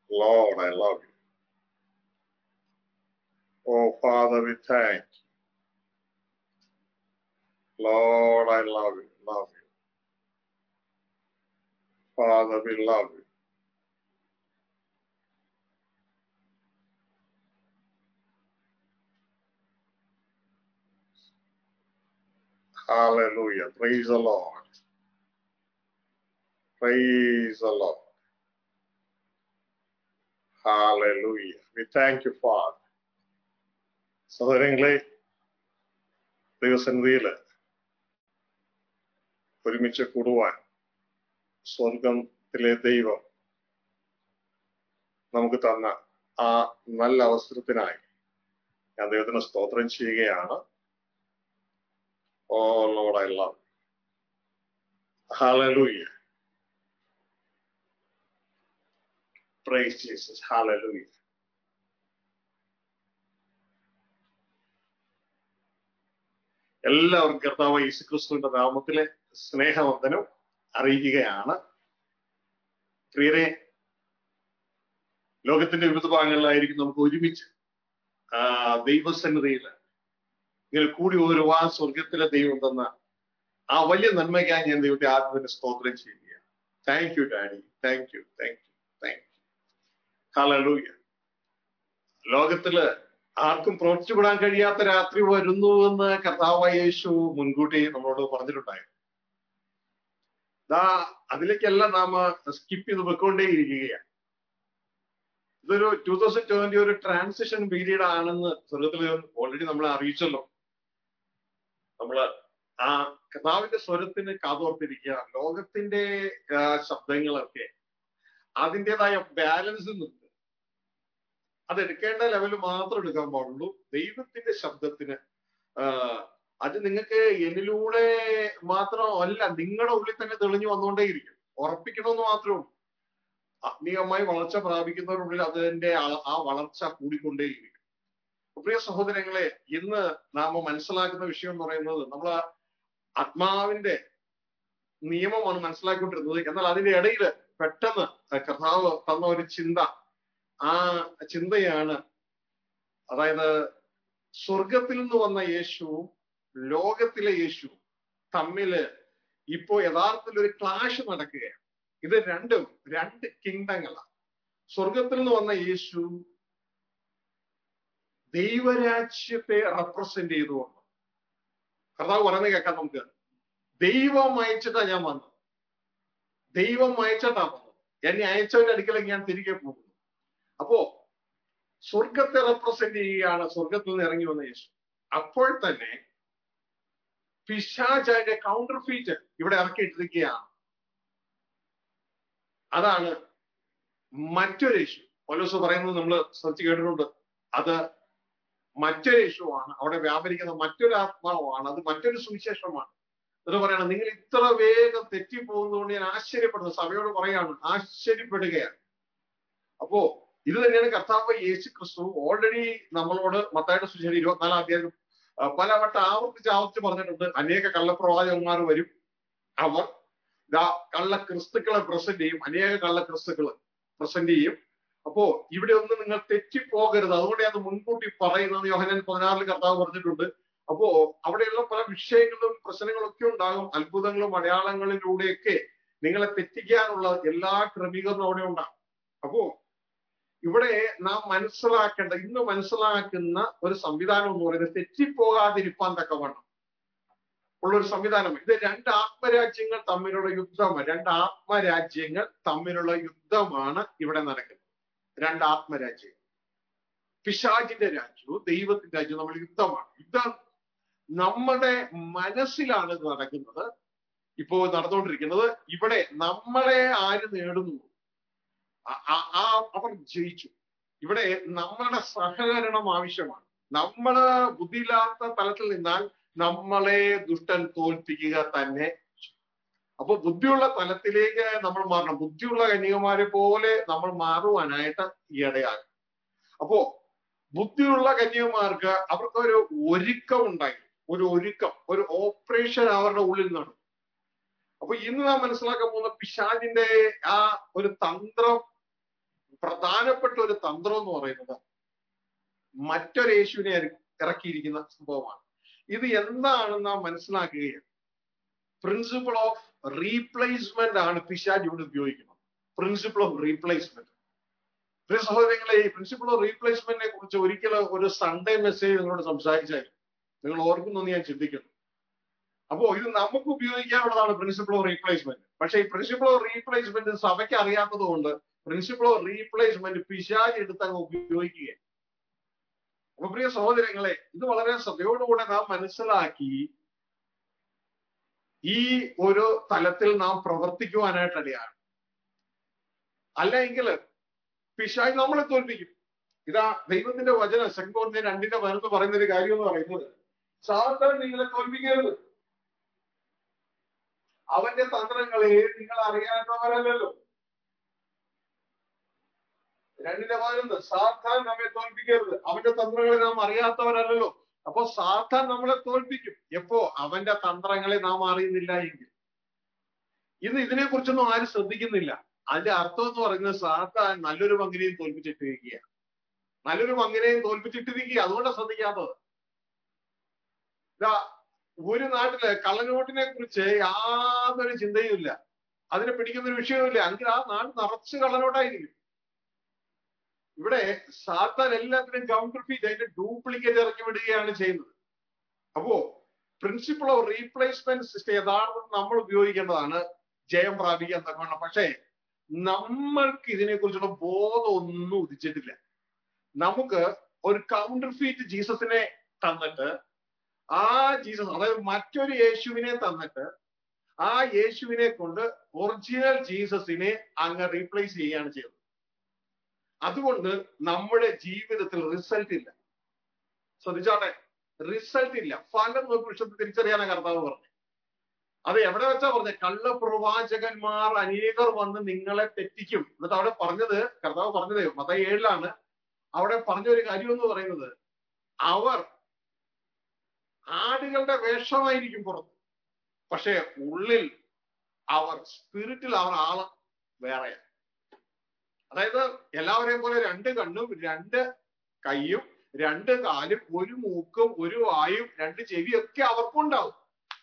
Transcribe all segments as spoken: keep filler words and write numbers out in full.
Lord, I love you. Oh, Father, we thank you. Lord, I love you, love you. Father, we love you. Hallelujah. Praise the Lord. Praise the Lord. Hallelujah. We thank you, Father. സഹോദരങ്ങളെ, ദൈവസന്നിധിയിൽ ഒരുമിച്ച് കൂടുവാൻ സ്വർഗത്തിലെ ദൈവം നമുക്ക് തന്ന ആ നല്ല അവസരത്തിനായി ഞാൻ ദൈവത്തിന് സ്തോത്രം ചെയ്യുകയാണ്. Oh Lord, I love you. Hallelujah. Praise Jesus. Hallelujah. എല്ലാവർക്കും കർത്താവ് യേശുക്രിസ്തുവിന്റെ നാമത്തിലെ സ്നേഹവന്ദനം അറിയിക്കുകയാണ്. പ്രിയരെ, ലോകത്തിന്റെ വിവിധ ഭാഗങ്ങളിലായിരിക്കും നമുക്ക് ഒരുമിച്ച് ആ ദൈവസന്നിധിയിൽ ഇങ്ങനെ കൂടി വരുവാൻ സ്വർഗത്തിലെ ദൈവം തന്ന ആ വലിയ നന്മയ്ക്കായി ഞാൻ ദൈവത്തെ ആദ്യത്തിന് സ്തോത്രം ചെയ്യുകയാണ്. Thank you daddy, thank you, thank you, thank you. ഹല്ലേലൂയ. ലോകത്തില് ആർക്കും പ്രവർത്തിച്ചുവിടാൻ കഴിയാത്ത രാത്രി വരുന്നു എന്ന് കർത്താവായ യേശു മുൻകൂട്ടി നമ്മളോട് പറഞ്ഞിട്ടുണ്ടായിരുന്നു. ദാ അതിലേക്കെല്ലാം നാം സ്കിപ്പ് ചെയ്ത് വെക്കൊണ്ടേയിരിക്കുകയാണ്. ഇതൊരു ടൂ തൗസൻഡ് ട്വന്റി ഒരു ട്രാൻസിഷൻ പീരീഡ് ആണെന്ന് സ്വർഗത്തില് ഓൾറെഡി നമ്മളെ അറിയിച്ചല്ലോ. നമ്മള് ആ കർത്താവിന്റെ സ്വരത്തിന് കാതോർത്തിരിക്കുക. ലോകത്തിന്റെ ശബ്ദങ്ങളൊക്കെ അതിൻ്റെതായ ബാലൻസ് നിർത്തുക. അത് എടുക്കേണ്ട ലെവല് മാത്രം എടുക്കാൻ പാടുള്ളൂ. ദൈവത്തിന്റെ ശബ്ദത്തിന് അത് നിങ്ങൾക്ക് എന്നിലൂടെ മാത്രം അല്ല, നിങ്ങളുടെ ഉള്ളിൽ തന്നെ തെളിഞ്ഞു വന്നുകൊണ്ടേയിരിക്കും. ഉറപ്പിക്കണമെന്ന് മാത്രമേ ഉള്ളൂ. ആത്മീയമായി വളർച്ച പ്രാപിക്കുന്നവരുള്ളിൽ അതിന്റെ ആ വളർച്ച കൂടിക്കൊണ്ടേയിരിക്കും. പ്രിയ സഹോദരങ്ങളെ, ഇന്ന് നാം മനസ്സിലാക്കുന്ന വിഷയം എന്ന് പറയുന്നത് നമ്മൾ ആത്മാവിന്റെ നിയമമാണ് മനസ്സിലാക്കിക്കൊണ്ടിരുന്നത്. എന്നാൽ അതിന്റെ ഇടയിൽ പെട്ടെന്ന് കർത്താവ് തന്ന ഒരു ചിന്ത, ആ ചിന്തയാണ് അതായത് സ്വർഗത്തിൽ നിന്ന് വന്ന യേശുവും ലോകത്തിലെ യേശുവും തമ്മില് ഇപ്പോ യഥാർത്ഥത്തിൽ ഒരു ക്ലാഷ് നടക്കുകയാണ്. ഇത് രണ്ടും രണ്ട് കിങ്ഡങ്ങളാണ്. സ്വർഗത്തിൽ നിന്ന് വന്ന യേശു ദൈവരാജ്യത്തെ റെപ്രസെന്റ് ചെയ്തുകൊണ്ട് കർത്താവ് പറയുന്നത് കേൾക്കാം നമുക്ക്. ദൈവം അയച്ചിട്ടാ ഞാൻ വന്നത്, ദൈവം അയച്ചിട്ടാ വന്നത്, എന്നെ അയച്ചവന്റെ അടുക്കലേക്ക് ഞാൻ തിരികെ പോകുന്നു. അപ്പോ സ്വർഗത്തെ റെപ്രസെന്റ് ചെയ്യുകയാണ് സ്വർഗത്തിൽ നിന്ന് ഇറങ്ങി വന്ന യേശു. അപ്പോൾ തന്നെ പിശാചിന്റെ കൗണ്ടർ ഫീറ്റ് ഇവിടെ ഇറക്കിയിട്ടിരിക്കുകയാണ്. അതാണ് മറ്റൊരു യേശു. പൗലോസ് പറയുന്നത് നമ്മൾ ശ്രദ്ധിച്ച് കേട്ടിട്ടുണ്ട്. അത് മറ്റൊരു യേശുവാണ്, അവിടെ വ്യാപരിക്കുന്ന മറ്റൊരു ആത്മാവാണ്, അത് മറ്റൊരു സുവിശേഷമാണ്. എന്ന് പറയണം, നിങ്ങൾ ഇത്ര വേഗം തെറ്റിപ്പോകുന്നതുകൊണ്ട് ഞാൻ ആശ്ചര്യപ്പെടുന്നു. സഭയോട് പറയാണ്, ആശ്ചര്യപ്പെടുകയാണ്. അപ്പോ ഇത് തന്നെയാണ് കർത്താവ് യേശു ക്രിസ്തു ഓൾറെഡി നമ്മളോട് മത്തായിയുടെ സുവിശേഷം ഇരുപത്തിനാലാം അധ്യായം പലവട്ടം ആവർത്തിച്ച് ആവർത്തിച്ച് പറഞ്ഞിട്ടുണ്ട്. അനേക കള്ളപ്രവാചകന്മാർ വരും, അവർ കള്ള ക്രിസ്തുക്കളെ പ്രസന്റ് ചെയ്യും, അനേക കള്ള ക്രിസ്തുക്കളെ പ്രസന്റ് ചെയ്യും. അപ്പോ ഇവിടെ ഒന്നും നിങ്ങൾ തെറ്റിപ്പോകരുത്, അതുകൊണ്ട് അത് മുൻകൂട്ടി പറയുന്നത് യോഹന്നാൻ പതിനാറിൽ കർത്താവ് പറഞ്ഞിട്ടുണ്ട്. അപ്പോ അവിടെയുള്ള പല വിഷയങ്ങളും പ്രശ്നങ്ങളും ഒക്കെ ഉണ്ടാകും. അത്ഭുതങ്ങളും അടയാളങ്ങളിലൂടെയൊക്കെ നിങ്ങളെ തെറ്റിക്കാനുള്ള എല്ലാ ക്രമീകരണവും അവിടെ ഉണ്ടാകും. അപ്പോ ഇവിടെ നാം മനസ്സിലാക്കേണ്ട, ഇന്ന് മനസ്സിലാക്കുന്ന ഒരു സംവിധാനം എന്ന് പറയുന്നത് തെറ്റിപ്പോകാതിരിപ്പാൻ തക്കവണ്ണം ഉള്ളൊരു സംവിധാനം. ഇത് രണ്ട് ആത്മരാജ്യങ്ങൾ തമ്മിലുള്ള യുദ്ധമാണ്. രണ്ട് ആത്മരാജ്യങ്ങൾ തമ്മിലുള്ള യുദ്ധമാണ് ഇവിടെ നടക്കുന്നത്. രണ്ട് ആത്മരാജ്യങ്ങൾ, പിശാചിന്റെ രാജ്യവും ദൈവത്തിന്റെ രാജ്യവും നമ്മൾ യുദ്ധമാണ്. യുദ്ധം നമ്മുടെ മനസ്സിലാണ് ഇത് നടക്കുന്നത്, ഇപ്പോ നടന്നുകൊണ്ടിരിക്കുന്നത്. ഇവിടെ നമ്മളെ ആര് നേടുന്നു ആ അവർ ജയിച്ചു. ഇവിടെ നമ്മളുടെ സഹകരണം ആവശ്യമാണ്. നമ്മള് ബുദ്ധിയില്ലാത്ത തലത്തിൽ നിന്നാൽ നമ്മളെ ദുഷ്ടൻ തോൽപ്പിക്കുക തന്നെ. അപ്പൊ ബുദ്ധിയുള്ള തലത്തിലേക്ക് നമ്മൾ മാറണം. ബുദ്ധിയുള്ള കന്യകമാരെ പോലെ നമ്മൾ മാറുവാനായിട്ട് ഇടയാകും. അപ്പോ ബുദ്ധിയുള്ള കന്യകമാർക്ക് അവർക്കൊരു ഒരുക്കം ഉണ്ടായി, ഒരു ഒരുക്കം, ഒരു ഓപ്പറേഷൻ അവരുടെ ഉള്ളിൽ നടന്നു. അപ്പൊ ഇന്ന് നാം മനസ്സിലാക്കാൻ പോകുന്ന പിശാചിന്റെ ആ ഒരു തന്ത്രം പ്രധാനപ്പെട്ട ഒരു തന്ത്രം എന്ന് പറയുന്നത് മറ്റൊരു യേശുവിനെ ഇറക്കിയിരിക്കുന്ന സംഭവമാണ്. ഇത് എന്താണെന്ന് നാം മനസ്സിലാക്കുകയാണ്. പ്രിൻസിപ്പിൾ ഓഫ് റീപ്ലേസ്മെന്റ് ആണ് പിശാച് ഇവിടെ ഉപയോഗിക്കുന്നത്. Principle of replacement. പ്രിയ സഹോദരങ്ങളെ, ഈ പ്രിൻസിപ്പിൾ ഓഫ് റീപ്ലേസ്മെന്റിനെ കുറിച്ച് ഒരിക്കലും ഒരു സൺഡേ മെസ്സേജ് നിങ്ങളോട് സംസാരിച്ചായിരുന്നു. നിങ്ങൾ ഓർക്കുന്നെന്ന് ഞാൻ ചിന്തിക്കുന്നു. അപ്പോ ഇത് നമുക്ക് ഉപയോഗിക്കാനുള്ളതാണ് പ്രിൻസിപ്പിൾ ഓഫ് റീപ്ലേസ്മെന്റ്. പക്ഷേ ഈ പ്രിൻസിപ്പിൾ ഓഫ് റീപ്ലേസ്മെന്റ് സഭയ്ക്ക് അറിയാത്തത് കൊണ്ട് പ്രിൻസിപ്പിൾ ഓഫ് റീപ്ലേസ്മെന്റ് പിശാച് എടുത്ത് അങ്ങ് ഉപയോഗിക്കുകയാണ്. അപ്പൊ പ്രിയ സഹോദരങ്ങളെ, ഇത് വളരെ ശ്രദ്ധയോടുകൂടെ നാം മനസ്സിലാക്കി ഈ ഒരു തലത്തിൽ നാം പ്രവർത്തിക്കുവാനായിട്ടിടയാണ്. അല്ലെങ്കിൽ പിശാച് നമ്മളെ തോൽപ്പിക്കും. ഇതാ ദൈവത്തിന്റെ വചനം സെക്കൻഡ് കൊരിന്ത്യർ രണ്ടിന്റെ പതിനൊന്ന് പറയുന്ന ഒരു കാര്യം എന്ന് പറയുന്നത്, സാത്താൻ നിങ്ങളെ തോൽപ്പിക്കരുത്, അവന്റെ തന്ത്രങ്ങളെ നിങ്ങൾ അറിയാത്തവരല്ലോ. രണ്ടിന്റെ പതിനൊന്ന്, സാത്താൻ നമ്മെ തോൽപ്പിക്കരുത്, അവന്റെ തന്ത്രങ്ങളെ നാം അറിയാത്തവരല്ലോ. അപ്പോ സാത്താൻ നമ്മളെ തോൽപ്പിക്കും എപ്പോ? അവന്റെ തന്ത്രങ്ങളെ നാം അറിയുന്നില്ല എങ്കിൽ. ഇന്ന് ഇതിനെ കുറിച്ചൊന്നും ആരും ശ്രദ്ധിക്കുന്നില്ല. അതിന്റെ അർത്ഥം എന്ന് പറയുന്നത് സാത്താൻ നല്ലൊരു പങ്കിനെയും തോൽപ്പിച്ചിട്ടിരിക്കുകയാണ്. നല്ലൊരു പങ്കിനെയും തോൽപ്പിച്ചിട്ടിരിക്കുക. അതുകൊണ്ടാണ് ശ്രദ്ധിക്കാത്തത്. ഇതാ ഒരു നാട്ടില് കള്ളനോട്ടിനെ കുറിച്ച് യാതൊരു ചിന്തയും ഇല്ല, അതിനെ പിടിക്കുന്നൊരു വിഷയവുമില്ല. എങ്കിൽ ആ നാട് നിറച്ച് കള്ളനോട്ടായിരിക്കും. ഇവിടെ സാത്താൻ എല്ലാത്തിനും കൗണ്ടർ ഫീറ്റ്, അതിന്റെ ഡ്യൂപ്ലിക്കേറ്റ് ഇറക്കി വിടുകയാണ് ചെയ്യുന്നത്. അപ്പോ പ്രിൻസിപ്പിൾ ഓഫ് റീപ്ലേസ്മെന്റ് സിസ്റ്റം യഥാർത്ഥം നമ്മൾ ഉപയോഗിക്കേണ്ടതാണ് ജയം പ്രാപിക്കാൻ തക്കവണ്ണം. പക്ഷേ നമ്മൾക്ക് ഇതിനെക്കുറിച്ചുള്ള ബോധം ഒന്നും ഉദിച്ചിട്ടില്ല. നമുക്ക് ഒരു കൗണ്ടർ ഫീറ്റ് ജീസസിനെ തന്നിട്ട് ആ ജീസസ്, അതായത് മറ്റൊരു യേശുവിനെ തന്നിട്ട് ആ യേശുവിനെ കൊണ്ട് ഒറിജിനൽ ജീസസിനെ അങ്ങ് റീപ്ലേസ് ചെയ്യുകയാണ് ചെയ്തത്. അതുകൊണ്ട് നമ്മുടെ ജീവിതത്തിൽ റിസൾട്ട് ഇല്ല. ശ്രദ്ധിച്ചോട്ടെ, റിസൾട്ട് ഇല്ല. ഫലം നോക്കി വിഷയത്തിൽ തിരിച്ചറിയാനാണ് കർത്താവ് പറഞ്ഞത്. അത് എവിടെ വെച്ചാ പറഞ്ഞത്? കള്ളപ്രവാചകന്മാർ അനേകർ വന്ന് നിങ്ങളെ തെറ്റിക്കും. എന്നിട്ട് അവിടെ പറഞ്ഞത്, കർത്താവ് പറഞ്ഞത് മത്തായി ഏഴിലാണ്. അവിടെ പറഞ്ഞ ഒരു കാര്യം എന്ന് പറയുന്നത്, അവർ ആടുകളുടെ വേഷമായിരിക്കും പുറത്ത്, പക്ഷെ ഉള്ളിൽ അവർ സ്പിരിറ്റിൽ അവർ ആള് വേറെയാണ്. അതായത് എല്ലാവരെയും പോലെ രണ്ട് കണ്ണും രണ്ട് കൈയും രണ്ട് കാലും ഒരു മൂക്കും ഒരു വായും രണ്ട് ചെവിയും ഒക്കെ അവർക്കുണ്ടാവും.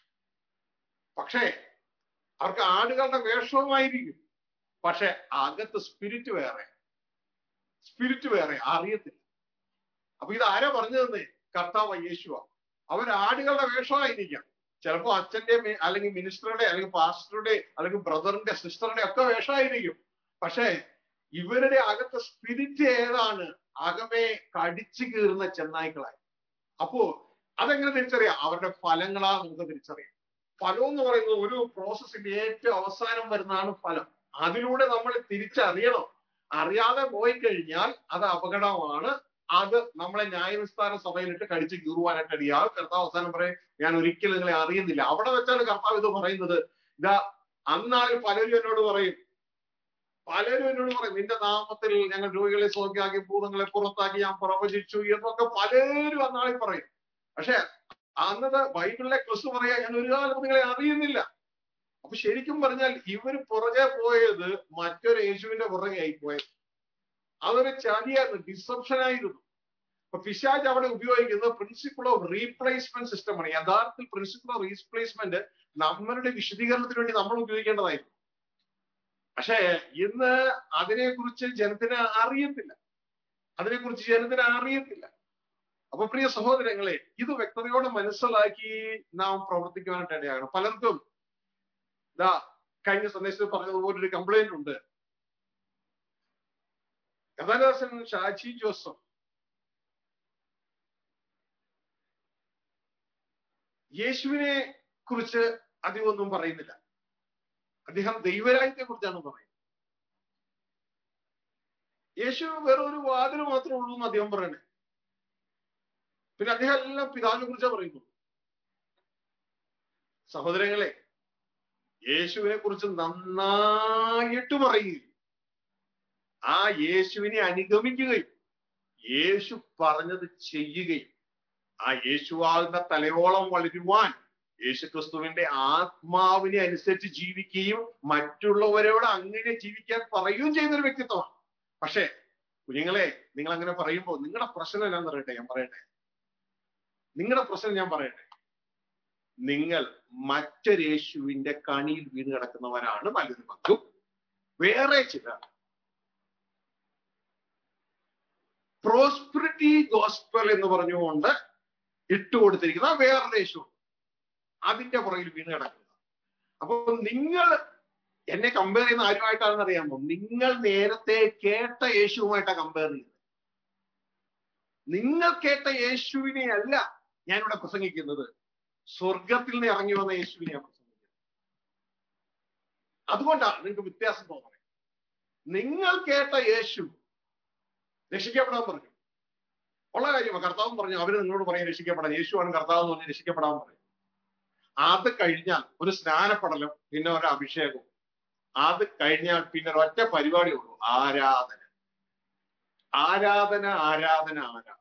പക്ഷേ അവർക്ക് ആടുകളുടെ വേഷവുമായിരിക്കും, പക്ഷെ അകത്ത് സ്പിരിറ്റ് വേറെ, സ്പിരിറ്റ് വേറെ അറിയത്തില്ല. അപ്പൊ ഇത് ആരാ പറഞ്ഞതെന്നേ? കർത്താവ് യേശുവ. അവർ ആടുകളുടെ വേഷമായിരിക്കാം, ചിലപ്പോ അച്ഛന്റെ അല്ലെങ്കിൽ മിനിസ്റ്ററുടെ അല്ലെങ്കിൽ പാസ്റ്ററുടെ അല്ലെങ്കിൽ ബ്രദറിന്റെ സിസ്റ്ററുടെ ഒക്കെ വേഷമായിരിക്കും. പക്ഷെ ഇവരുടെ അകത്തെ സ്പിരിറ്റ് ഏതാണ്? അകമേ കടിച്ചു കീറുന്ന ചെന്നായ്ക്കളായി. അപ്പോ അതെങ്ങനെ തിരിച്ചറിയാം? അവരുടെ ഫലങ്ങളാ നമുക്ക് തിരിച്ചറിയാം. ഫലം എന്ന് പറയുന്നത് ഒരു പ്രോസസ്സിന്റെ ഏറ്റവും അവസാനം വരുന്നതാണ് ഫലം. അതിലൂടെ നമ്മൾ തിരിച്ചറിയണം. അറിയാതെ പോയി കഴിഞ്ഞാൽ അത് അപകടമാണ്. അത് നമ്മളെ ന്യായവിസ്താര സഭയിലിട്ട് കടിച്ചു കീറുവാനായിട്ട് അടിയാൽ കർത്താവ് അവസാനം പറയും, ഞാൻ ഒരിക്കലും നിങ്ങളെ അറിയുന്നില്ല. അവിടെ വെച്ചാണ് കർത്താവ് ഇത് പറയുന്നത്. ഇതാ അന്നാളിൽ പലരും എന്നോട് പറയും, പലരും എന്നോട് പറയും, നിന്റെ നാമത്തിൽ ഞങ്ങൾ രോഗികളെ സൗഖ്യമാക്കി ഭൂതങ്ങളെ പുറത്താക്കി ഞാൻ പ്രവചിച്ചു എന്നൊക്കെ പലരും അന്നാളിൽ പറയും. പക്ഷെ അന്നത് ബൈബിളിലെ ക്രിസ്തു പറയാ, ഞാൻ ഒരു കാലം നിങ്ങളെ അറിയുന്നില്ല. അപ്പൊ ശരിക്കും പറഞ്ഞാൽ ഇവര് പുറകെ പോയത് മറ്റൊരു യേശുവിന്റെ പുറകെ ആയി പോയത്. അതൊരു ചതിയായിരുന്നു, ഡിസപ്ഷൻ ആയിരുന്നു. അപ്പൊ പിശാച് അവിടെ ഉപയോഗിക്കുന്നത് പ്രിൻസിപ്പിൾ ഓഫ് റീപ്ലേസ്മെന്റ് സിസ്റ്റമാണ്. യഥാർത്ഥത്തിൽ പ്രിൻസിപ്പിൾ ഓഫ് റീപ്ലേസ്മെന്റ് നമ്മളുടെ വിശദീകരണത്തിന് വേണ്ടി നമ്മൾ ഉപയോഗിക്കേണ്ടതായിരുന്നു. പക്ഷേ ഇന്ന് അതിനെക്കുറിച്ച് ജനത്തിന് അറിയത്തില്ല, അതിനെക്കുറിച്ച് ജനത്തിന് അറിയത്തില്ല. അപ്പൊ പ്രിയ സഹോദരങ്ങളെ, ഇത് വ്യക്തതയോടെ മനസ്സിലാക്കി നാം പ്രവർത്തിക്കുവാനായിട്ട് ഇടയാണ്. പലർക്കും ഇതാ കഴിഞ്ഞ സന്ദേശത്തിൽ പറഞ്ഞതുപോലെ ഒരു കംപ്ലൈന്റ് ഉണ്ട്. കഥാദാസൻ ഷാജി ജോസഫ് യേശുവിനെ കുറിച്ച് അധികം ഒന്നും പറയുന്നില്ല. അദ്ദേഹം ദൈവരാജ്യത്തെ കുറിച്ചാണ് പറയുന്നത്. യേശു വേറെ ഒരു വാതിൽ മാത്രമേ ഉള്ളൂ എന്ന് അദ്ദേഹം പറയണേ. പിന്നെ അദ്ദേഹം എല്ലാം പിതാവിനെ കുറിച്ചാ പറയുന്നു. സഹോദരങ്ങളെ, യേശുവിനെ കുറിച്ച് നന്നായിട്ട് പറയുകയും ആ യേശുവിനെ അനുഗമിക്കുകയും യേശു പറഞ്ഞത് ചെയ്യുകയും ആ യേശുവാകുന്ന തലയോളം വളരുവാൻ യേശുക്രിസ്തുവിന്റെ ആത്മാവിനെ അനുസരിച്ച് ജീവിക്കുകയും മറ്റുള്ളവരോട് അങ്ങനെ ജീവിക്കാൻ പറയുകയും ചെയ്യുന്ന ഒരു വ്യക്തിത്വമാണ്. പക്ഷേ കുഞ്ഞുങ്ങളെ, നിങ്ങൾ അങ്ങനെ പറയുമ്പോൾ നിങ്ങളുടെ പ്രശ്നം എന്നാന്ന് പറയട്ടെ, ഞാൻ പറയട്ടെ, നിങ്ങളുടെ പ്രശ്നം ഞാൻ പറയട്ടെ, നിങ്ങൾ മറ്റൊരു യേശുവിന്റെ കണിയിൽ വീണ് കിടക്കുന്നവരാണ് പലരും പങ്കും. വേറെ ചിലർ പ്രോസ്പെരിറ്റി ഗോസ്പൽ എന്ന് പറഞ്ഞുകൊണ്ട് ഇട്ടുകൊടുത്തിരിക്കുന്ന വേറൊരു യേശു, അതിന്റെ പുറകിൽ വീണ് കിടക്കുക. അപ്പൊ നിങ്ങൾ എന്നെ കമ്പയർ ചെയ്യുന്ന ആരുമായിട്ടാണെന്ന് അറിയാമോ? നിങ്ങൾ നേരത്തെ കേട്ട യേശുവുമായിട്ടാണ് കമ്പയർ ചെയ്യുന്നത്. നിങ്ങൾ കേട്ട യേശുവിനെ അല്ല ഞാനിവിടെ പ്രസംഗിക്കുന്നത്, സ്വർഗത്തിൽ നിന്ന് ഇറങ്ങി വന്ന യേശുവിനെയാണ് പ്രസംഗിക്കുന്നത്. അതുകൊണ്ടാണ് നിങ്ങൾക്ക് വ്യത്യാസം തോന്നുന്നത്. നിങ്ങൾ കേട്ട യേശു രക്ഷിക്കപ്പെടാൻ പറഞ്ഞു, ഉള്ള കാര്യമാണ്. കർത്താവും പറഞ്ഞു, അവര് നിങ്ങളോട് പറയാൻ രക്ഷിക്കപ്പെടാൻ, യേശുവാണ് കർത്താവ് എന്ന് പറഞ്ഞ് രക്ഷിക്കപ്പെടാൻ പറയും. അത് കഴിഞ്ഞാൽ ഒരു സ്നാനപ്പെടലും പിന്നെ ഒരു അഭിഷേകവും, അത് കഴിഞ്ഞാൽ പിന്നെ ഒറ്റ പരിപാടിയേ ഉള്ളൂ, ആരാധന, ആരാധന, ആരാധന, ആരാധന.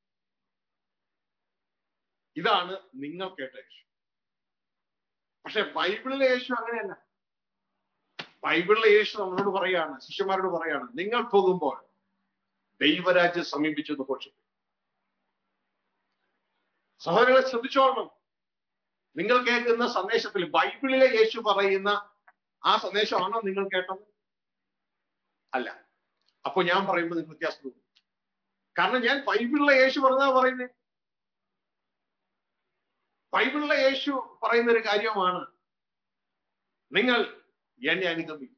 ഇതാണ് നിങ്ങൾ കേട്ട യേശു. പക്ഷെ ബൈബിളിലെ യേശു അങ്ങനെയല്ല. ബൈബിളിലെ യേശു നമ്മളോട് പറയാണ്, ശിഷ്യന്മാരോട് പറയാണ്, നിങ്ങൾ പോകുമ്പോൾ ദൈവരാജ്യം സമീപിച്ചെന്ന് ഘോഷിക്കും. സഹോദരങ്ങളെ ശ്രദ്ധിച്ചോളണം. നിങ്ങൾ കേൾക്കുന്ന സന്ദേശത്തിൽ ബൈബിളിലെ യേശു പറയുന്ന ആ സന്ദേശമാണോ നിങ്ങൾ കേട്ടത്? അല്ല. അപ്പൊ ഞാൻ പറയുമ്പോൾ നിങ്ങൾ വ്യത്യാസം തോന്നും. കാരണം ഞാൻ ബൈബിളിലെ യേശു പറഞ്ഞാ പറയുന്നത്. ബൈബിളിലെ യേശു പറയുന്ന ഒരു കാര്യമാണ്, നിങ്ങൾ എന്നെ അനുഗമിക്കും.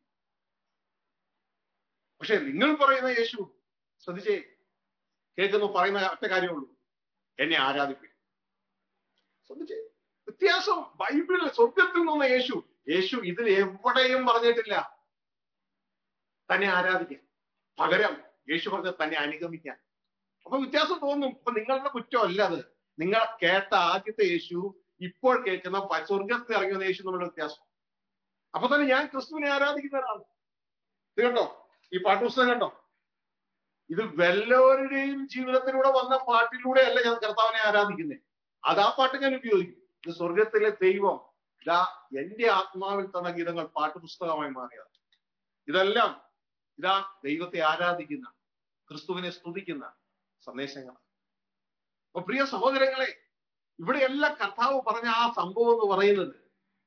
പക്ഷെ നിങ്ങൾ പറയുന്ന യേശു, ശ്രദ്ധിച്ചേ, കേൾക്കുന്നു, പറയുന്ന ഒറ്റ കാര്യമുള്ളൂ, എന്നെ ആരാധിക്കും. ശ്രദ്ധിച്ചേ, വ്യത്യാസം. ബൈബിളിൽ സ്വർഗത്തിൽ നിന്ന യേശു, യേശു ഇതിൽ എവിടെയും പറഞ്ഞിട്ടില്ല തന്നെ ആരാധിക്കാൻ. പകരം യേശു പറഞ്ഞത് തന്നെ അനുഗമിക്കാൻ. അപ്പൊ വ്യത്യാസം തോന്നും. അപ്പൊ നിങ്ങളുടെ കുറ്റമല്ല അത്. നിങ്ങൾ കേട്ട ആദ്യത്തെ യേശു, ഇപ്പോൾ കേൾക്കുന്ന സ്വർഗത്തിൽ ഇറങ്ങി വന്ന യേശു തമ്മിലുള്ള വ്യത്യാസം. അപ്പൊ തന്നെ ഞാൻ ക്രിസ്തുവിനെ ആരാധിക്കുന്ന ഒരാളാണ്. ഇത് കണ്ടോ, ഈ പാട്ടുപുസ്തകം കണ്ടോ? ഇത് വല്ലവരുടെയും ജീവിതത്തിലൂടെ വന്ന പാട്ടിലൂടെ അല്ല ഞാൻ കർത്താവിനെ ആരാധിക്കുന്നത്. അത് ആ പാട്ട് ഞാൻ ഉപയോഗിക്കും. ഇത് സ്വർഗത്തിലെ ദൈവം ഇതാ എന്റെ ആത്മാവിൽ തന്ന ഗീതങ്ങൾ പാട്ടുപുസ്തകമായി മാറിയത്. ഇതെല്ലാം ഇതാ ദൈവത്തെ ആരാധിക്കുന്ന, ക്രിസ്തുവിനെ സ്തുതിക്കുന്ന സന്ദേശങ്ങളാണ്. അപ്പൊ പ്രിയ സഹോദരങ്ങളെ, ഇവിടെയെല്ലാം കർത്താവ് പറഞ്ഞ ആ സംഭവം എന്ന് പറയുന്നത്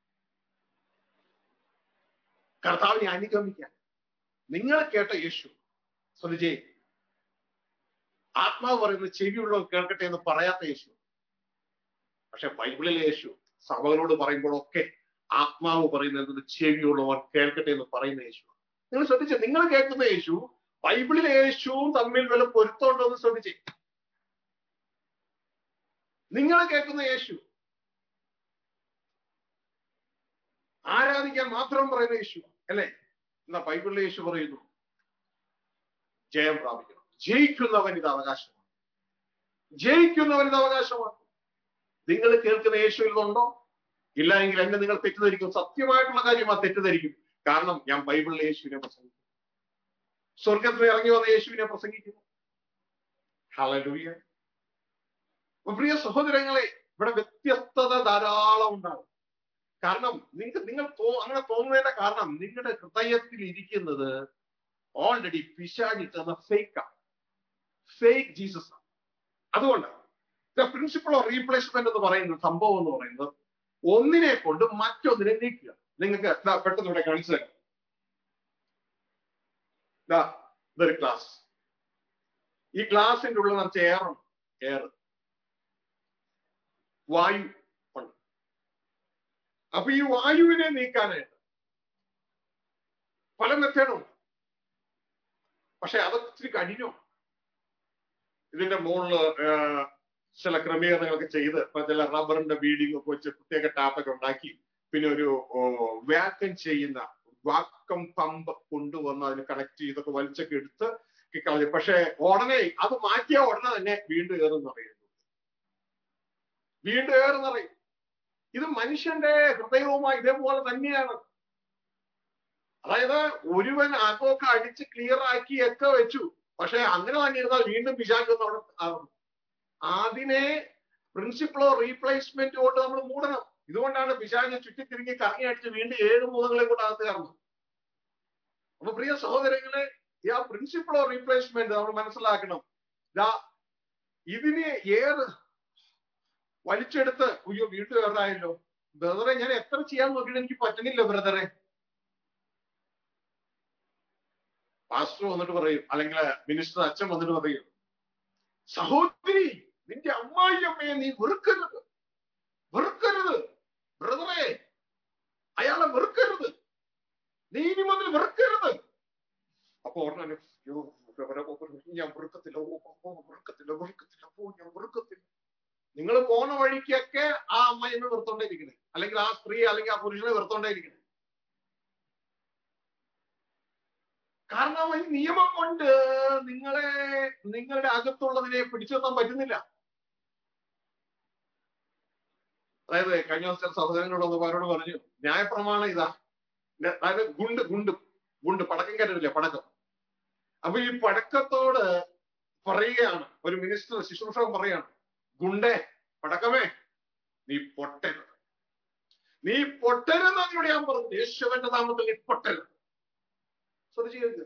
കർത്താവിനെ അനുഗമിക്കാൻ. നിങ്ങൾ കേട്ട യേശു, ശ്രദ്ധിച്ചേ, ആത്മാവ് പറയുന്നത് ചെവിയുള്ളവർ കേൾക്കട്ടെ എന്ന് പറയാത്ത യേശു. പക്ഷെ ബൈബിളിലെ യേശു സഭകളോട് പറയുമ്പോഴൊക്കെ ആത്മാവ് പറയുന്നത് ചെവിയുള്ളവർ കേൾക്കട്ടെ എന്ന് പറയുന്ന യേശു. നിങ്ങൾ ശ്രദ്ധിച്ചേ, നിങ്ങൾ കേൾക്കുന്ന യേശു ബൈബിളിലെ യേശുവും തമ്മിൽ വല്ല പൊരുത്തമുണ്ടോ എന്ന് ശ്രദ്ധിച്ചേ. നിങ്ങൾ കേൾക്കുന്ന യേശു ആരാധിക്കാൻ മാത്രം പറയുന്ന യേശു അല്ലേ? എന്നാ ബൈബിളിലെ യേശു പറയുന്നു, ജയം പ്രാപിക്കണം, ജയിക്കുന്നവൻ ഇത് അവകാശമാണ്, ജയിക്കുന്നവൻ ഇത് അവകാശമാണ്. നിങ്ങൾ കേൾക്കുന്ന യേശു ഇതുണ്ടോ? ഇല്ല എങ്കിൽ എന്നെ നിങ്ങൾ തെറ്റിദ്ധരിക്കും. സത്യമായിട്ടുള്ള കാര്യം ആ തെറ്റിദ്ധരിക്കും. കാരണം ഞാൻ ബൈബിളിലെ യേശുവിനെ പ്രസംഗിക്കുന്നു, സ്വർഗത്തിൽ ഇറങ്ങി വന്ന യേശുവിനെ പ്രസംഗിക്കുന്നു. ഹല്ലേലൂയ. പ്രിയ സഹോദരങ്ങളെ, ഇവിടെ വ്യത്യസ്തത ധാരാളം ഉണ്ടാകും. കാരണം നിങ്ങൾക്ക് നിങ്ങൾ അങ്ങനെ തോന്നുന്നതിന്റെ കാരണം നിങ്ങളുടെ ഹൃദയത്തിൽ ഇരിക്കുന്നത് ഓൾറെഡി പിശാചിട്ടുന്ന ഫേക്കാണ്, ഫേക്ക് ജീസസ് ആണ്. അതുകൊണ്ടാണ് ദ പ്രിൻസിപ്പിൾ ഓഫ് റീപ്ലേസ്മെന്റ് എന്ന് പറയുന്ന സംഭവം എന്ന് പറയുന്നത് ഒന്നിനെ കൊണ്ട് മറ്റൊന്നിനെ നീക്കുക. നിങ്ങൾക്ക് പെട്ടെന്ന് ഇവിടെ കാണിച്ചു തരാം. ഇതൊരു ഗ്ലാസ്, ഈ ഗ്ലാസിന്റെ ഉള്ളിൽ നിറച്ച് എയറുണ്ട്, എയർ, വായു ഉണ്ട്. അപ്പൊ ഈ വായുവിനെ നീക്കാനായിട്ട് പല മെത്തേഡുണ്ട്. പക്ഷെ അതൊക്കെ ഇച്ചിരി കഠിനമാണ്. ഇതിന്റെ മുകളില് ചില ക്രമീകരണങ്ങളൊക്കെ ചെയ്ത് ഇപ്പൊ ചില റബ്ബറിന്റെ ബീഡിംഗ് ഒക്കെ വെച്ച് പ്രത്യേക ടാപ്പൊക്കെ ഉണ്ടാക്കി, പിന്നെ ഒരു വാക്കം ചെയ്യുന്ന വാക്കം പമ്പ് കൊണ്ടുവന്ന് അതിന് കണക്ട് ചെയ്തൊക്കെ വലിച്ചൊക്കെ എടുത്ത് കളഞ്ഞു. പക്ഷെ ഉടനെ അത് മാറ്റിയ ഉടനെ തന്നെ വീണ്ടും ഏറെന്ന് പറയുന്നു, വീണ്ടും ഏറെന്ന് പറയും. ഇത് മനുഷ്യന്റെ ഹൃദയവുമായി ഇതേപോലെ തന്നെയാണ്. അതായത് ഒരുവൻ അകമൊക്കെ അടിച്ച് ക്ലിയർ ആക്കി ഒക്കെ വെച്ചു, പക്ഷെ അങ്ങനെ തന്നെ ഇരുന്നാൽ വീണ്ടും പിശാച് അവിടെ ആകും. അതിനെ പ്രിൻസിപ്പിൾ ഓഫ് റീപ്ലേസ്മെന്റ് കൊണ്ട് നമ്മൾ മൂടണം. ഇതുകൊണ്ടാണ് പിശാച് ചുറ്റിത്തിരിഞ്ഞ് കറങ്ങി അടിച്ച് വീണ്ടും ഏഴ് മൂലങ്ങളെ കൊണ്ട് അകത്ത് കയറുന്നത്. അപ്പൊ പ്രിയ സഹോദരങ്ങളെ, you have principle of replacement നമ്മൾ മനസ്സിലാക്കണം. ഇതാ ഇതിനെ ഏറ് വലിച്ചെടുത്ത് അയ്യോ വീട്ടിൽ വേറായല്ലോ ബ്രദറെ, ഞാൻ എത്ര ചെയ്യാൻ നോക്കിയിട്ട് എനിക്ക് പറ്റുന്നില്ല ബ്രദറെ. പാസ്റ്റർ വന്നിട്ട് പറയും, അല്ലെങ്കിൽ മിനിസ്റ്റർ അച്ഛൻ വന്നിട്ട് പറയും, സഹോദരി നിന്റെ അമ്മായി അമ്മയെ നീ വെറുക്കരുത്, വെറുക്കരുത് ബ്രദറെ, അയാളെ വെറുക്കരുത്, നീ ഇനി മുതൽ വെറുക്കരുത്. അപ്പൊ ഉടനെ ഞാൻ വെറുക്കത്തില്ല, ഓ വെറുക്കത്തില്ല വെറുക്കത്തില്ല ഓ ഞാൻ വെറുക്കത്തില്ല. നിങ്ങൾ പോണ വഴിക്കൊക്കെ ആ അമ്മായിനെ വെറുത്തോണ്ടേയിരിക്കണേ, അല്ലെങ്കിൽ ആ സ്ത്രീ അല്ലെങ്കിൽ ആ പുരുഷനെ വെറുത്തോണ്ടേയിരിക്കണേ. കാരണം ഈ നിയമം കൊണ്ട് നിങ്ങളെ നിങ്ങളുടെ അകത്തുള്ളതിനെ പിടിച്ചു നിർത്താൻ പറ്റുന്നില്ല. അതായത് കഴിഞ്ഞ ദിവസം സഹോദരങ്ങളോട് അവരോട് പറഞ്ഞു, ന്യായപ്രമാണം ഇതാ, അതായത് ഗുണ്ട് ഗുണ്ട് ഗുണ്ട് പടക്കം കയറ്റില്ല, പടക്കം. അപ്പൊ ഈ പടക്കത്തോട് പറയുകയാണ് ഒരു മിനിസ്റ്റർ, ശുശ്രൂഷകൻ പറയാണ്, ഗുണ്ടേ പടക്കമേ നീ പൊട്ടരുത്, നീ പൊട്ടരുത് എന്നോട് ഞാൻ പറഞ്ഞു, യേശുവിന്റെ നാമത്തിൽ നീ പൊട്ടരുത്. ശ്രദ്ധിച്ചു.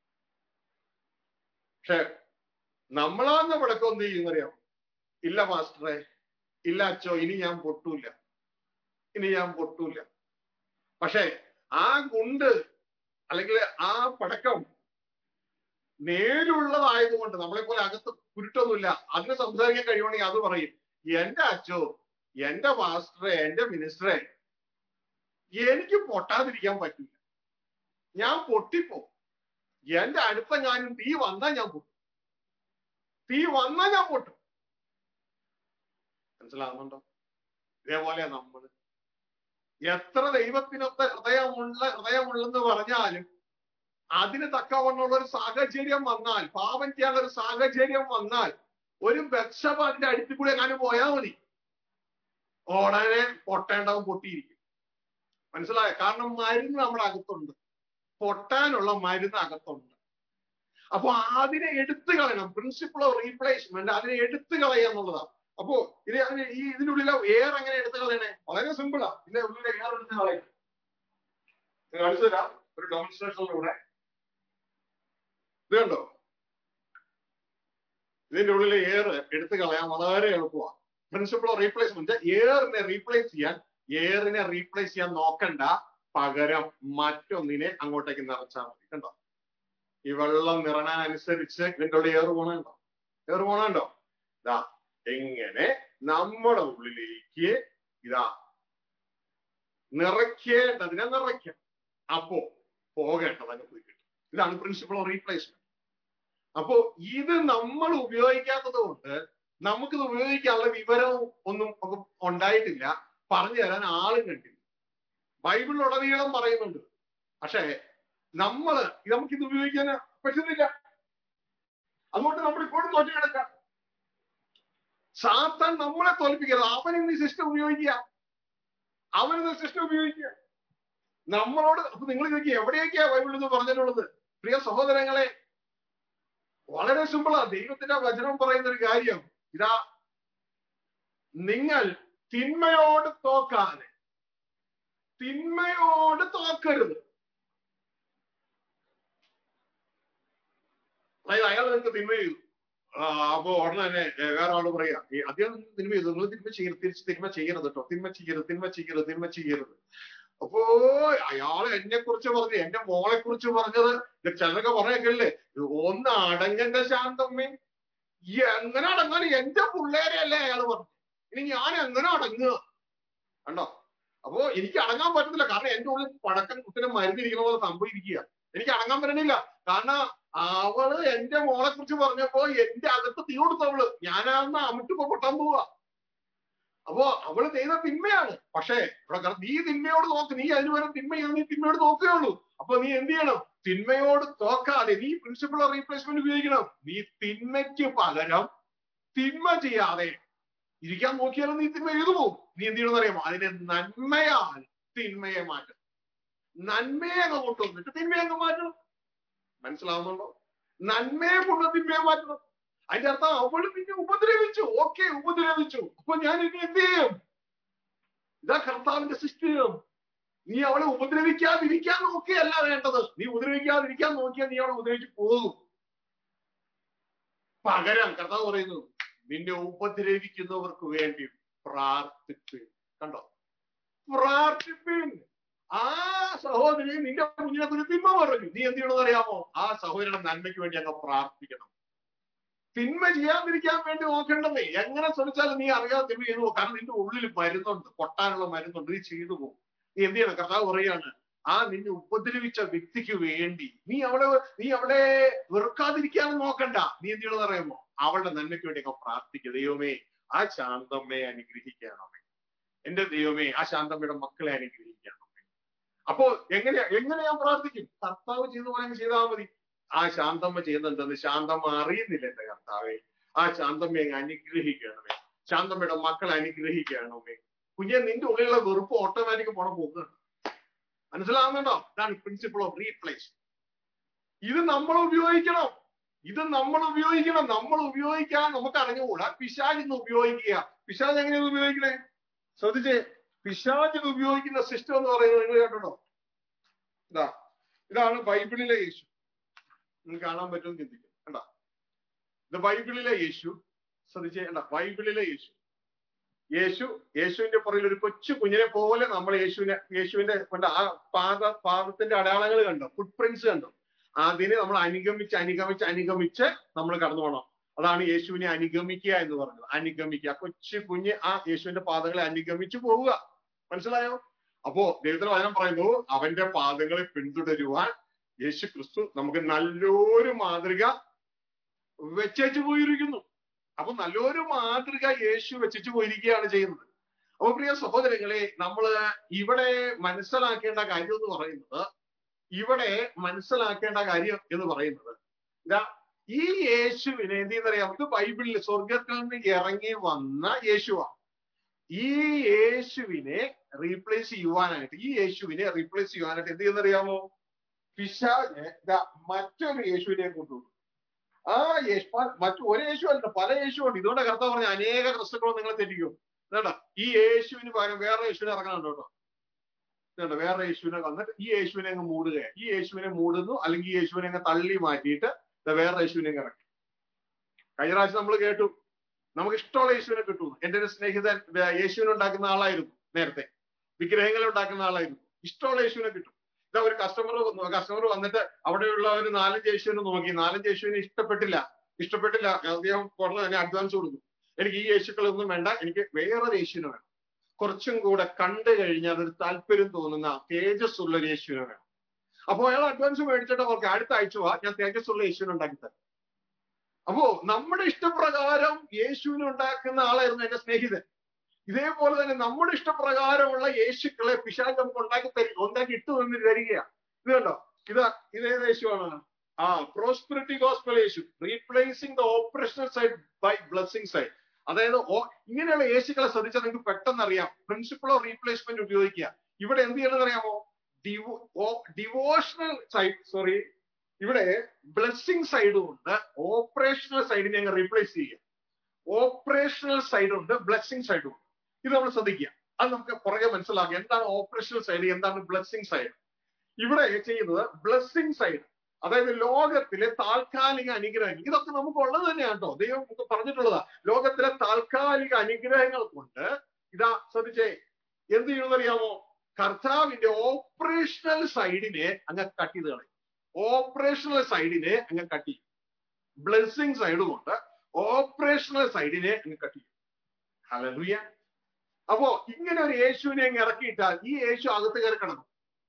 പക്ഷെ നമ്മളാന്ന് പടക്കം എന്ത് ചെയ്യുന്നറിയാം, ഇല്ല മാസ്റ്ററെ, ഇല്ല അച്ചോ, ഇനി ഞാൻ പൊട്ടൂല, ഇനി ഞാൻ പൊട്ടൂല. പക്ഷെ ആ ഗുണ്ട് അല്ലെങ്കിൽ ആ പടക്കം നേരുള്ളതായതുകൊണ്ട്, നമ്മളെ പോലെ അകത്ത് കുരുട്ടൊന്നുമില്ല, അതിന് സംസാരിക്കാൻ കഴിയുവാണെങ്കിൽ അത് പറയും, എന്റെ അച്ചോ, എന്റെ മാസ്റ്ററെ, എന്റെ മിനിസ്റ്ററെ, എനിക്ക് പൊട്ടാതിരിക്കാൻ പറ്റില്ല, ഞാൻ പൊട്ടിപ്പോ, എന്റെ അടുത്ത ഞാനും തീ വന്നാ ഞാൻ പൊട്ടും, തീ വന്നാ ഞാൻ പൊട്ടും. മനസ്സിലാകുന്നുണ്ടോ? ഇതേപോലെ നമ്മൾ എത്ര ദൈവത്തിനൊത്ത ഹൃദയമുള്ള ഹൃദയമുള്ളെന്ന് പറഞ്ഞാലും അതിന് തക്കവണ്ണമുള്ള ഒരു സാഹചര്യം വന്നാൽ, പാപം ചെയ്യാനുള്ള ഒരു സാഹചര്യം വന്നാൽ, ഒരു ബത്ശബ അതിന്റെ അടുത്ത് കൂടെ എങ്ങാനും പോയാൽ മതി, ഉടനെ പൊട്ടേണ്ടവൻ പൊട്ടിയിരിക്കും. മനസ്സിലായ? കാരണം മരുന്ന് നമ്മുടെ അകത്തുണ്ട്, പൊട്ടാനുള്ള മരുന്ന് അകത്തുണ്ട്. അപ്പൊ അതിനെ എടുത്തു കളയണം. പ്രിൻസിപ്പിൾ ഓഫ് റീപ്ലേസ്മെന്റ്, അതിനെ എടുത്തു കളയുക എന്നുള്ളതാണ്. അപ്പോ ഇത് ഈ ഇതിനുള്ളിലെ എയർ എങ്ങനെ എടുത്തു കളയണേ? വളരെ സിമ്പിളാ. ഇതിന്റെ ഉള്ളിലെ എയർ എടുത്ത് കളയണം. കാണിച്ചു തരാം ഒരു ഡെമോൺസ്ട്രേഷനിലൂടെ. ഇത് കണ്ടോ? ഇതിന്റെ ഉള്ളിലെ എയർ എടുത്തു കളയാൻ വളരെ എളുപ്പമാണ്. പ്രിൻസിപ്പിൾ ഓഫ് റീപ്ലേസ്മെന്റ്, എയറിനെ റീപ്ലേസ് ചെയ്യാൻ എയറിനെ റീപ്ലേസ് ചെയ്യാൻ നോക്കണ്ട, പകരം മറ്റൊന്നിനെ അങ്ങോട്ടേക്ക് നിറച്ചാൽ മതി. കണ്ടോ? ഈ വെള്ളം നിറണനുസരിച്ച് ഇതിന്റെ ഉള്ളിൽ എയർ പോണുണ്ടോ? എയർ പോണുണ്ടോ? ഇതാ എങ്ങനെ നമ്മുടെ ഉള്ളിലേക്ക് ഇതാ നിറയ്ക്കേണ്ടതിനെ നിറയ്ക്കാം. അപ്പോ പോകേണ്ടതിനെ പോയി കിട്ടും. ഇതാണ് പ്രിൻസിപ്പിൾ ഓഫ് റീപ്ലേസ്മെന്റ്. അപ്പോ ഇത് നമ്മൾ ഉപയോഗിക്കാത്തത് കൊണ്ട് നമുക്കിത് ഉപയോഗിക്കാനുള്ള വിവരവും ഒന്നും ഉണ്ടായിട്ടില്ല, പറഞ്ഞു തരാൻ ആളും കണ്ടില്ല. ബൈബിളിലുടനീളം പറയുന്നുണ്ട്, പക്ഷേ നമ്മള് നമുക്കിത് ഉപയോഗിക്കാൻ പറ്റുന്നില്ല. അതുകൊണ്ട് നമ്മൾ ഇപ്പോഴും തോറ്റു കിടക്കാം. സാത്താൻ നമ്മളെ തോൽപ്പിക്കരുത്. അവനിന്ന് ഈ സിസ്റ്റം ഉപയോഗിക്കുക, അവനിന്ന് സിസ്റ്റം ഉപയോഗിക്കുക നമ്മളോട്. അപ്പൊ നിങ്ങൾ ചോദിക്കുക എവിടെയൊക്കെയാ ബൈബിളിൽ നിന്ന് പറഞ്ഞിട്ടുള്ളത്? പ്രിയ സഹോദരങ്ങളെ, വളരെ സിമ്പിളാ. ദൈവത്തിന്റെ വചനം പറയുന്ന ഒരു കാര്യം ഇതാ, നിങ്ങൾ തിന്മയോട് തോക്കാതെ, തിന്മയോട് തോക്കരുത്. അതായത് അയാൾ നിങ്ങൾക്ക് തിന്മ ചെയ്തു, അപ്പൊ ഉടനെ തന്നെ വേറെ ആള് പറയാ, അദ്ദേഹം തിന്മ ചെയ്തു, നിങ്ങൾ തിന്മ ചെയ്യരുത്, തിരിച്ച് തിന്മ ചെയ്യരുത് കേട്ടോ, തിന്മ ചെയ്യരുത്, തിന്മ ചെയ്യരുത്, തിന്മ ചെയ്യരുത്. അപ്പോ അയാൾ എന്നെ കുറിച്ച് പറഞ്ഞു, എന്റെ മോളെ കുറിച്ച് പറഞ്ഞത് ചിലരൊക്കെ പറയൊക്കെയല്ലേ, ഒന്ന് അടങ്ങന്റെ ശാന്തമ്മേ, ഈ എങ്ങനെ അടങ്ങാൻ, എന്റെ പിള്ളേരെ അല്ലേ അയാൾ പറഞ്ഞു, ഇനി ഞാൻ എങ്ങനെ അടങ്ങുക? കണ്ടോ? അപ്പോ എനിക്ക് അടങ്ങാൻ പറ്റുന്നില്ല, കാരണം എന്റെ ഉള്ളിൽ പടക്കം കുത്തിനെ മരുന്നിരിക്കുന്ന പോലെ സംഭവിക്കുക. എനിക്ക് അടങ്ങാൻ പറ്റണില്ല, കാരണം അവള് എന്റെ മോളെ കുറിച്ച് പറഞ്ഞപ്പോ എന്റെ അകത്ത് തീ കൊടുത്തവള്, ഞാനാന്ന് അമിട്ടിപ്പോ പൊട്ടാൻ പോവാ. അപ്പോ അവള് ചെയ്ത തിന്മയാണ്. പക്ഷേ ഇവിടെ നീ തിന്മയോട് നോക്ക്, നീ അതിന് വരെ തിന്മ ചെയ്ത് നീ തിന്മയോട് നോക്കുകയുള്ളൂ. അപ്പൊ നീ എന്ത് ചെയ്യണം? തിന്മയോട് തോക്കാതെ നീ പ്രിൻസിപ്പിൾ ഓഫ് റീപ്ലേസ്മെന്റ് ഉപയോഗിക്കണം. നീ തിന്മയ്ക്ക് പകരം തിന്മ ചെയ്യാതെ ഇരിക്കാൻ നോക്കിയാലും നീ തിന്മ ചെയ്തു പോകും. നീ എന്ത് ചെയ്യണമെന്ന് അറിയാമോ? അതിനെ നന്മയാൽ തിന്മയെ മാറ്റണം. നന്മയെ അങ്ങ് കൊണ്ടുവന്നിട്ട് തിന്മയെ അങ്ങ് മാറ്റണം. മനസ്സിലാവുന്നുണ്ടോ? നന്മയെ കൊണ്ട് തിന്മയെ മാറ്റണം. അതിന്റെ അർത്ഥം അവള് നിന്നെ ഉപദ്രവിച്ചു, ഓക്കെ ഉപദ്രവിച്ചു, അപ്പൊ ഞാൻ ഇനി എന്ത് ചെയ്യും? ഇതാ കർത്താവിന്റെ സിസ്റ്റം. നീ അവളെ ഉപദ്രവിക്കാതിരിക്കാൻ നോക്കിയല്ല വേണ്ടത്. നീ ഉപദ്രവിക്കാതിരിക്കാൻ നോക്കിയാൽ നീ അവളെ ഉപദ്രവിച്ച് പോകും. പകരം കർത്താവ് പറയുന്നു, നിന്നെ ഉപദ്രവിക്കുന്നവർക്ക് വേണ്ടി പ്രാർത്ഥിപ്പിൻ. കണ്ടോ? പ്രാർത്ഥിപ്പിൻ. ആ സഹോദരി നിന്റെ കുഞ്ഞിനെ കുറിച്ച് തിന്മ പറഞ്ഞു, നീ എന്ത് ചെയ്യണമെന്ന് അറിയാമോ? ആ സഹോദരിയുടെ നന്മയ്ക്ക് വേണ്ടി അങ്ങ് പ്രാർത്ഥിക്കണം. തിന്മ ചെയ്യാതിരിക്കാൻ വേണ്ടി നോക്കേണ്ടതേ. എങ്ങനെ ശ്രമിച്ചാലും നീ അറിയാതെ തിന്മ ചെയ്തു പോകും. കാരണം നിന്റെ ഉള്ളിൽ മരുന്നുണ്ട്, പൊട്ടാനുള്ള മരുന്നുണ്ട്, നീ ചെയ്തു പോകും. നീ എന്ത് ചെയ്യണം? കർത്താവ് പറയാണ്, ആ നിന്നെ ഉപദ്രവിച്ച വ്യക്തിക്ക് വേണ്ടി നീ അവിടെ നീ അവിടെ വെറുക്കാതിരിക്കാനും നോക്കണ്ട. നീ എന്ത് ചെയ്യണമെന്ന് അറിയാമോ? അവളുടെ നന്മയ്ക്ക് വേണ്ടി ഒക്കെ പ്രാർത്ഥിക്കുക. ദൈവമേ, ആ ശാന്തമ്മയെ അനുഗ്രഹിക്കണമേ. എന്റെ ദൈവമേ, ആ ശാന്തമ്മയുടെ മക്കളെ അനുഗ്രഹിക്കണമേ. അപ്പോ എങ്ങനെയാ എങ്ങനെ ഞാൻ പ്രാർത്ഥിക്കും? കർത്താവ് ചെയ്തു പോലെ ചെയ്താൽ മതി. ആ ശാന്തമ്മ ചെയ്യുന്നുണ്ടെന്ന് ശാന്തമ്മ അറിയുന്നില്ല. എന്റെ കർത്താവെ, ആ ശാന്തമ്മയെ അനുഗ്രഹിക്കണമേ. ശാന്തമ്മയുടെ മക്കളെ അനുഗ്രഹിക്കണമേ. കുഞ്ഞെ, നിന്റെ ഉള്ളിലുള്ള വെറുപ്പ് ഓട്ടോമാറ്റിക് പോണ പോകുന്നുണ്ട്. മനസ്സിലാവുന്നുണ്ടോ? ഇതാണ് പ്രിൻസിപ്പിൾ ഓഫ് റീപ്ലേസ്. ഇത് നമ്മൾ ഉപയോഗിക്കണം. ഇത് നമ്മൾ ഉപയോഗിക്കണം. നമ്മൾ ഉപയോഗിക്കാൻ നമുക്ക് അറിഞ്ഞുകൂടാ. പിശാചിന്ന് ഉപയോഗിക്കുക. പിശാച് എങ്ങനെയാണ് ഉപയോഗിക്കണേ? ശ്രദ്ധിച്ചേ, പിശാചിന് ഉപയോഗിക്കുന്ന സിസ്റ്റം എന്ന് പറയുന്നത് നിങ്ങൾ കേട്ടോ? ഇതാ, ഇതാണ് ബൈബിളിലെ യേശു. നിങ്ങൾക്ക് കാണാൻ പറ്റുമെന്ന് ചിന്തിക്കും. കണ്ടാ, ഇത് ബൈബിളിലെ യേശു. ശ്രദ്ധിച്ചേ, കണ്ടാ, ബൈബിളിലെ യേശു. യേശു യേശുവിന്റെ പുറകിൽ ഒരു കൊച്ചു കുഞ്ഞിനെ പോലെ നമ്മൾ യേശുവിനെ യേശുവിന്റെ ആ പാദ പാദത്തിന്റെ അടയാളങ്ങൾ കണ്ടോ? ഫുട് പ്രിന്റ്സ് കണ്ടോ? അതിനെ നമ്മൾ അനുഗമിച്ച് അനുഗമിച്ച് അനുഗമിച്ച് നമ്മൾ കടന്നു പോകണം. അതാണ് യേശുവിനെ അനുഗമിക്കുക എന്ന് പറഞ്ഞത്. അനുഗമിക്കുക. കൊച്ചു കുഞ്ഞ് ആ യേശുവിന്റെ പാദങ്ങളെ അനുഗമിച്ചു പോവുക. മനസ്സിലായോ? അപ്പോ ദൈവത്തിന്റെ വചനം പറയുന്നു, അവന്റെ പാദങ്ങളെ പിന്തുടരുവാൻ യേശു ക്രിസ്തു നമുക്ക് നല്ലൊരു മാതൃക വെച്ചു പോയിരിക്കുന്നു. അപ്പൊ നല്ലൊരു മാതൃക യേശു വെച്ചു പോയിരിക്കുകയാണ് ചെയ്യുന്നത്. അപ്പൊ പ്രിയ സഹോദരങ്ങളെ, നമ്മള് ഇവിടെ മനസ്സിലാക്കേണ്ട കാര്യം എന്ന് പറയുന്നത് ഇവിടെ മനസ്സിലാക്കേണ്ട കാര്യം എന്ന് പറയുന്നത് ഇതാ, ഈ യേശുവിനെ എന്ത് ചെയ്യുന്നറിയാം? ഇത് ബൈബിളിൽ സ്വർഗത്തിൽ നിന്ന് ഇറങ്ങി വന്ന യേശുവാണ്. ഈ യേശുവിനെ റീപ്ലേസ് ചെയ്യുവാനായിട്ട് ഈ യേശുവിനെ റീപ്ലേസ് ചെയ്യുവാനായിട്ട് എന്ത് ചെയ്യുന്നറിയാമോ? പിശാച് മറ്റൊരു യേശുവിനെ കൊണ്ടുവന്നു. ആ യേശു മറ്റു ഒരു യേശു അല്ല, പല യേശു ഉണ്ട്. ഇതുകൊണ്ട് കർത്താവ് പറഞ്ഞ അനേക ക്രിസ്തുക്കളോ നിങ്ങളെ തെറ്റിക്കും. കേട്ടോ? ഈ യേശുവിന് പകരം വേറെ യേശുവിനെ ഇറങ്ങണുണ്ടോ? കേട്ടോ? കേട്ടോ? വേറെ യേശുവിനെ വന്നിട്ട് ഈ യേശുവിനെ അങ്ങ് മൂടുക. ഈ യേശുവിനെ മൂടുന്നു, അല്ലെങ്കിൽ ഈ യേശുവിനെ അങ്ങ് തള്ളി മാറ്റിയിട്ട് വേറെ യേശുവിനെ ഇറക്കി. കഴിഞ്ഞ പ്രാവശ്യം നമ്മൾ കേട്ടു, നമുക്ക് ഇഷ്ടമുള്ള യേശുവിനെ കിട്ടുന്നു. എന്റെ ഒരു സ്നേഹിതൻ യേശുവിനെ ഉണ്ടാക്കുന്ന ആളായിരുന്നു. നേരത്തെ വിഗ്രഹങ്ങളെ ഉണ്ടാക്കുന്ന ആളായിരുന്നു. ഇഷ്ടമുള്ള യേശുവിനെ കിട്ടും. ഇതാ, ഒരു കസ്റ്റമർ കസ്റ്റമർ വന്നിട്ട് അവിടെയുള്ള ഒരു നാലഞ്ച് യേശുവിനെ നോക്കി. നാലഞ്ച് യേശുവിനെ ഇഷ്ടപ്പെട്ടില്ല ഇഷ്ടപ്പെട്ടില്ല അദ്ദേഹം കുറഞ്ഞ തന്നെ അഡ്വാൻസ് കൊടുക്കും. എനിക്ക് ഈ യേശുക്കളൊന്നും വേണ്ട, എനിക്ക് വേറൊരു യേശുവിനെ വേണം. കുറച്ചും കൂടെ കണ്ടു കഴിഞ്ഞാൽ ഒരു താല്പര്യം തോന്നുന്ന തേജസ് ഉള്ള ഒരു യേശുവിനെ വേണം. അപ്പൊ അയാൾ അഡ്വാൻസ് മേടിച്ചിട്ട് അവർക്ക് അടുത്ത ആഴ്ച വാ, ഞാൻ തേജസ് ഉള്ള യേശുവിനെ ഉണ്ടാക്കി തരാം. അപ്പോ നമ്മുടെ ഇഷ്ടപ്രകാരം യേശുവിനെ ഉണ്ടാക്കുന്ന ആളായിരുന്നു എന്റെ സ്നേഹിതൻ. ഇതേപോലെ തന്നെ നമ്മുടെ ഇഷ്ടപ്രകാരമുള്ള യേശുക്കളെ പിശാച് നമുക്ക് ഉണ്ടാക്കി തരും ഉണ്ടാക്കി ഇട്ടു തന്നി തരികയാണ്. ഇത് കണ്ടോ? ഇതാ, ഇതേത് യേശുവാണ്? ആ prosperity gospel Yesu. Replacing the operational side by blessing side. അതായത് ഇങ്ങനെയുള്ള യേശുക്കളെ ശ്രദ്ധിച്ചാൽ നിങ്ങൾക്ക് പെട്ടെന്ന് അറിയാം. പ്രിൻസിപ്പിൾ ഓഫ് റീപ്ലേസ്മെന്റ് ഉപയോഗിക്കുക. ഇവിടെ എന്ത് ചെയ്യണമെന്ന് അറിയാമോ? ഡിവോ ഡിവോഷണൽ സൈഡ് സോറി ഇവിടെ ബ്ലെസ്സിംഗ് സൈഡും ഉണ്ട്, ഓപ്പറേഷണൽ സൈഡിനെ അങ്ങ് റീപ്ലേസ് ചെയ്യുക. ഓപ്പറേഷണൽ സൈഡ് ഉണ്ട്, ബ്ലെസ്സിംഗ് സൈഡും ഉണ്ട്. ഇത് നമ്മൾ ശ്രദ്ധിക്കുക. അത് നമുക്ക് പുറകെ മനസ്സിലാക്കുക. എന്താണ് ഓപ്പറേഷണൽ സൈഡ്, എന്താണ് ബ്ലെസ്സിംഗ് സൈഡ്? ഇവിടെ ചെയ്യുന്നത് ബ്ലെസ്സിംഗ് സൈഡ്, അതായത് ലോകത്തിലെ താൽക്കാലിക അനുഗ്രഹങ്ങൾ. ഇതൊക്കെ നമുക്ക് ഉള്ളത് തന്നെയാണ് കേട്ടോ. ദൈവം നമുക്ക് പറഞ്ഞിട്ടുള്ളതാ. ലോകത്തിലെ താൽക്കാലിക അനുഗ്രഹങ്ങൾ കൊണ്ട് ഇതാ ശ്രദ്ധിച്ചേ എന്ത് ചെയ്യണമെന്നറിയാമോ? കർത്താവിന്റെ ഓപ്പറേഷണൽ സൈഡിനെ അങ്ങ് കട്ട് ചെയ്ത് കളയും. ഓപ്പറേഷണൽ സൈഡിനെ അങ്ങ് കട്ട് ചെയ്യും. ബ്ലെസ്സിംഗ് സൈഡും കൊണ്ട് ഓപ്പറേഷണൽ സൈഡിനെ അങ്ങ് കട്ട് ചെയ്യും. ഹല്ലേലൂയ. അപ്പോ ഇങ്ങനെ ഒരു യേശുവിനെ അങ്ങ് ഇറക്കിയിട്ടാൽ ഈ യേശു അകത്ത് കയറി കിടന്നു.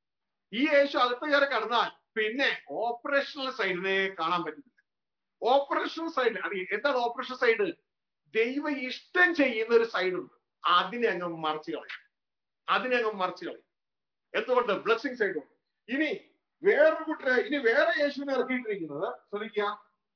ഈ യേശു അകത്ത് കയറി കിടന്നാൽ പിന്നെ ഓപ്പറേഷണൽ സൈഡിനെ കാണാൻ പറ്റുന്നില്ല. ഓപ്പറേഷണൽ സൈഡ് എന്താണ് ഓപ്പറേഷണൽ സൈഡ്? ദൈവ ഇഷ്ടം ചെയ്യുന്ന ഒരു സൈഡ് ഉണ്ട്. അതിനെ അങ്ങ് മറിച്ച് കളയും. അതിനെ അങ്ങ് മറിച്ച് കളയും. എന്തുകൊണ്ട്? ബ്ലെസ്സിംഗ് സൈഡ് ഉണ്ട്. ഇനി വേറൊരു കൂട്ടരെ ഇനി വേറെ യേശുവിനെ ഇറക്കിയിട്ടിരിക്കുന്നത് ശ്രദ്ധിക്കുക.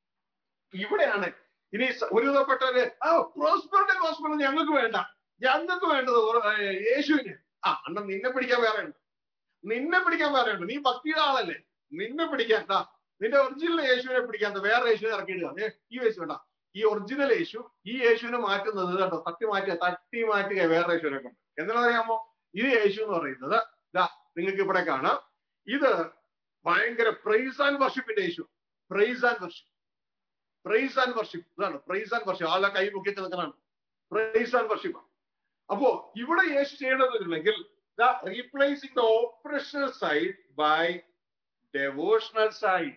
ഇവിടെയാണ് ഇനി ഒരുവിധപ്പെട്ടവര് ആ പ്രോസ്പെരിറ്റി ഗോസ്പൽ ഞങ്ങൾക്ക് വേണ്ട, ഞങ്ങൾക്ക് വേണ്ടത് യേശുവിന്. ആ അണ്ണൻ നിന്നെ പിടിക്കാൻ വേറെ ഉണ്ട്, നിന്നെ പിടിക്കാൻ വേറെ ഉണ്ട്. നീ ഭക്തിയുടെ ആളല്ലേ, നിന്നെ പിടിക്കാൻ എന്താ നിന്റെ ഒറിജിനൽ യേശുവിനെ പിടിക്കാൻ വേറെ യേശുവിനെ ഇറക്കിയിടുക. ഈ യേശു വേണ്ട, ഈ ഒറിജിനൽ യേശു ഈ യേശുവിനെ മാറ്റുന്നത് കേട്ടോ, തട്ടി മാറ്റുക തട്ടി മാറ്റുക വേറെ യേശുവിനെ കൊണ്ട്. എന്താണെന്നറിയാമോ? ഈ യേശു എന്ന് പറയുന്നത് ഇതാ നിങ്ങൾക്ക് ഇവിടെ കാണാം. ഇത് ഭയങ്കര പ്രൈസ് ആൻഡ് വർഷിപ്പിന്റെ Yesu. Praise and worship, praise and worship, ഇതാണ് പ്രൈസ് ആൻഡ് വർഷിപ്പ്. ആളെ കൈ പൊക്കിച്ച് നിൽക്കുന്നതാണ് പ്രൈസ് ആൻഡ് വർഷിപ്പ്. അപ്പോ ഇവിടെ യേശു ചെയ്യേണ്ടതില്ലെങ്കിൽ replacing the operational side by devotional side.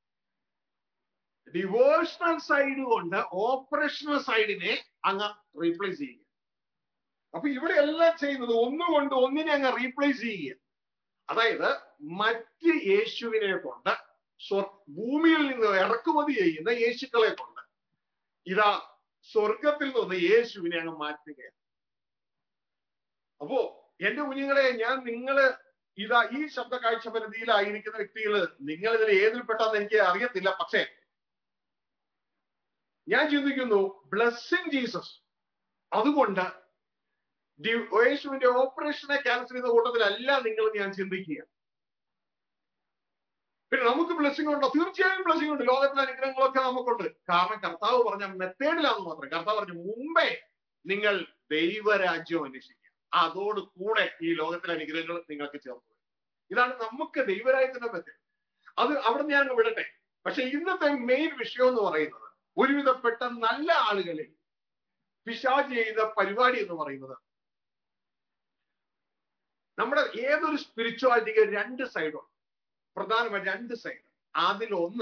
Devotional side കൊണ്ട് ഓപ്പറേഷണൽ സൈഡിനെ അങ്ങ് റീപ്ലേസ് ചെയ്യുക. അപ്പൊ ഇവിടെ എല്ലാം ചെയ്യുന്നത് ഒന്നുകൊണ്ട് ഒന്നിനെ അങ്ങ് റീപ്ലേസ് ചെയ്യുക. അതായത് മറ്റ് യേശുവിനെ കൊണ്ട് ഭൂമിയിൽ നിന്ന് ഇറക്കുമതി ചെയ്യുന്ന യേശുക്കളെ കൊണ്ട് ഇതാ സ്വർഗത്തിൽ നിന്ന് യേശുവിനെ അങ്ങ് മാറ്റുകയാണ്. അപ്പോ എന്റെ കുഞ്ഞുങ്ങളെ, ഞാൻ നിങ്ങള് ഇതാ ഈ ശബ്ദ കാഴ്ച പരിധിയിലായിരിക്കുന്ന വ്യക്തികള്, നിങ്ങൾ ഇതിൽ ഏതിൽപ്പെട്ടാന്ന് എനിക്ക് അറിയത്തില്ല. പക്ഷേ ഞാൻ ചിന്തിക്കുന്നു ബ്ലെസ്സിങ് ജീസസ്. അതുകൊണ്ട് യേശുവിന്റെ ഓപ്പറേഷനെ ക്യാൻസൽ ചെയ്ത കൂട്ടത്തിലല്ല നിങ്ങൾ ഞാൻ ചിന്തിക്കുക. പിന്നെ നമുക്ക് ബ്ലെസ്സിംഗ് ഉണ്ടോ? തീർച്ചയായും ബ്ലെസ്സിംഗ് ഉണ്ട്. ലോകത്തിലെ അനുഗ്രഹങ്ങളൊക്കെ നമുക്കുണ്ട്. കാരണം കർത്താവ് പറഞ്ഞ മെത്തേഡിലാന്ന് മാത്രം. കർത്താവ് പറഞ്ഞു മുമ്പേ നിങ്ങൾ ദൈവരാജ്യം അന്വേഷിക്കുക, അതോട് കൂടെ ഈ ലോകത്തിലെ അനുഗ്രഹങ്ങൾ നിങ്ങൾക്ക് ചേർന്നു. ഇതാണ് നമുക്ക് ദൈവരാജ്യത്തിന്റെ മെത്തേഡ്. അത് അവിടെ ഞാൻ വിടട്ടെ. പക്ഷെ ഇന്നത്തെ മെയിൻ വിഷയം എന്ന് പറയുന്നത് ഒരുവിധപ്പെട്ട നല്ല ആളുകളെ പിശാച് ചെയ്ത പരിപാടി എന്ന് പറയുന്നത്, നമ്മുടെ ഏതൊരു സ്പിരിച്വാലിറ്റിക്ക് രണ്ട് സൈഡുണ്ട്, പ്രധാനമായി രണ്ട് സൈഡ്. അതിലൊന്ന്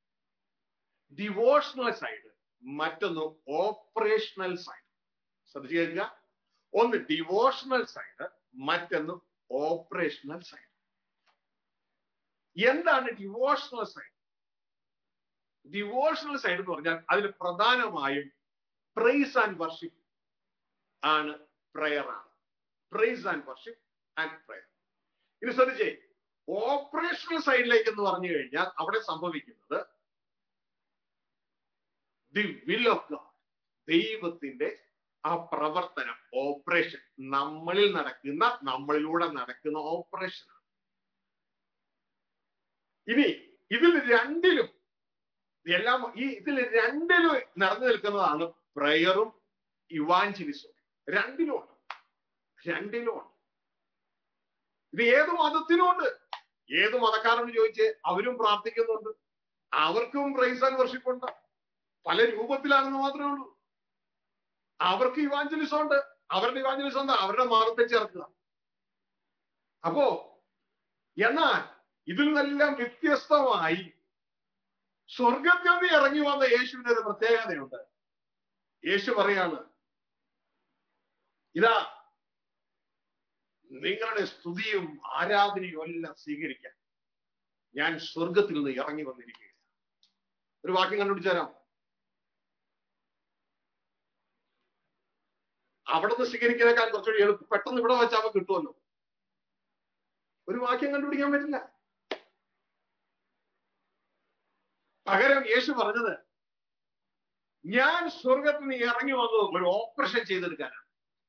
ഡിവോഷണൽ സൈഡ്, മറ്റൊന്ന് ഓപ്പറേഷണൽ സൈഡ്. ശ്രദ്ധിച്ചു കേൾക്കുക. ഒന്ന് ഡിവോഷണൽ സൈഡ്, മറ്റൊന്ന് ഓപ്പറേഷണൽ സൈഡ്. എന്താണ് ഡിവോഷണൽ സൈഡ്? ഡിവോഷണൽ സൈഡ് എന്ന് പറഞ്ഞാൽ അതിൽ പ്രധാനമായും പ്രൈസ് ആൻഡ് വർഷിപ്പ് ആണ്, പ്രയർ ആണ്. Praise and worship and prayer. ഇനി ശ്രദ്ധിച്ചേ, ഓപ്പറേഷണൽ സൈഡിലേക്ക് എന്ന് പറഞ്ഞു കഴിഞ്ഞാൽ അവിടെ സംഭവിക്കുന്നത് ദി വിൽ ഓഫ് ഗോഡ്, ദൈവത്തിന്റെ ആ പ്രവർത്തനം, ഓപ്പറേഷൻ, നമ്മളിൽ നടക്കുന്ന, നമ്മളിലൂടെ നടക്കുന്ന ഓപ്പറേഷൻ. ഇനി ഇതിൽ രണ്ടിലും എല്ലാം ഈ ഇതിൽ രണ്ടിലും നടന്നു നിൽക്കുന്നതാണ് പ്രയറും ഇവാഞ്ചലിസവും. രണ്ടിലുമുണ്ട്, രണ്ടിലുമുണ്ട്. ഇത് ഏത് മതത്തിനുമുണ്ട്. ഏത് മതക്കാരെന്ന് ചോദിച്ച് അവരും പ്രാർത്ഥിക്കുന്നുണ്ട്, അവർക്കും പ്രൈസ് ആൻഡ് വർഷിപ്പ് ഉണ്ട്. പല രൂപത്തിലാണെന്ന് മാത്രമേ ഉള്ളൂ. അവർക്ക് ഇവാഞ്ചലിസം ഉണ്ട്. അവരുടെ ഇവാഞ്ചലിസം ഉണ്ട്, അവരുടെ മതത്തെ ചേർക്കുക. അപ്പോ എന്നാൽ ഇതിൽ നിന്നെല്ലാം വ്യത്യസ്തമായി സ്വർഗത്തിൽ നിന്ന് ഇറങ്ങി വന്ന യേശുവിന്റെ ഒരു പ്രത്യേകതയുണ്ട്. യേശു പറയാണ്, ഇതാ നിങ്ങളുടെ സ്തുതിയും ആരാധനയും എല്ലാം സ്വീകരിക്കാൻ ഞാൻ സ്വർഗത്തിൽ നിന്ന് ഇറങ്ങി വന്നിരിക്കുകയാണ്. ഒരു വാക്യം കണ്ടുപിടിച്ചു തരാം. അവിടെ നിന്ന് സ്വീകരിക്കുന്നേക്കാൾ കുറച്ചുകൂടി എളുപ്പം, പെട്ടെന്ന് ഇവിടെ വെച്ചാൽ അവ കിട്ടുമല്ലോ. ഒരു വാക്യം കണ്ടുപിടിക്കാൻ പറ്റില്ല. പകരം യേശു പറഞ്ഞത്, ഞാൻ സ്വർഗത്തിൽ നിന്ന് ഇറങ്ങി വന്നത് ഒരു ഓപ്പറേഷൻ ചെയ്തെടുക്കാനാണ്.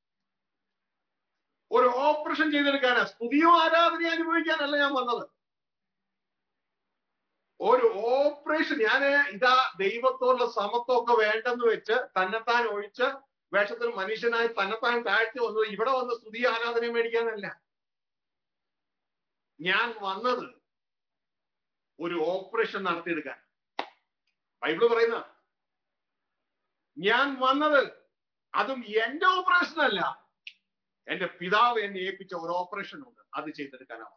ഒരു ഓപ്പറേഷൻ ചെയ്തെടുക്കാനാ. സ്തുതിയോ ആരാധനയോ അനുഭവിക്കാനല്ല ഞാൻ വന്നത്. ഒരു ഓപ്പറേഷൻ. ഞാന് ഇതാ ദൈവത്തോടുള്ള സമത്വമൊക്കെ വേണ്ടെന്ന് വെച്ച് തന്നെത്താൻ ഒഴിച്ച് വേഷത്തിൽ മനുഷ്യനായി തന്നെത്താൻ താഴ്ത്തി വന്നത് ഇവിടെ വന്ന് സ്തുതി ആരാധനയും മേടിക്കാനല്ല. ഞാൻ വന്നത് ഒരു ഓപ്പറേഷൻ നടത്തിയെടുക്കാൻ. ബൈബിള് പറയുന്ന, ഞാൻ വന്നത് അതും എന്റെ ഓപ്പറേഷൻ അല്ല, എന്റെ പിതാവ് എന്നെ ഏൽപ്പിച്ച ഒരു ഓപ്പറേഷൻ ഉണ്ട്, അത് ചെയ്തെടുക്കാനാണ്.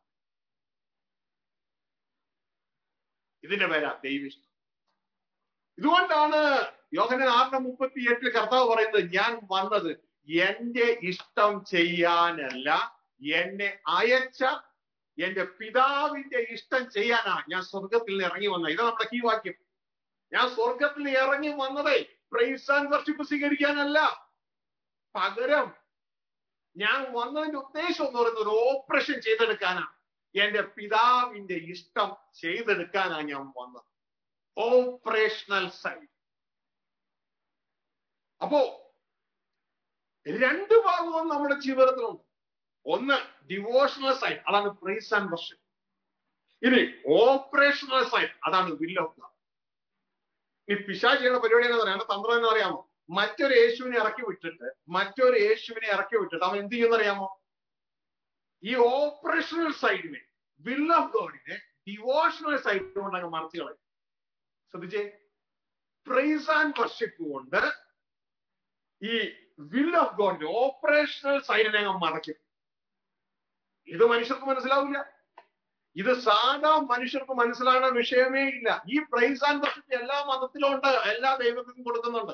ഇതിന്റെ പേരാ ദൈവിഷ്ടം. ഇതുകൊണ്ടാണ് യോഹന്നാൻ ആറിന്റെ മുപ്പത്തി എട്ടിൽ കർത്താവ് പറയുന്നത്, ഞാൻ വന്നത് എന്റെ ഇഷ്ടം ചെയ്യാനല്ല, എന്നെ അയച്ച എന്റെ പിതാവിന്റെ ഇഷ്ടം ചെയ്യാനാ ഞാൻ സ്വർഗത്തിൽ നിന്ന് ഇറങ്ങി വന്നത്. ഇതാ നമ്മുടെ ഈ വാക്യം. ഞാൻ സ്വർഗത്തിൽ നിന്ന് ഇറങ്ങി വന്നതേ പ്രൈസ് ആൻഡ് വർഷിപ്പ് സ്വീകരിക്കാനല്ല. പകരം ഞാൻ വന്നതിന്റെ ഉദ്ദേശം എന്ന് പറയുന്നത് ഒരു ഓപ്പറേഷൻ ചെയ്തെടുക്കാനാ. എന്റെ പിതാവിന്റെ ഇഷ്ടം ചെയ്തെടുക്കാനാ ഞാൻ വന്നത്. Operational side. അപ്പോ രണ്ട് ഭാഗവും നമ്മുടെ ജീവിതത്തിലുണ്ട്. ഒന്ന് ഡിവോഷണൽ സൈഡ്, അതാണ് പ്രൈസ് ആൻഡ് വർഷിപ്പ്. ഇനി ഓപ്പറേഷണൽ സൈഡ്, അതാണ് വിൽ ഓഫ് ഗോഡ്. ഈ പിശാചിയുടെ പരിപാടി എന്ന് പറയുന്നത് തന്ത്രം എന്ന് അറിയാമോ? മറ്റൊരു യേശുവിനെ ഇറക്കി വിട്ടിട്ട് മറ്റൊരു യേശുവിനെ ഇറക്കി വിട്ടിട്ട് അവൻ എന്ത് ചെയ്യുമെന്ന് അറിയാമോ? ഈ ഓപ്പറേഷണൽ സൈഡിനെ, വിൽ ഓഫ് ഗോഡിനെ ഡിവോഷണൽ സൈഡ് കൊണ്ട് അങ്ങ് മറച്ചു കളയും. ശ്രദ്ധിച്ചേ, പ്രൈസ് ആൻഡ് വർഷിപ്പ് കൊണ്ട് ഈ വിൽ ഓഫ് ഗോഡിന്റെ ഓപ്പറേഷണൽ സൈഡിനെ അങ്ങ് മറയ്ക്കും. ഇത് മനുഷ്യർക്ക് മനസ്സിലാവില്ല. ഇത് സാധാ മനുഷ്യർക്ക് മനസ്സിലാകുന്ന വിഷയമേ ഇല്ല. ഈ പ്രൈസ് ആൻഡ് വർഷിപ്പ് എല്ലാ മതത്തിലും ഉണ്ട്, എല്ലാ ദൈവത്തിനും കൊടുക്കുന്നുണ്ട്.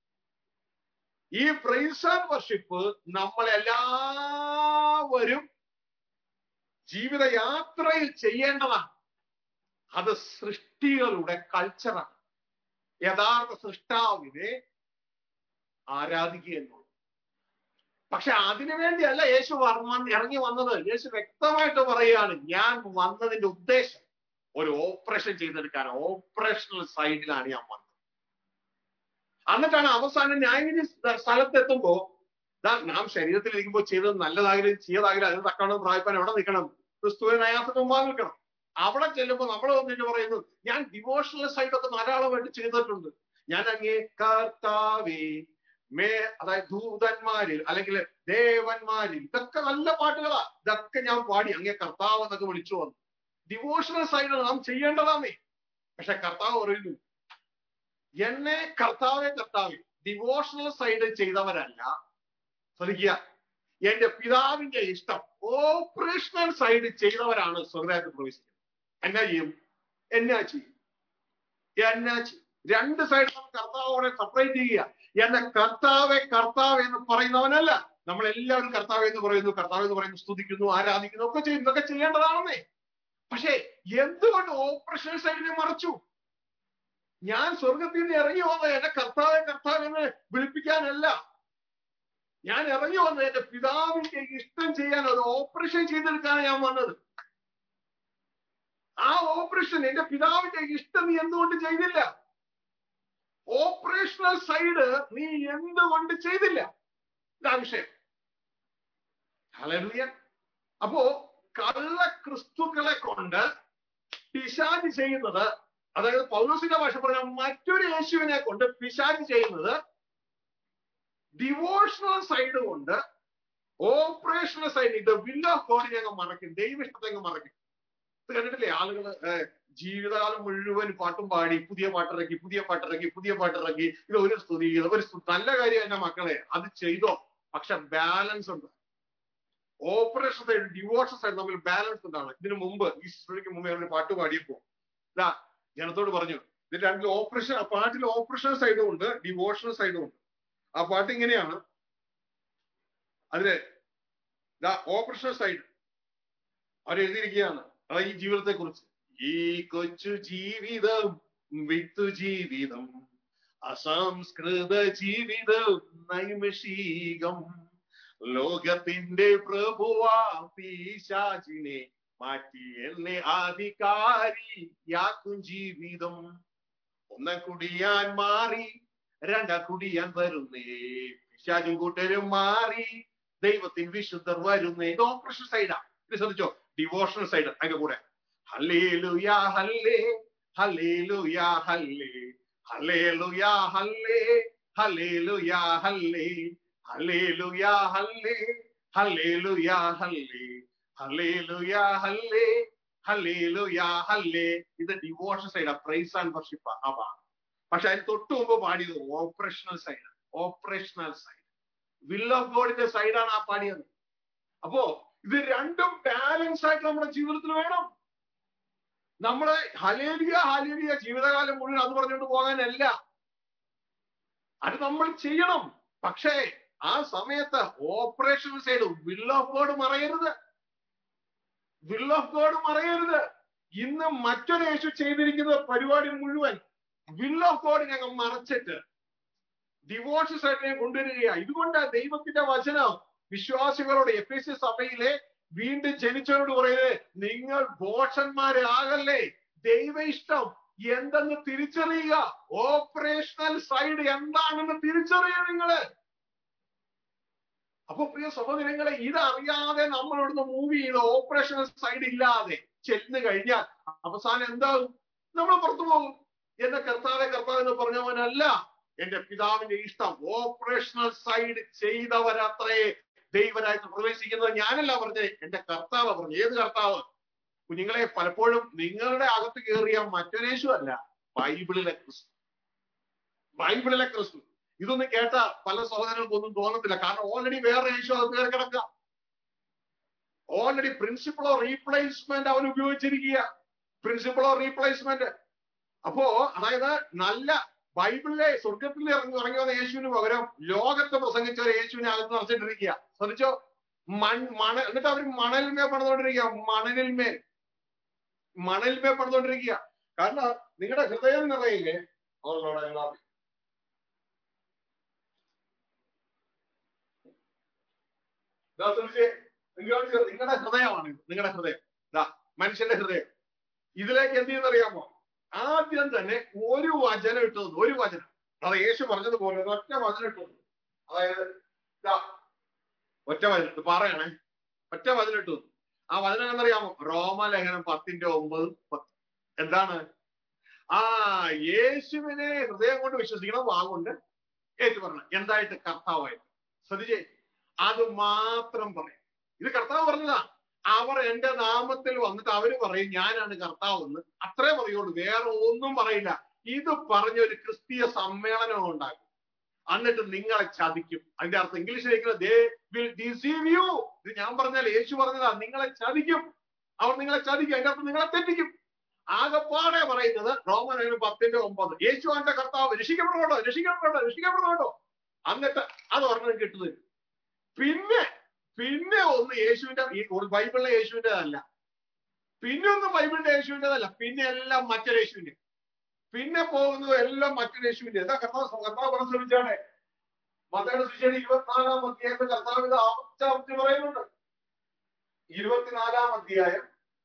ഈ പ്രൈസ് ആൻഡ് വർഷിപ്പ് നമ്മളെല്ലാവരും ജീവിതയാത്രയിൽ ചെയ്യേണ്ടതാണ്. അത് സൃഷ്ടികളുടെ കൾച്ചറാണ്. യഥാർത്ഥ സൃഷ്ടാവിനെ ആരാധിക്കുക എന്നുള്ളത്. പക്ഷെ അതിനു വേണ്ടിയല്ല യേശു ഇറങ്ങി വന്നത്. യേശു വ്യക്തമായിട്ട് പറയുകയാണ്, ഞാൻ വന്നതിന്റെ ഉദ്ദേശം ഒരു ഓപ്പറേഷൻ ചെയ്തെടുക്കാൻ, ഓപ്പറേഷണൽ സൈഡിലാണ് ഞാൻ വന്നത്. എന്നിട്ടാണ് അവസാനം ന്യായവിധി സ്ഥലത്തെത്തുമ്പോ നാം ശരീരത്തിൽ ഇരിക്കുമ്പോൾ ചെയ്തത് നല്ലതായാലും ചെയ്യതായാലും അതിന് തക്കണം പ്രായപ്പാൻ എവിടെ നിൽക്കണം? ക്രിസ്തുവിനെ ന്യായത്തിന് മുമ്പാകെ നിൽക്കണം. അവിടെ ചെല്ലുമ്പോൾ നമ്മൾ വന്നിട്ട് പറയുന്നു, ഞാൻ ഡിവോഷണൽ സൈഡൊക്കെ ധാരാളമായിട്ട് ചെയ്തിട്ടുണ്ട്. ഞാൻ അങ്ങേ കർത്താവേ മേ, അതായത് ദൂതന്മാരിൽ അല്ലെങ്കിൽ ദേവന്മാരിൽ, ഇതൊക്കെ നല്ല പാട്ടുകളാ, ഇതൊക്കെ ഞാൻ പാടി അങ്ങേ കർത്താവ് എന്നൊക്കെ വിളിച്ചു വന്നു. ഡിവോഷണൽ സൈഡ് നാം ചെയ്യേണ്ടതാന്നേ. പക്ഷെ കർത്താവ് പറയുന്നു, എന്നെ കർത്താവെ കർത്താവെ ഡിവോഷണൽ സൈഡ് ചെയ്തവരല്ല, ശ്രദ്ധിക്കുക, എന്റെ പിതാവിന്റെ ഇഷ്ടം ഓപ്പറേഷണൽ സൈഡ് ചെയ്തവരാണ് സ്വർഗ്ഗരാജ്യത്തിൽ പ്രവേശിക്കുന്നത്. എന്നാ ചെയ്യും? എന്നാ ചെയ്യും? എന്നാ ചെയ്യും? രണ്ട് സൈഡ് നമ്മൾ കർത്താവോടെ സെപ്പറേറ്റ് ചെയ്യുക. എന്റെ കർത്താവെ കർത്താവ് എന്ന് പറയുന്നവനല്ല. നമ്മളെല്ലാവരും കർത്താവ് എന്ന് പറയുന്നു, കർത്താവ് എന്ന് പറയുന്നു, സ്തുതിക്കുന്നു, ആരാധിക്കുന്നു, ഒക്കെ ചെയ്യുന്നു. ഇതൊക്കെ ചെയ്യേണ്ടതാണെന്നേ. പക്ഷെ എന്തുകൊണ്ട് ഓപ്പറേഷണൽ സൈഡിനെ മറച്ചു? ഞാൻ സ്വർഗത്തിൽ നിന്ന് ഇറങ്ങി വന്നത് എന്റെ കർത്താവെ കർത്താവ് എന്ന് വിളിപ്പിക്കാനല്ല. ഞാൻ ഇറങ്ങി വന്നത് എന്റെ പിതാവിന്റെ ഇഷ്ടം ചെയ്യാൻ, ഒരു ഓപ്പറേഷൻ ചെയ്തെടുക്കാനാണ് ഞാൻ വന്നത്. ആ ഓപ്പറേഷൻ എന്റെ പിതാവിന്റെ ഇഷ്ടം നീ എന്തുകൊണ്ട് ചെയ്തില്ല? ഓപ്പറേഷണൽ സൈഡ് നീ എന്തുകൊണ്ട് ചെയ്തില്ല? ഇതാ വിഷയം. ഹല്ലേലൂയ. അപ്പോ കള്ള ക്രിസ്തുക്കളെ കൊണ്ട് പിശാച് ചെയ്യുന്നത്, അതായത് പൗലോസിന്റെ ഭാഷ പറഞ്ഞ മറ്റൊരു യേശുവിനെ കൊണ്ട് പിശാച് ചെയ്യുന്നത് ഡിവോഷണൽ സൈഡ് കൊണ്ട് ഓപ്പറേഷണൽ സൈഡ്, ഇത് വിൽ ഓഫ് ഗോഡിനെ അങ്ങ് മറക്കും, ദൈവിഷ്ടത്തെ അങ്ങ് മറക്കും. ഇത് കണ്ടിട്ടില്ലേ? ആളുകള് ജീവിതകാലം മുഴുവൻ പാട്ടും പാടി, പുതിയ പാട്ടിറക്കി പുതിയ പാട്ടിറക്കി പുതിയ പാട്ടിറക്കി ഇത് ഒരു സ്തുതി, ഒരു നല്ല കാര്യം എന്റെ മക്കളെ, അത് ചെയ്തോ. പക്ഷെ ബാലൻസ് ഉണ്ട്. ഓപ്പറേഷൻ സൈഡ് ഡിവോഷൻ സൈഡ് തമ്മിൽ ബാലൻസ് ഉണ്ടാണ്. ഇതിനു മുമ്പ് ഈ സ്തുതിക്ക് മുമ്പ് ഒരു പാട്ട് പാടിയപ്പോ ഇതാ ജനത്തോട് പറഞ്ഞു, ഇത് രണ്ടിൽ ഓപ്പറേഷൻ, ആ പാട്ടിൽ ഓപ്പറേഷൻ സൈഡും ഉണ്ട്, ഡിവോഷണൽ സൈഡും ഉണ്ട്. ആ പാട്ട് ഇങ്ങനെയാണ്. അതില് ഓപ്പറേഷൻ സൈഡ് അവരെഴുതിയിരിക്കുകയാണ്, അതായത് ഈ ജീവിതത്തെ കുറിച്ച്. ഈ കൊച്ചു ജീവിതം വിത്തു ജീവിതം, അസംസ്കൃത ജീവിതം നൈമിഷികം, ലോകത്തിന്റെ പ്രഭുവാ പിശാചിനെ മാറ്റി എന്നെ അധികാരിയാക്കും ജീവിതം. ഒന്നാം കുടിയാൻ മാറി രണ്ടാം കുടിയാൻ വരുന്നേ, പിശാചും കൂട്ടരും മാറി ദൈവത്തിൻ വിശുദ്ധർ വരുന്നേ. ഇത് ഓപ്പറേഷൻ സൈഡാ. ഇത് ശ്രദ്ധിച്ചോ, ഡിവോഷണൽ സൈഡ്. അതിന്റെ കൂടെ ഹല്ലേലൂയാ ഹല്ലേ ഹല്ലേലൂയാ ഹല്ലേ ഹല്ലേലൂയാ ഹല്ലേ ഹല്ലേലൂയാ ഹല്ലേ ഹല്ലേലൂയാ ഹല്ലേ ഹല്ലേലൂയാ ഹല്ലേ ഹല്ലേലൂയാ ഹല്ലേ ഹല്ലേലൂയാ ഹല്ലേ. ഇത് ഡിവോഷണൽ സൈഡാ, പ്രൈസ് ആൻഡ് വർഷിപ്പ്. അവാ. പക്ഷെ അതിന് തൊട്ട് മുമ്പ് പാടിയത് operational side. Operational side will of ഗോഡിന്റെ സൈഡാണ് ആ പാടിയത്. അപ്പോ ഇത് രണ്ടും ബാലൻസ് ആയിട്ട് നമ്മുടെ ജീവിതത്തിൽ വേണം. നമ്മള് ഹല്ലേലൂയ ഹല്ലേലൂയ ജീവിതകാലം മുഴുവൻ അത് പറഞ്ഞുകൊണ്ട് പോകാനല്ല, അത് നമ്മൾ ചെയ്യണം. പക്ഷേ ആ സമയത്ത് operational side will of God മറയരുത്. വിൽ ഓഫ് ഗോഡ് മറയരുത്. ഇന്ന് മറ്റൊരു യേശു ചെയ്തിരിക്കുന്ന പരിപാടി മുഴുവൻ വിൽ ഓഫ് ഗോഡിനെ അങ്ങ് മറച്ചിട്ട് ഡിവോഷൻ സൈഡിനെ കൊണ്ടുവരികയാണ്. ഇതുകൊണ്ട് ദൈവത്തിന്റെ വചനം വിശ്വാസികളോട്, എഫെസ്യ സഭയിലെ വീണ്ടും ജനിച്ചവരോട് പറയുന്നത്, നിങ്ങൾ ഭോഷന്മാരാകല്ലേ, ദൈവ ഇഷ്ടം എന്തെന്ന് തിരിച്ചറിയുക, ഓപ്പറേഷണൽ സൈഡ് എന്താണെന്ന് തിരിച്ചറിയുക നിങ്ങള്. അപ്പൊ പ്രിയ സഹോദരങ്ങളെ, ഇതറിയാതെ നമ്മൾ ഇവിടുന്ന് മൂവ് ചെയ്ത് ഓപ്പറേഷണൽ സൈഡ് ഇല്ലാതെ ചെന്ന് കഴിഞ്ഞാൽ അവസാനം എന്താകും? നമ്മൾ പുറത്തു പോകും. എന്റെ കർത്താവെ കർത്താവ് എന്ന് പറഞ്ഞവനല്ല, എന്റെ പിതാവിന്റെ ഇഷ്ടം ഓപ്പറേഷണൽ സൈഡ് ചെയ്തവരത്രേ ദൈവരായിട്ട് പ്രവേശിക്കുന്നത് ഞാനല്ല പറഞ്ഞത്, എന്റെ കർത്താവ് പറഞ്ഞു. ഏത് കർത്താവ്? കുഞ്ഞുങ്ങളെ, പലപ്പോഴും നിങ്ങളുടെ അകത്ത് കയറിയ മറ്റൊരു യേശു അല്ല, ബൈബിളിലെ ക്രിസ്തു. ബൈബിളിലെ ക്രിസ്തു. ഇതൊന്നും കേട്ട പല സഹോദരങ്ങൾക്കും ഒന്നും തോന്നത്തില്ല. കാരണം ഓൾറെഡി വേറെ യേശു അത് കയറി കിടക്കുക. ഓൾറെഡി പ്രിൻസിപ്പിൾ ഓഫ് റീപ്ലേസ്മെന്റ് അവൻ ഉപയോഗിച്ചിരിക്കുക. Principle of replacement. അപ്പോ അതായത് നല്ല ബൈബിളിലെ സ്വർഗത്തിൽ ഇറങ്ങി ഇറങ്ങി വന്ന യേശുവിന് പകരം ലോകത്ത് പ്രസംഗിച്ച ഒരു യേശുവിനെ അകത്ത് നിറച്ചിട്ടിരിക്കുക. ശ്രദ്ധിച്ചോ? മൺ മണ എന്നിട്ട് അവർ മണലിന്മേൽ പണിതുകൊണ്ടിരിക്കുക. മണലിന്മേൽ മണലിന്മേൽ പണിതുകൊണ്ടിരിക്കുക. കാരണം നിങ്ങളുടെ ഹൃദയം നിറയില്ലേ? നിങ്ങളുടെ ഹൃദയമാണ് ഇത്. നിങ്ങളുടെ ഹൃദയം ഇതാ മനുഷ്യന്റെ ഹൃദയം. ഇതിലേക്ക് എന്ത് ചെയ്യുന്നറിയാമോ? ആദ്യം തന്നെ ഒരു വചനം ഇട്ടു. ഒരു വചനം, അത് യേശു പറഞ്ഞതുപോലെ ഒറ്റ വചനം ഇട്ടു. അതായത് ഇതാ ഒറ്റ വചനം പറയണേ, ഒറ്റ വചനം ഇട്ടു. ആ വചനം എന്നറിയാമോ? റോമലേഖനം പത്തിന്റെ ഒമ്പത് പത്ത്. എന്താണ്? ആ യേശുവിനെ ഹൃദയം കൊണ്ട് വിശ്വസിക്കണം, വാഗുണ്ട് ഏറ്റു പറഞ്ഞു. എന്തായിട്ട്? കർത്താവായിട്ട്. ശ്രദ്ധിച്ചേ, അത് മാത്രം പറയും. ഇത് കർത്താവ് പറഞ്ഞതാ. അവർ എന്റെ നാമത്തിൽ വന്നിട്ട് അവര് പറയും ഞാനാണ് കർത്താവ് എന്ന്. അത്രേ പറയുള്ളൂ, വേറെ ഒന്നും പറയില്ല. ഇത് പറഞ്ഞൊരു ക്രിസ്തീയ സമ്മേളനം ഉണ്ടാക്കും. എന്നിട്ട് നിങ്ങളെ ചതിക്കും. അതിന്റെ അർത്ഥം ഇംഗ്ലീഷിലേക്ക് ദേ വിൽ ഡിസീവ് യു. ഇത് ഞാൻ പറഞ്ഞാൽ യേശു പറഞ്ഞതാ. നിങ്ങളെ ചതിക്കും. അവർ നിങ്ങളെ ചതിക്കും. അതിന്റെ അർത്ഥം നിങ്ങളെ തെറ്റിക്കും. ആകപ്പാടെ പറയുന്നത് റോമലേഖനം പത്തിന്റെ ഒമ്പത്. യേശു എന്റെ കർത്താവ്, രക്ഷിക്കപ്പെടണോ രക്ഷിക്കപ്പെടണോ രക്ഷിക്കപ്പെടണോ. എന്നിട്ട് അത് ഒരെണ്ണം കിട്ടുന്നത്. പിന്നെ പിന്നെ ഒന്ന് യേശുവിന്റെ ബൈബിളിലെ യേശുവിൻ്റെതല്ല, പിന്നെ ഒന്നും ബൈബിളിന്റെ യേശുവിൻ്റെതല്ല, പിന്നെ എല്ലാം മറ്റൊരു യേശുവിന്റെ. പിന്നെ പോകുന്നത് എല്ലാം മറ്റൊരു യേശുവിന്റെ. എന്താ കർത്താവ് കർത്താവ് പറഞ്ഞ ശ്രമിച്ചാണ്. മത്തായിയുടെ സുവിശേഷം ഇരുപത്തിനാലാം അധ്യായത്തിൽ കർത്താവ് ഇത് ആവർത്തിച്ച് പറയുന്നുണ്ട്. ഇരുപത്തിനാലാം അധ്യായം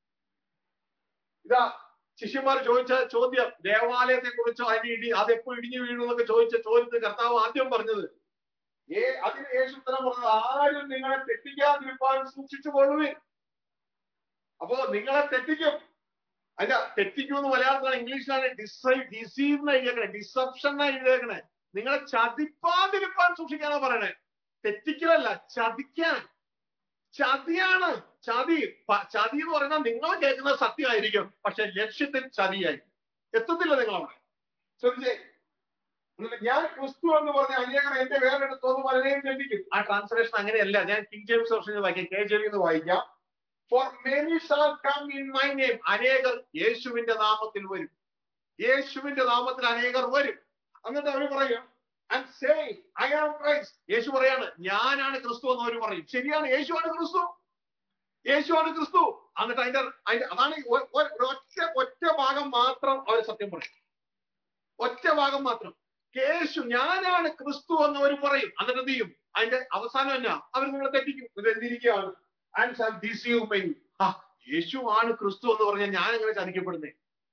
ഇതാ ശിഷ്യന്മാർ ചോദിച്ച ചോദ്യം, ദേവാലയത്തെ കുറിച്ചോ അതിന് ഇടി അതെപ്പോ ഇടിഞ്ഞു വീണു എന്നൊക്കെ ചോദിച്ച ചോദ്യത്തിന് കർത്താവ് ആദ്യം പറഞ്ഞത്, ഏ അതിന് യേശു ഉത്തരം പറഞ്ഞത്, ആരും നിങ്ങളെ തെറ്റിക്കാതിരിക്കാൻ സൂക്ഷിച്ചു കൊള്ളുവിൻ. അപ്പോ നിങ്ങളെ തെറ്റിക്കും. അതിന്റെ തെറ്റിക്കും എന്ന് മലയാളത്തിലാണ്, ഇംഗ്ലീഷിലാണ് ഡിസൈ ഡിസീവ് എന്ന് എഴുതിയേക്കണേ, ഡിസപ്ഷൻ എന്ന് എഴുതിയേക്കണേ. നിങ്ങളെ ചതിപ്പാതിരിക്കാൻ സൂക്ഷിക്കാനാ പറയണേ. തെറ്റിക്കലല്ല, ചതിക്കാൻ. ചതിയാണ്. ചതി ചതി എന്ന് പറഞ്ഞാൽ നിങ്ങൾ കേൾക്കുന്നത് സത്യമായിരിക്കും, പക്ഷെ ലക്ഷ്യത്തിൽ ചതിയായി എത്തത്തില്ല നിങ്ങൾ അവിടെ. ശ്രദ്ധിച്ചേ, ഞാൻ ക്രിസ്തു എന്ന് പറഞ്ഞ അനേകർ എന്റെ വേറെടുത്ത് ഒന്ന് പലരെയും തെറ്റിക്കും. ആ ട്രാൻസ്ലേഷൻ അങ്ങനെയല്ല. ഞാൻ കിങ് ജെയിംസ് വേർഷൻ വായിക്കാം, കെ ജെ വി എന്ന് വായിക്കാം. For many shall come in my name. അനേകർ യേശുവിന്റെ നാമത്തിൽ വരും. യേശുവിന്റെ നാമത്തിൽ അനേകർ വരും. എന്നിട്ട് അവർ പറയും and say I am Christ. യേശു പറയാണ് ഞാനാണ് ക്രിസ്തു എന്ന് അവർ പറയും. ശരിയാണ്, യേശുവാണ് ക്രിസ്തു, യേശുവാണ് ക്രിസ്തു. എന്നിട്ട് അതിന്റെ അതിന്റെ അതാണ് ഒറ്റ ഒറ്റ ഭാഗം മാത്രം അവർ സത്യം പറയും. ഒറ്റ ഭാഗം മാത്രം. യേശു ഞാനാണ് ക്രിസ്തു എന്ന് അവർ പറയും. എന്നിട്ട് എന്ത് ചെയ്യും? അതിന്റെ അവസാനം എന്നാ? അവർ നിങ്ങളെ തെറ്റിക്കും. ഇത് എന്തിരിക്കുകയാണ്? and shall deceive many. ആ യേശു ആണ് ക്രിസ്തു എന്ന് പറഞ്ഞാൽ ഞാൻ എങ്ങനെ ചതിക്കപ്പെടുന്നേ?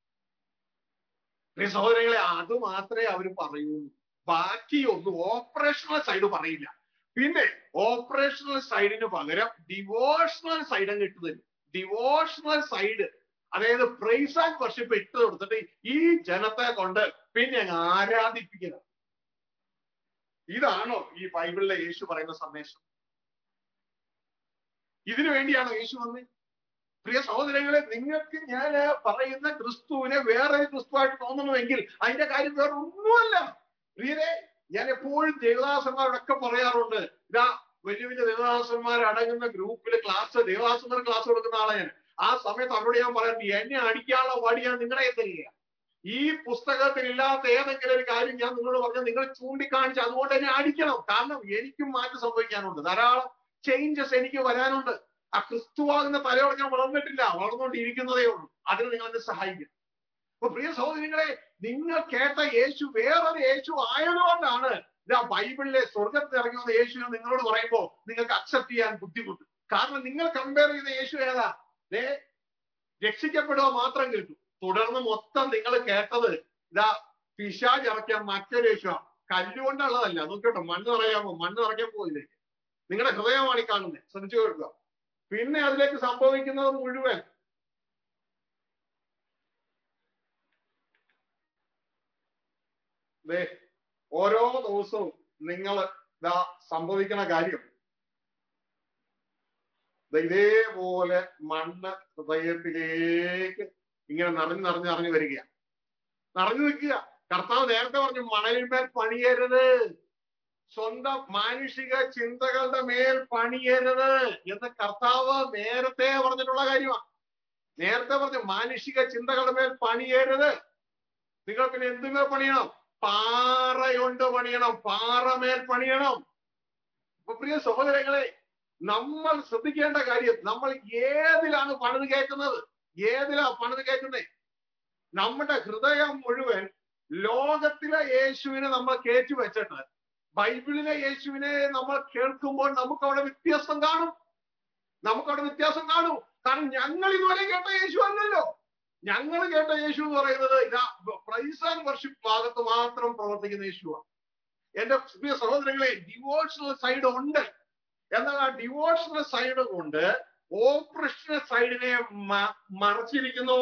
സഹോദരങ്ങളെ, അത് മാത്രമേ അവർ പറയൂ. ബാക്കിയൊന്നും ഓപ്പറേഷണൽ സൈഡ് പറയില്ല. പിന്നെ ഓപ്പറേഷണൽ സൈഡിന് പകരം ഡിവോഷണൽ സൈഡ് അങ്ങ് ഇട്ടു തരും. ഡിവോഷണൽ സൈഡ്, അതായത് പ്രൈസ് ആൻഡ് വർഷിപ്പ് ഇട്ട് കൊടുത്തിട്ട് ഈ ജനത്തെ കൊണ്ട് പിന്നെ അങ്ങ് ആരാധിപ്പിക്കുക. ഇതാണോ ഈ ബൈബിളിലെ യേശു പറയുന്ന സന്ദേശം? ഇതിനു വേണ്ടിയാണോ യേശു വന്നത്? പ്രിയ സഹോദരങ്ങളെ, നിങ്ങൾക്ക് ഞാൻ പറയുന്ന ക്രിസ്തുവിനെ വേറെ ക്രിസ്തുവായിട്ട് തോന്നണമെങ്കിൽ അതിന്റെ കാര്യം വേറെ ഒന്നുമല്ല. പ്രിയരെ, ഞാൻ എപ്പോഴും ദേവദാസന്മാരോടൊക്കെ പറയാറുണ്ട്, ഇതാ വലിയ വലിയ ദേവദാസന്മാർ അടങ്ങുന്ന ഗ്രൂപ്പില് ക്ലാസ് ദേവദാസന്മാർ ക്ലാസ് കൊടുക്കുന്ന ആളെ ഞാൻ ആ സമയത്ത് അവരോട് ഞാൻ പറയാറുണ്ട്, എന്നെ അടിക്കാനുള്ള വടി ഞാൻ നിങ്ങളെ തരിക. ഈ പുസ്തകത്തിൽ ഇല്ലാത്ത ഏതെങ്കിലും ഒരു കാര്യം ഞാൻ നിങ്ങളോട് പറഞ്ഞാൽ നിങ്ങൾ ചൂണ്ടിക്കാണിച്ച് അതുകൊണ്ട് എന്നെ അടിക്കണം. കാരണം എനിക്കും മാറ്റം സംഭവിക്കാനുണ്ട്, ധാരാളം ചേഞ്ചസ് എനിക്ക് വരാനുണ്ട്. ആ ക്രിസ്തുവാകുന്ന തലയോടെ ഞാൻ വളർന്നിട്ടില്ല, വളർന്നുകൊണ്ടിരിക്കുന്നതേ ഉള്ളൂ. അതിന് നിങ്ങൾ എന്നെ സഹായിക്കും. അപ്പൊ പ്രിയ സഹോദരങ്ങളെ, നിങ്ങൾ കേട്ട യേശു വേറൊരു യേശു ആയതുകൊണ്ടാണ് ഇതാ ബൈബിളിലെ സ്വർഗത്തിൽ ഇറങ്ങി വന്ന യേശുവിനെ നിങ്ങളോട് പറയുമ്പോൾ നിങ്ങൾക്ക് അക്സെപ്റ്റ് ചെയ്യാൻ ബുദ്ധിമുട്ട്. കാരണം നിങ്ങൾ കമ്പയർ ചെയ്ത യേശു ഏതാ? ഏ രക്ഷിക്കപ്പെടുക മാത്രം കേട്ടു. തുടർന്ന് മൊത്തം നിങ്ങൾ കേട്ടത് ഇതാ പിശാച് ഇറക്കിയ മറ്റൊരു യേശുവാണ്. കല്ലുകൊണ്ടുള്ളതല്ല. നോക്കട്ടോ, മണ്ണ് നിറയാമോ? മണ്ണ് നിറയ്ക്കാൻ പോയില്ലേ? നിങ്ങളുടെ ഹൃദയമാണ് ഈ കാണുന്നത്. ശ്രദ്ധിച്ചു കേൾക്കുക. പിന്നെ അതിലേക്ക് സംഭവിക്കുന്നത് മുഴുവൻ ഓരോ ദിവസവും നിങ്ങൾ ഇതാ സംഭവിക്കുന്ന കാര്യം ഇതേപോലെ മണ്ണ് ഹൃദയത്തിലേക്ക് ഇങ്ങനെ നിറഞ്ഞു നിറഞ്ഞു നിറഞ്ഞു വരികയാണ്, നിറഞ്ഞു നിൽക്കുക. കർത്താവ് നേരത്തെ പറഞ്ഞു മണലിന്മേൽ പണിയരുത്, സ്വന്തം മാനുഷിക ചിന്തകളുടെ മേൽ പണിയരുത് എന്ന് കർത്താവ് നേരത്തെ പറഞ്ഞിട്ടുള്ള കാര്യമാണ്. നേരത്തെ പറഞ്ഞു മാനുഷിക ചിന്തകളുടെ മേൽ പണിയരുത്. നിങ്ങൾ പിന്നെ എന്തുമേൽ പണിയണം? പാറയുണ്ട് പണിയണം, പാറമേൽ പണിയണം. അപ്പൊ പ്രിയ സഹോദരങ്ങളെ, നമ്മൾ ശ്രദ്ധിക്കേണ്ട കാര്യം, നമ്മൾ ഏതിലാണ് പണിത് കയറ്റുന്നത്? ഏതിലാ പണിത് കയറ്റുന്നത്? നമ്മുടെ ഹൃദയം മുഴുവൻ ലോകത്തിലെ യേശുവിനെ നമ്മൾ കയറ്റി വെച്ചിട്ട് ബൈബിളിലെ യേശുവിനെ നമ്മൾ കേൾക്കുമ്പോൾ നമുക്ക് അവിടെ വ്യത്യാസം കാണും. നമുക്കവിടെ വ്യത്യാസം കാണും. കാരണം ഞങ്ങൾ ഇതുവരെ കേട്ട യേശു അല്ലല്ലോ. ഞങ്ങൾ കേട്ട യേശു എന്ന് പറയുന്നത് ഇതാ പ്രൈസ് ആൻഡ് വർഷിപ്പ് ഭാഗത്ത് മാത്രം പ്രവർത്തിക്കുന്ന യേശുവാണ്. എന്റെ പ്രിയ സഹോദരങ്ങളെ, ഡിവോഷണൽ സൈഡ് ഉണ്ട്. എന്നാൽ ആ ഡിവോഷണൽ സൈഡ് കൊണ്ട് ഓപ്പറേഷണൽ സൈഡിനെ മറച്ചിരിക്കുന്നു.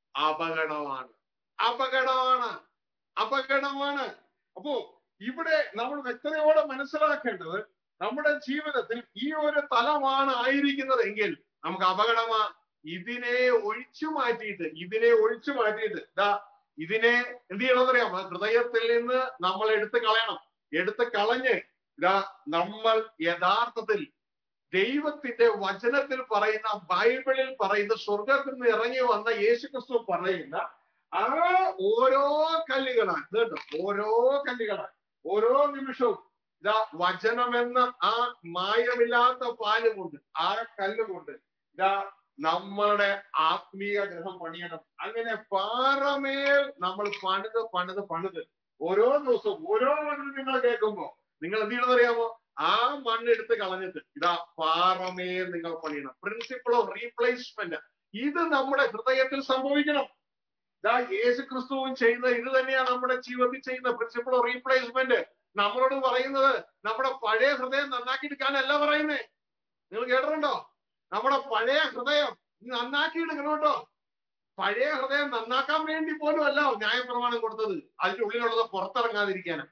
അപകടമാണ്, അപകടമാണ്, അപകടമാണ്. അപ്പോ ഇവിടെ നമ്മൾ വ്യക്തതയോടെ മനസ്സിലാക്കേണ്ടത്, നമ്മുടെ ജീവിതത്തിൽ ഈ ഒരു തലമാണ് ആയിരിക്കുന്നതെങ്കിൽ നമുക്ക് അപകടമാ. ഇതിനെ ഒഴിച്ചു മാറ്റിയിട്ട് ഇതിനെ ഒഴിച്ചു മാറ്റിയിട്ട് ഇതാ ഇതിനെ എന്ത് ചെയ്യണമെന്നറിയാം? ഹൃദയത്തിൽ നിന്ന് നമ്മൾ എടുത്തു കളയണം. എടുത്ത് കളഞ്ഞ് ഇതാ നമ്മൾ യഥാർത്ഥത്തിൽ ദൈവത്തിന്റെ വചനത്തിൽ പറയുന്ന, ബൈബിളിൽ പറയുന്ന, സ്വർഗത്തിൽ നിന്ന് ഇറങ്ങി വന്ന യേശുക്രിസ്തു പറയുന്ന ആ ഓരോ കല്ലുകളാണ് കേട്ടോ, ഓരോ കല്ലുകളാണ്. ഓരോ നിമിഷവും ഇതാ വചനമെന്ന ആ മായമില്ലാത്ത പാല് കൊണ്ട്, ആ കല്ലുകൊണ്ട് ഇതാ നമ്മളുടെ ആത്മീയ ഗ്രഹം പണിയണം. അങ്ങനെ പാറമേൽ നമ്മൾ പണിത് പണിത് പണിത് ഓരോ ദിവസവും ഓരോ മണ്ണിൽ നിങ്ങൾ കേൾക്കുമ്പോ നിങ്ങൾ എന്ത് ചെയ്യണമെന്ന് അറിയാമോ? ആ മണ്ണെടുത്ത് കളഞ്ഞിട്ട് ഇതാ പാറമേൽ നിങ്ങൾ പണിയണം. പ്രിൻസിപ്പിൾ ഓഫ് റീപ്ലേസ്മെന്റ് ഇത് നമ്മുടെ ഹൃദയത്തിൽ സംഭവിക്കണം. ഇതാ യേശു ക്രിസ്തുവും ചെയ്യുന്ന ഇത് തന്നെയാണ് നമ്മുടെ ജീവിതത്തിൽ ചെയ്യുന്ന പ്രിൻസിപ്പിൾ ഓഫ് റീപ്ലേസ്മെന്റ്. നമ്മളോട് പറയുന്നത് നമ്മുടെ പഴയ ഹൃദയം നന്നാക്കി എടുക്കാനല്ല പറയുന്നേ. നിങ്ങൾ കേട്ടിട്ടുണ്ടോ? നമ്മുടെ പഴയ ഹൃദയം നന്നാക്കി എടുക്കണം കേട്ടോ. പഴയ ഹൃദയം നന്നാക്കാൻ വേണ്ടി പോലും അല്ല ന്യായപ്രമാണം കൊടുത്തത്. അതിന്റെ ഉള്ളിലുള്ളത് പുറത്തിറങ്ങാതിരിക്കാനാ,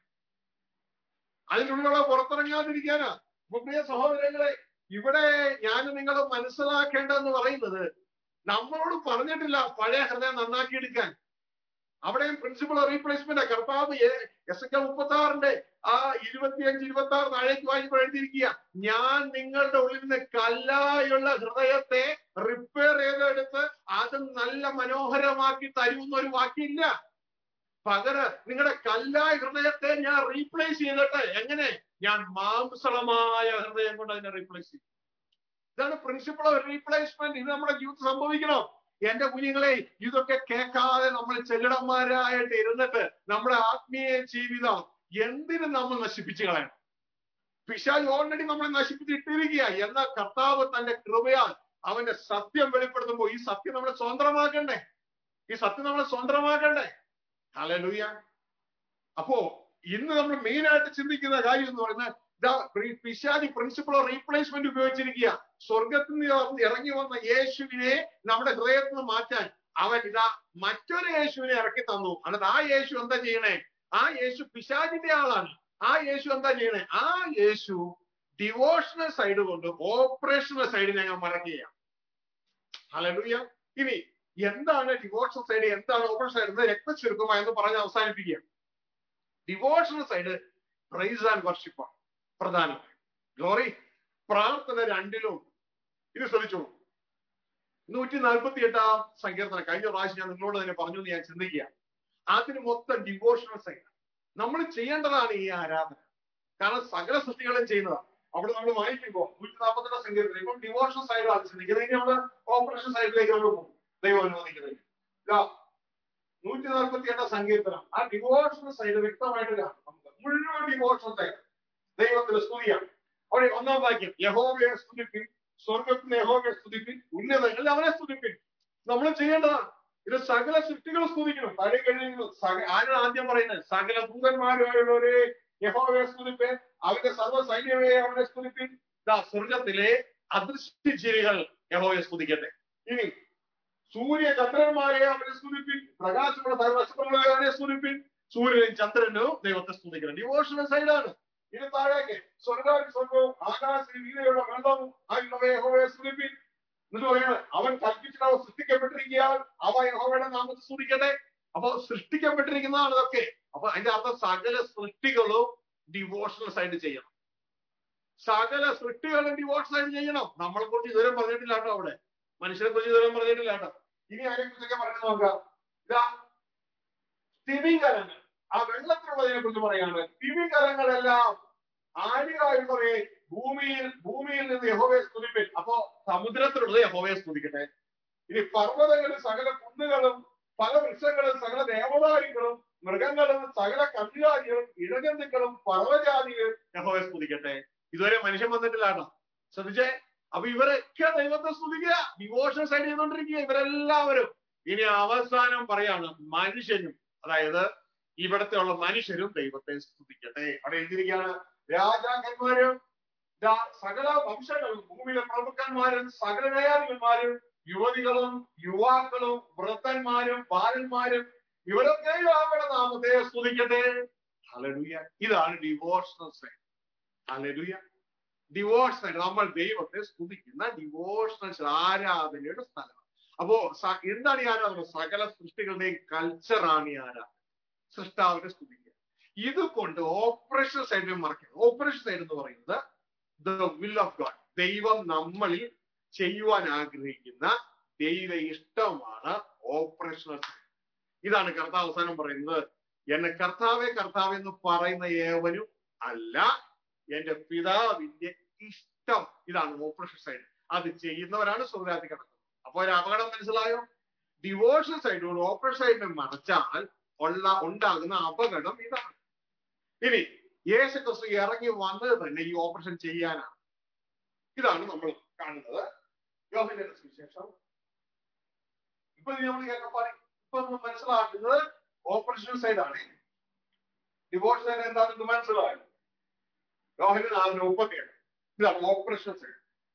അതിന്റെ ഉള്ളിലുള്ളത് പുറത്തിറങ്ങാതിരിക്കാനാ. അപ്പൊ പ്രിയ സഹോദരങ്ങളെ, ഇവിടെ ഞാൻ നിങ്ങൾ മനസ്സിലാക്കേണ്ടതെന്ന് പറയുന്നത്, നമ്മളോട് പറഞ്ഞിട്ടില്ല പഴയ ഹൃദയം നന്നാക്കി എടുക്കാൻ. അവിടെയും പ്രിൻസിപ്പിൾ റീപ്ലേസ്മെന്റ് കർത്താവ് എസ് എ മുപ്പത്തി ആറിന്റെ ആ ഇരുപത്തിയഞ്ച് ഇരുപത്തി ആറ് താഴേക്ക് വായിക്കുമ്പോൾ എഴുതിയിരിക്കുക, ഞാൻ നിങ്ങളുടെ ഉള്ളിൽ നിന്ന് കല്ലായുള്ള ഹൃദയത്തെ റിപ്പയർ ചെയ്തെടുത്ത് അത് നല്ല മനോഹരമാക്കി തരുമെന്ന ഒരു വാക്കില്ല. പകരം നിങ്ങളുടെ കല്ലായ ഹൃദയത്തെ ഞാൻ റീപ്ലേസ് ചെയ്തിട്ട് എങ്ങനെ? ഞാൻ മാംസളമായ ഹൃദയം കൊണ്ട് അതിനെ റീപ്ലേസ് ചെയ്യും. ഇതാണ് പ്രിൻസിപ്പിൾ ഓഫ് റീപ്ലേസ്മെന്റ്. ഇത് നമ്മുടെ ജീവിതത്തിൽ സംഭവിക്കണം. എന്റെ കുഞ്ഞുങ്ങളെ, ഇതൊക്കെ കേൾക്കാതെ നമ്മൾ ചെല്ലടന്മാരായിട്ട് ഇരുന്നിട്ട് നമ്മുടെ ആത്മീയ ജീവിതം എന്തിനു നമ്മൾ നശിപ്പിച്ചു കളയണം? പിശാച് ഓൾറെഡി നമ്മളെ നശിപ്പിച്ചിട്ടിരിക്കുക. എന്നാൽ കർത്താവ് തന്റെ കൃപയാൽ അവന്റെ സത്യം വെളിപ്പെടുത്തുമ്പോൾ ഈ സത്യം നമ്മളെ സ്വതന്ത്രമാക്കണ്ടേ? ഈ സത്യം നമ്മളെ സ്വതന്ത്രമാക്കണ്ടേ? ഹല്ലേലൂയ. അപ്പോ ഇന്ന് നമ്മൾ മെയിൻ ആയിട്ട് ചിന്തിക്കുന്ന കാര്യം എന്ന് പറയുന്നത്, പിശാചി പ്രിൻസിപ്പിൾ ഓഫ് റീപ്ലേസ്മെന്റ് ഉപയോഗിച്ചിരിക്കുക. സ്വർഗത്തിൽ നിന്ന് ഇറങ്ങി വന്ന യേശുവിനെ നമ്മുടെ ഹൃദയത്തിൽ നിന്ന് മാറ്റാൻ അവൻ ഇതാ മറ്റൊരു യേശുവിനെ ഇറക്കി തന്നു. എന്നിട്ട് ആ യേശു എന്താ ചെയ്യണേ? ആ യേശു പിശാചിന്റെ ആളാണ്. ആ യേശു എന്താ ചെയ്യണേ? ആ യേശു ഡിവോഷണൽ സൈഡ് കൊണ്ട് ഓപ്പറേഷണൽ സൈഡിനെ ഞാൻ മറക്കുകയാണ്. ഹല്ലേലൂയ. ഇനി എന്താണ് ഡിവോഷണൽ സൈഡ്, എന്താണ് ഓപ്പറേഷൻ സൈഡ് എന്ന് രക്തചുരുക്കമായി എന്ന് പറഞ്ഞ് അവസാനിപ്പിക്കുക. Devotional side praise and worship ആണ് പ്രധാനമായി. ഗ്ലോറി, പ്രാർത്ഥന രണ്ടിലും. ഇത് ശ്രദ്ധിച്ചോളൂ. നൂറ്റി നാൽപ്പത്തി എട്ടാം സങ്കീർത്തനം കഴിഞ്ഞ പ്രാവശ്യം ഞാൻ നിങ്ങളോട് തന്നെ പറഞ്ഞു എന്ന് ഞാൻ ചിന്തിക്കുക. അതിന് മൊത്തം ഡിവോഷണൽ സൈഡ് നമ്മൾ ചെയ്യേണ്ടതാണ് ഈ ആരാധന. കാരണം സകല സൃഷ്ടികളും ചെയ്യുന്നതാണ്. അവിടെ നമ്മൾ വായിക്കുമ്പോൾ നൂറ്റി നാൽപ്പത്തി എട്ടാം സങ്കീർത്തനം ഇപ്പം ഡിവോഷണൽ സൈഡാണ് ചിന്തിക്കുന്നത്. ഇനി നമ്മൾ ഓപ്പറേഷൻ സൈഡിലേക്ക് നമ്മൾ പോകും, ദൈവം അനുവദിക്കുന്നത്. നൂറ്റി നാൽപ്പത്തി എട്ടാം സങ്കീർത്തനം ആ ഡിവോഷണൽ സൈഡ് വ്യക്തമായിട്ട് കാണും. നമുക്ക് മുഴുവൻ ഡിവോഷണൽ സൈഡ് ദൈവത്തിന്റെ സ്തുതിയാണ്. അവിടെ ഒന്നാം വാക്യം, യഹോവയെ സ്തുതിപ്പിൻ, സ്വർഗത്തിന് യഹോവയെ സ്തുതിപ്പിൻ, ഉന്നതങ്ങളിൽ അവനെ സ്തുതിപ്പിൻ. നമ്മൾ ചെയ്യേണ്ടതാണ്. ഇത് സകല സൃഷ്ടികൾ സ്തുതിക്കണം. താഴെ കഴിയുന്നു. ആരാണ് ആദ്യം പറയുന്നത്? സകല ദൂതന്മാരുമായുള്ളവരെ യഹോവയെ സ്തുതിപ്പിൻ, അവന്റെ സർവ്വ സൈന്യമേ അവനെ സ്തുതിപ്പിൻ. സ്വർഗത്തിലെ അദൃശ്യ ജീവികൾ യഹോവയെ സ്തുതിക്കട്ടെ. ഇനി സൂര്യ ചന്ദ്രന്മാരെ അവനെ സ്തുതിപ്പിൻ, പ്രകാശമുള്ള സർവ്വനക്ഷത്രങ്ങളെ അവനെ സ്തുതിപ്പിൻ, സൂര്യനും ചന്ദ്രനും ദൈവത്തെ സ്തുതിക്കണം. ഡിവോഷണൽ സൈഡാണ്. ഇനി താഴേക്ക് സ്വർഗാതി സ്വർഗവും ആകാശ വീതിയുള്ള വെള്ളവും ആയുള്ളവയെ യഹോവയെ സ്തുതിപ്പിൻ. എന്നിട്ട് പറയാണ് അവൻ കൽപ്പിച്ചിട്ട് അവ സൃഷ്ടിക്കപ്പെട്ടിരിക്കാൻ അവ യഹോവയുടെ നാമത്തെ സ്തുതിക്കട്ടെ. അപ്പൊ സൃഷ്ടിക്കപ്പെട്ടിരിക്കുന്നതാണ് ഇതൊക്കെ. അപ്പൊ അതിന്റെ അർത്ഥം സകല സൃഷ്ടികളും ഡിവോഷണൽസ് ആയിട്ട് ചെയ്യണം. സകല സൃഷ്ടികളും ഡിവോഷണൽ ആയിട്ട് ചെയ്യണം. നമ്മളെ കുറിച്ച് ഇതുവരെ പറഞ്ഞിട്ടില്ല കേട്ടോ. അവിടെ മനുഷ്യരെ കുറിച്ച് ഇതുവരെ പറഞ്ഞിട്ടില്ല കേട്ടോ. ഇനി അതിനെ കുറിച്ചൊക്കെ പറഞ്ഞു നോക്കാം. ഇതാ തിമിംഗലങ്ങൾ, ആ വെള്ളത്തിലുള്ളതിനെ കുറിച്ച് പറയാണ്. തിമിംഗലങ്ങളെല്ലാം ആഴിയായുള്ളവയെ ഭൂമിയിൽ ഭൂമിയിൽ നിന്ന് യഹോവയെ സ്തുതിപ്പിൻ. അപ്പോ സമുദ്രത്തിലുള്ളത് യഹോവയെ സ്തുതിക്കട്ടെ. ഇനി പർവ്വതങ്ങളിൽ സകല കുന്നുകളും പല വൃക്ഷങ്ങളും സകല ദേവദാരുക്കളും മൃഗങ്ങളും സകല കന്നുകാലികളും ഇഴജന്തുക്കളും പർവ്വജാതികളും യഹോവയെ സ്തുതിക്കട്ടെ. ഇതുവരെ മനുഷ്യൻ വന്നിട്ടില്ല കേട്ടോ. ശ്രദ്ധിച്ചേ. അപ്പൊ ഇവരൊക്കെ ദൈവത്തെ സ്തുതിക്കുക, ഡിവോഷൻ സൈഡ് ചെയ്തുകൊണ്ടിരിക്കുക ഇവരെല്ലാവരും. ഇനി അവസാനം പറയാണ് മനുഷ്യനും, അതായത് ഇവിടത്തെ ഉള്ള മനുഷ്യരും ദൈവത്തെ സ്തുതിക്കട്ടെ. അവിടെ എഴുതിയിരിക്കുകയാണ് രാജാക്കന്മാരും സകല വംശങ്ങളും ഭൂമിയിലെ പ്രഭുക്കന്മാരും സകല ന്യായാധിപന്മാരും യുവതികളും യുവാക്കളും വൃദ്ധന്മാരും ബാലന്മാരും ഇവരൊക്കെ അവരുടെ നാമത്തെ സ്തുതിക്കട്ടെ. ഹല്ലേലൂയ. ഇതാണ് ഡിവോഷണൽ സൈഡ്. ഹല്ലേലൂയ. ഡിവോഷണൽ, നമ്മൾ ദൈവത്തെ സ്തുതിക്കുന്ന ഡിവോഷണൽ ആരാധനയുടെ സ്ഥലം. അപ്പോ എന്താണ് ഈ ആരാധന? സകല സൃഷ്ടികളുടെയും കൾച്ചറാണ് ഈ ആരാധന. സൃഷ്ടാവിനെ സ്തുതിക്കുക. ഇതുകൊണ്ട് ഓപ്പറേഷൻ സൈഡിൽ മറക്കുക. ഓപ്പറേഷൻ സൈഡ് എന്ന് പറയുന്നത് ദ വിൽ ഓഫ് ഗോഡ്. ദൈവം നമ്മളിൽ ചെയ്യുവാൻ ആഗ്രഹിക്കുന്ന ദൈവ ഇഷ്ടമാണ് ഓപ്പറേഷണൽ സൈഡ്. ഇതാണ് കർത്താവ് അവസാനം പറയുന്നത്, എന്നെ കർത്താവെ കർത്താവ് എന്ന് പറയുന്ന ഏവനും അല്ല, എന്റെ പിതാവിന്റെ ഇഷ്ടം. ഇതാണ് ഓപ്പറേഷൻ സൈഡ്. അത് ചെയ്യുന്നവരാണ് സ്വർഗ്ഗരാജ്യത്തിൽ കിടക്കുന്നത്. അപ്പൊ ഒരു അപകടം മനസ്സിലായോ? ഡിവോഷൻ സൈഡോട് ഓപ്പറേഷൻ സൈഡിനെ മറച്ചാൽ ഉള്ള ഉണ്ടാകുന്ന അപകടം ഇതാണ്. ഇനി യേശു ക്രിസ്തു ഇറങ്ങി വന്നത് തന്നെ ഈ ഓപ്പറേഷൻ ചെയ്യാനാണ്. ഇതാണ് നമ്മൾ കാണുന്നത് യോഹന്നാന്റെ സുവിശേഷം. ഇപ്പൊ നമ്മൾ കേൾക്കാൻ ഇപ്പൊ നമ്മൾ മനസ്സിലാക്കുന്നത് ഓപ്പറേഷൻ സൈഡാണ്. ഡിവോഷൻ സൈഡ് എന്താണെന്ന് മനസ്സിലായി. യോഹന്നാൻ നാലിന് മുപ്പത്തിയേഴ്. ഇതാണ് ഓപ്പറേഷൻ സൈഡ്.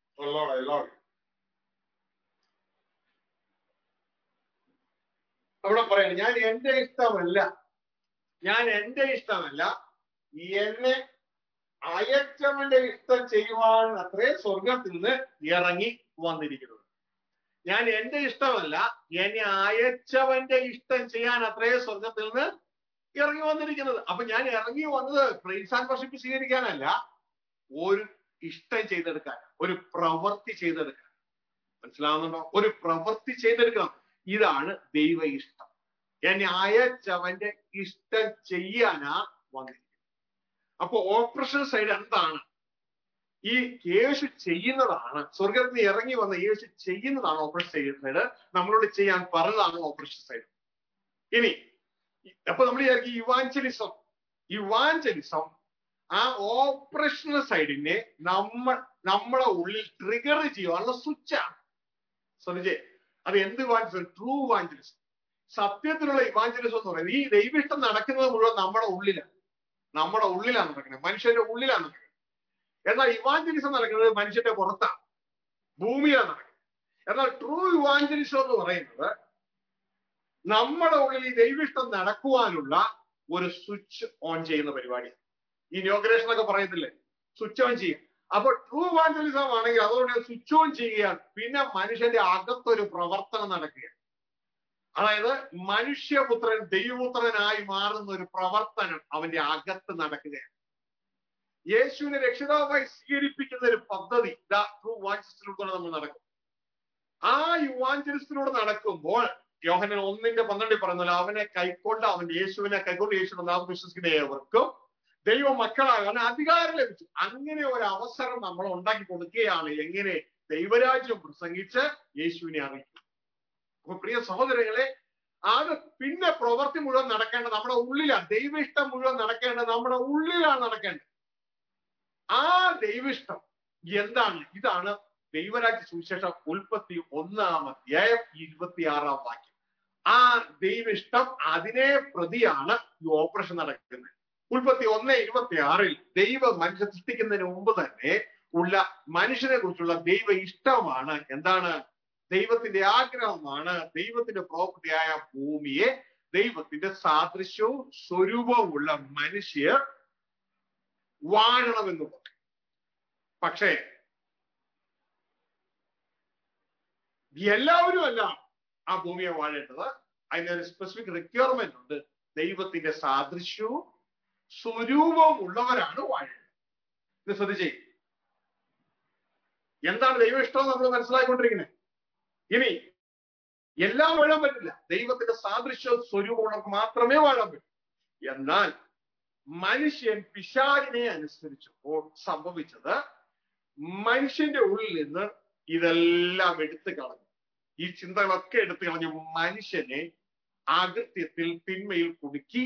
അവിടെ പറയാണ് ഞാൻ എന്റെ ഇഷ്ടമല്ല ഞാൻ എന്റെ ഇഷ്ടമല്ല എന്നെ അയച്ചവന്റെ ഇഷ്ടം ചെയ്യുവാൻ അത്രേ സ്വർഗത്തിൽ നിന്ന് ഇറങ്ങി വന്നിരിക്കുന്നത്. ഞാൻ എന്റെ ഇഷ്ടമല്ല എന്നെ അയച്ചവന്റെ ഇഷ്ടം ചെയ്യാൻ അത്രേ സ്വർഗത്തിൽ നിന്ന് ഇറങ്ങി വന്നിരിക്കുന്നത്. അപ്പൊ ഞാൻ ഇറങ്ങി വന്നത് പ്രൈസ് ആൻഡ് വർഷിപ്പ് സ്വീകരിക്കാനല്ല, ഒരു ഇഷ്ടം ചെയ്തെടുക്കാൻ, ഒരു പ്രവൃത്തി ചെയ്തെടുക്കാൻ. മനസ്സിലാവുന്നുണ്ടോ? ഒരു പ്രവൃത്തി ചെയ്തെടുക്കണം. ഇതാണ് ദൈവ ഇഷ്ടം. എന്നെ അയച്ചവന്റെ ഇഷ്ടം ചെയ്യാനാ വന്നിരിക്കുന്നത്. അപ്പൊ ഓപ്പറേഷൻ സൈഡ് എന്താണ്? ഈ യേശു ചെയ്യുന്നതാണ്, സ്വർഗത്തിൽ നിന്ന് ഇറങ്ങി വന്ന യേശു ചെയ്യുന്നതാണ് ഓപ്പറേഷൻ സൈഡ്. നമ്മളോട് ചെയ്യാൻ പറഞ്ഞതാണ് ഓപ്പറേഷൻ സൈഡ്. ഇനി അപ്പൊ നമ്മൾ വിചാരിക്കും ഇവാഞ്ചലിസം ഇവാഞ്ചലിസം ആ ഓപ്പറേഷണൽ സൈഡിനെ നമ്മൾ നമ്മളെ ഉള്ളിൽ ട്രിഗർ ചെയ്യാനുള്ള സ്വിച്ചാണ്. ശ്രദ്ധിച്ചേ, അത് എന്ത് ഇവാഞ്ചലിസം? True evangelism. സത്യത്തിലുള്ള ഇവാഞ്ചലിസം എന്ന് പറയുന്നത് ഈ ദൈവിഷ്ടം നടക്കുന്നത് മുഴുവൻ നമ്മുടെ ഉള്ളിലാണ് നമ്മുടെ ഉള്ളിലാണ് നടക്കുന്നത്, മനുഷ്യന്റെ ഉള്ളിലാണ് നടക്കുന്നത്. എന്നാൽ ഇവാഞ്ചലിസം നടക്കുന്നത് മനുഷ്യന്റെ പുറത്താണ്, ഭൂമിയിലാണ് നടക്കുന്നത്. എന്നാൽ ട്രൂ ഇവാഞ്ചലിസം എന്ന് പറയുന്നത് നമ്മുടെ ഉള്ളിൽ ഈ ദൈവിഷ്ടം നടക്കുവാനുള്ള ഒരു സ്വിച്ച് ഓൺ ചെയ്യുന്ന പരിപാടിയാണ്. ഈ ഇനോഗ്രേഷൻ ഒക്കെ പറയത്തില്ലേ, സ്വിച്ച് ഓൺ ചെയ്യും. അപ്പൊ ട്രൂ ഇവാഞ്ചലിസം ആണെങ്കിൽ അതോടെ സ്വിച്ച് ഓൺ ചെയ്യുകയാണ്. പിന്നെ മനുഷ്യന്റെ അകത്തൊരു പ്രവർത്തനം നടക്കുകയാണ്. അതായത് മനുഷ്യപുത്രൻ ദൈവപുത്രനായി മാറുന്ന ഒരു പ്രവർത്തനം അവന്റെ അകത്ത് നടക്കുകയാണ്. യേശുവിനെ രക്ഷിതാവായി സ്വീകരിപ്പിക്കുന്ന ഒരു പദ്ധതി ദ ട്രൂ ഇവാഞ്ചലിസത്തിലൂടെ നമ്മൾ നടക്കും. ആ ഇവാഞ്ചലിസത്തിലൂടെ നടക്കുമ്പോൾ യോഹന്നാൻ ഒന്നിന്റെ പന്ത്രണ്ടിൽ പറയുന്നല്ലോ, അവനെ കൈക്കൊണ്ട് അവന്റെ യേശുവിനെ കൈക്കൊണ്ട് യേശുവിന്റെ നാമത്തിൽ വിശ്വസിക്കുന്ന ഏവർക്കും ദൈവ മക്കളാകാൻ അധികാരം ലഭിച്ചു. അങ്ങനെ ഒരു അവസരം നമ്മൾ ഉണ്ടാക്കി കൊടുക്കുകയാണ്. എങ്ങനെ? ദൈവരാജ്യം പ്രസംഗിച്ച് യേശുവിനെ അറിയിക്കും. അപ്പൊ പ്രിയ സഹോദരങ്ങളെ, അത് പിന്നെ പ്രവൃത്തി മുഴുവൻ നടക്കേണ്ടത് നമ്മുടെ ഉള്ളിലാണ്. ദൈവ ഇഷ്ടം മുഴുവൻ നടക്കേണ്ടത് നമ്മുടെ ഉള്ളിലാണ് നടക്കേണ്ടത്. ആ ദൈവിഷ്ടം എന്താണ്? ഇതാണ് ദൈവരാജ്യ സുവിശേഷം ഉൽപ്പത്തി ഒന്നാം അധ്യായം ഇരുപത്തിയാറാം വാക്യം. ആ ദൈവിഷ്ടം, അതിനെ പ്രതിയാണ് ഈ ഓപ്പറേഷൻ നടക്കുന്നത്. ഉൽപ്പത്തി ഒന്ന് ഇരുപത്തി ആറിൽ ദൈവ മനുഷ്യ സൃഷ്ടിക്കുന്നതിന് മുമ്പ് തന്നെ ഉള്ള മനുഷ്യനെ കുറിച്ചുള്ള ദൈവ ഇഷ്ടമാണ്. എന്താണ്? ദൈവത്തിന്റെ ആഗ്രഹമാണ് ദൈവത്തിന്റെ പ്രോപ്പർട്ടിയായ ഭൂമിയെ ദൈവത്തിന്റെ സാദൃശ്യവും സ്വരൂപവും ഉള്ള മനുഷ്യർ വാഴണമെന്നുള്ളത്. പക്ഷേ എല്ലാവരും അല്ല ആ ഭൂമിയെ വാഴേണ്ടത്. അതിനൊരു സ്പെസിഫിക് റിക്വയർമെന്റ് ഉണ്ട്. ദൈവത്തിന്റെ സാദൃശ്യവും സ്വരൂപവും ഉള്ളവരാണ് വാഴേണ്ടത്. ഇത് ശ്രദ്ധിച്ചേ, എന്താണ് ദൈവം ഇഷ്ടം നമ്മൾ മനസ്സിലാക്കിക്കൊണ്ടിരിക്കുന്നത്. ഇനി എല്ലാം വാഴാൻ പറ്റില്ല. ദൈവത്തിന്റെ സാദൃശ്യവും സ്വരൂപവും മാത്രമേ വാഴാൻ പറ്റൂ. എന്നാൽ മനുഷ്യൻ പിശാചിനെ അനുസരിച്ചപ്പോൾ സംഭവിച്ചത്, മനുഷ്യന്റെ ഉള്ളിൽ നിന്ന് ഇതെല്ലാം എടുത്തു കളഞ്ഞു. ഈ ചിന്തകളൊക്കെ എടുത്തു കളഞ്ഞ് മനുഷ്യനെ അകൃത്യത്തിൽ തിന്മയിൽ കുടുക്കി.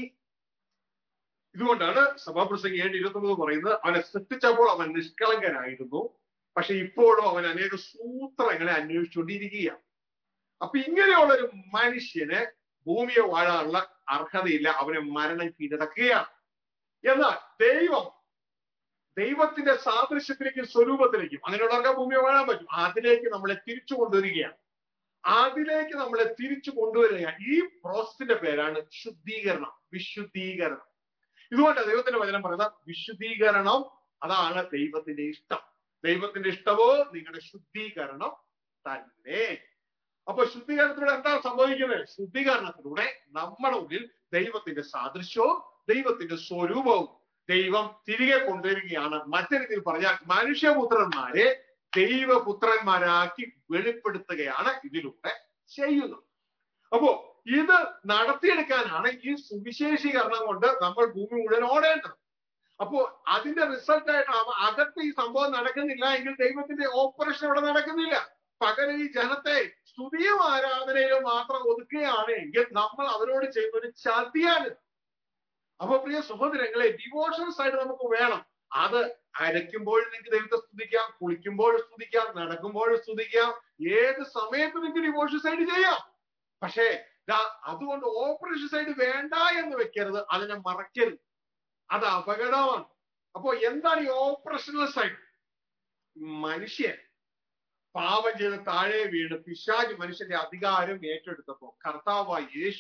ഇതുകൊണ്ടാണ് സഭാപ്രസംഗം ഏഴ് ഇരുപത്തി ഒമ്പത് പറയുന്നത്, അവനെ സൃഷ്ടിച്ചപ്പോൾ അവൻ നിഷ്കളങ്കനായിരുന്നു, പക്ഷെ ഇപ്പോഴും അവൻ അനേക സൂത്രങ്ങളെ അന്വേഷിച്ചുകൊണ്ടിരിക്കുകയാണ്. അപ്പൊ ഇങ്ങനെയുള്ളൊരു മനുഷ്യന് ഭൂമിയെ വാഴാനുള്ള അർഹതയില്ല. അവനെ മരണം കീഴടക്കുകയാണ്. എന്നാൽ ദൈവം ദൈവത്തിന്റെ സാദൃശ്യത്തിലേക്കും സ്വരൂപത്തിലേക്കും അങ്ങനെയുള്ളവർക്ക് ഭൂമിയെ വാഴാൻ പറ്റും. അതിലേക്ക് നമ്മളെ തിരിച്ചു കൊണ്ടുവരികയാണ്. അതിലേക്ക് നമ്മളെ തിരിച്ചു കൊണ്ടുവരികയാണ്. ഈ പ്രോസസിന്റെ പേരാണ് ശുദ്ധീകരണം, വിശുദ്ധീകരണം. ഇതുകൊണ്ട് ദൈവത്തിന്റെ വചനം പറയുന്നത് വിശുദ്ധീകരണം അതാണ് ദൈവത്തിന്റെ ഇഷ്ടം. ദൈവത്തിന്റെ ഇഷ്ടമോ നിങ്ങളുടെ ശുദ്ധീകരണം തന്നെ. അപ്പൊ ശുദ്ധീകരണത്തിലൂടെ എന്താണ് സംഭവിക്കുന്നത്? ശുദ്ധീകരണത്തിലൂടെ നമ്മുടെ ഉള്ളിൽ ദൈവത്തിന്റെ സാദൃശ്യവും ദൈവത്തിന്റെ സ്വരൂപവും ദൈവം തിരികെ കൊണ്ടുവരികയാണ്. മറ്റൊരു രീതിയിൽ പറഞ്ഞാൽ മനുഷ്യപുത്രന്മാരെ ദൈവപുത്രന്മാരാക്കി വെളിപ്പെടുത്തുകയാണ് ഇതിലൂടെ ചെയ്യുന്നത്. അപ്പോ ഇത് നടത്തിയെടുക്കാനാണ് ഈ സുവിശേഷീകരണം കൊണ്ട് നമ്മൾ ഭൂമി മുഴുവൻ ഓടേണ്ടത്. അപ്പോ അതിന്റെ റിസൾട്ടായിട്ടാണ് അകത്ത് ഈ സംഭവം നടക്കുന്നില്ല എങ്കിൽ ദൈവത്തിന്റെ ഓപ്പറേഷൻ അവിടെ നടക്കുന്നില്ല. പകരം ഈ ജനത്തെ സ്തുതിയും ആരാധനയിലും മാത്രം ഒതുക്കുകയാണ് എങ്കിൽ നമ്മൾ അവരോട് ചെയ്യുന്ന ഒരു ചതിയാണ്. അപ്പൊ പ്രിയ സഹോദരങ്ങളെ, ഡിവോഷൻ സൈഡ് നമുക്ക് വേണം. അത് അരയ്ക്കുമ്പോൾ നിങ്ങൾക്ക് ദൈവത്തെ സ്തുതിക്കാം, കുളിക്കുമ്പോൾ സ്തുതിക്കാം, നടക്കുമ്പോൾ സ്തുതിക്കാം, ഏത് സമയത്ത് നിങ്ങൾക്ക് ഡിവോഷൻ സൈഡ് ചെയ്യാം. പക്ഷേ അതുകൊണ്ട് ഓപ്പറേഷൻ സൈഡ് വേണ്ട എന്ന് വെക്കരുത്, അതിനെ മറക്കരുത്. അത് അപകടമാണ്. അപ്പോ എന്താണ് ഈ ഓപ്പറേഷണൽ സൈഡ്? മനുഷ്യൻ പാപം ചെയ്ത് താഴെ വീണ് പിശാച് മനുഷ്യന്റെ അധികാരം ഏറ്റെടുത്തപ്പോ കർത്താവായ യേശു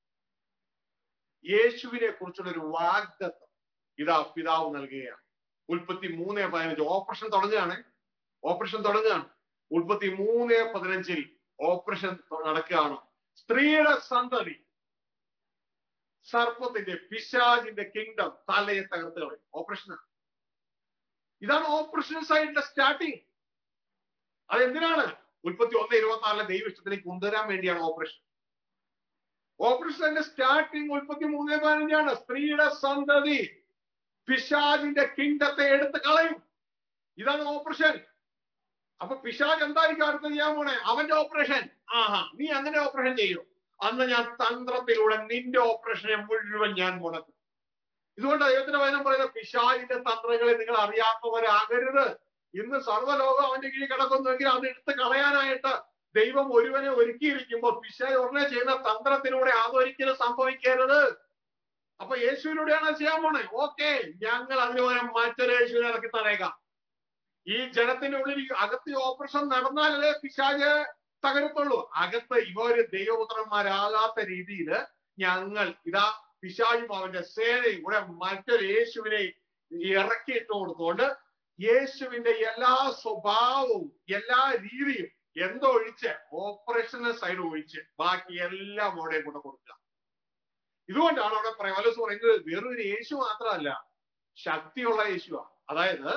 യേശുവിനെ കുറിച്ചുള്ള ഒരു വാഗ്ദത്തം ഇതാ പിതാവ് നൽകുകയാണ്. ഉൽപ്പത്തി മൂന്ന് പതിനഞ്ച് ഓപ്പറേഷൻ തുടങ്ങുകയാണ്. ഓപ്പറേഷൻ തുടങ്ങുകയാണ് ഉൽപ്പത്തി മൂന്ന് പതിനഞ്ചിൽ ഓപ്പറേഷൻ നടക്കുകയാണ്. സ്ത്രീയുടെ സന്തതി സർപ്പത്തിന്റെ പിശാചിന്റെ കിങ്ഡം തലയെ തകർത്ത് കളയും. ഓപ്പറേഷനാണ്. ഇതാണ് ഓപ്പറേഷൻ സൈഡിന്റെ സ്റ്റാർട്ടിങ്. അതെന്തിനാണ്? ഉൽപ്പത്തി ഒന്ന് ഇരുപത്തി ആറിലെ ദൈവ ഇഷ്ടത്തിലേക്ക് കൊണ്ടുവരാൻ വേണ്ടിയാണ് ഓപ്പറേഷൻ. ഓപ്പറേഷന്റെ സ്റ്റാർട്ടിങ് ഉൽപ്പത്തി മൂന്ന് പതിനഞ്ചാണ്. സ്ത്രീയുടെ സന്തതി പിശാചിന്റെ കിങ്ഡത്തെ എടുത്ത് കളയും. ഇതാണ് ഓപ്പറേഷൻ. അപ്പൊ പിശാച് എന്തായിരിക്കും അടുത്ത് ചെയ്യാൻ പോണേ? അവന്റെ ഓപ്പറേഷൻ. ആഹാ, നീ അങ്ങനെ ഓപ്പറേഷൻ ചെയ്യൂ, അന്ന് ഞാൻ തന്ത്രത്തിലൂടെ നിന്റെ ഓപ്പറേഷനെ മുഴുവൻ ഞാൻ മുടക്കും. ഇതുകൊണ്ട് ദൈവത്തിന്റെ വചനം പറയുന്നത് പിശാചിന്റെ തന്ത്രങ്ങളെ നിങ്ങൾ അറിയാത്തവരാകരുത്. ഇന്ന് സർവ്വലോകം അവന്റെ കീഴിൽ കിടക്കുന്നുവെങ്കിൽ അത് എടുത്ത് കളയാനായിട്ട് ദൈവം ഒരുവനെ ഒരുക്കിയിരിക്കുമ്പോൾ പിശാച് ഉടനെ ചെയ്യുന്ന തന്ത്രത്തിലൂടെ അതൊരിക്കലും സംഭവിക്കരുത്. അപ്പൊ യേശുവിലൂടെയാണ് ചെയ്യാൻ പോണേ. ഓക്കെ, ഞങ്ങൾ അതിനുപോലെ മറ്റൊരു യേശുവിനെ ഇറക്കി തന്നേക്കാം. ഈ ജനത്തിന്റെ ഉള്ളിൽ അകത്ത് ഓപ്പറേഷൻ നടന്നാലേ പിശാച് തകരത്തുള്ളൂ. അകത്ത് ഇവര് ദൈവപുത്രന്മാരാകാത്ത രീതിയിൽ ഞങ്ങൾ ഇതാ പിശാചും അവന്റെ സേനയും കൂടെ മറ്റൊരു യേശുവിനെ ഇറക്കിയിട്ട് കൊടുത്തുകൊണ്ട് യേശുവിന്റെ എല്ലാ സ്വഭാവവും എല്ലാ രീതിയും എന്തൊഴിച്ച് ഓപ്പറേഷണൽ സൈഡ് ഒഴിച്ച് ബാക്കി എല്ലാം അവിടെ കൂടെ കൊടുക്കുക. ഇതുകൊണ്ടാണ് അവിടെ പറയാം പൗലോസ് പറയുന്നത് വേറൊരു യേശു മാത്രമല്ല, ശക്തിയുള്ള യേശുവാണ്. അതായത്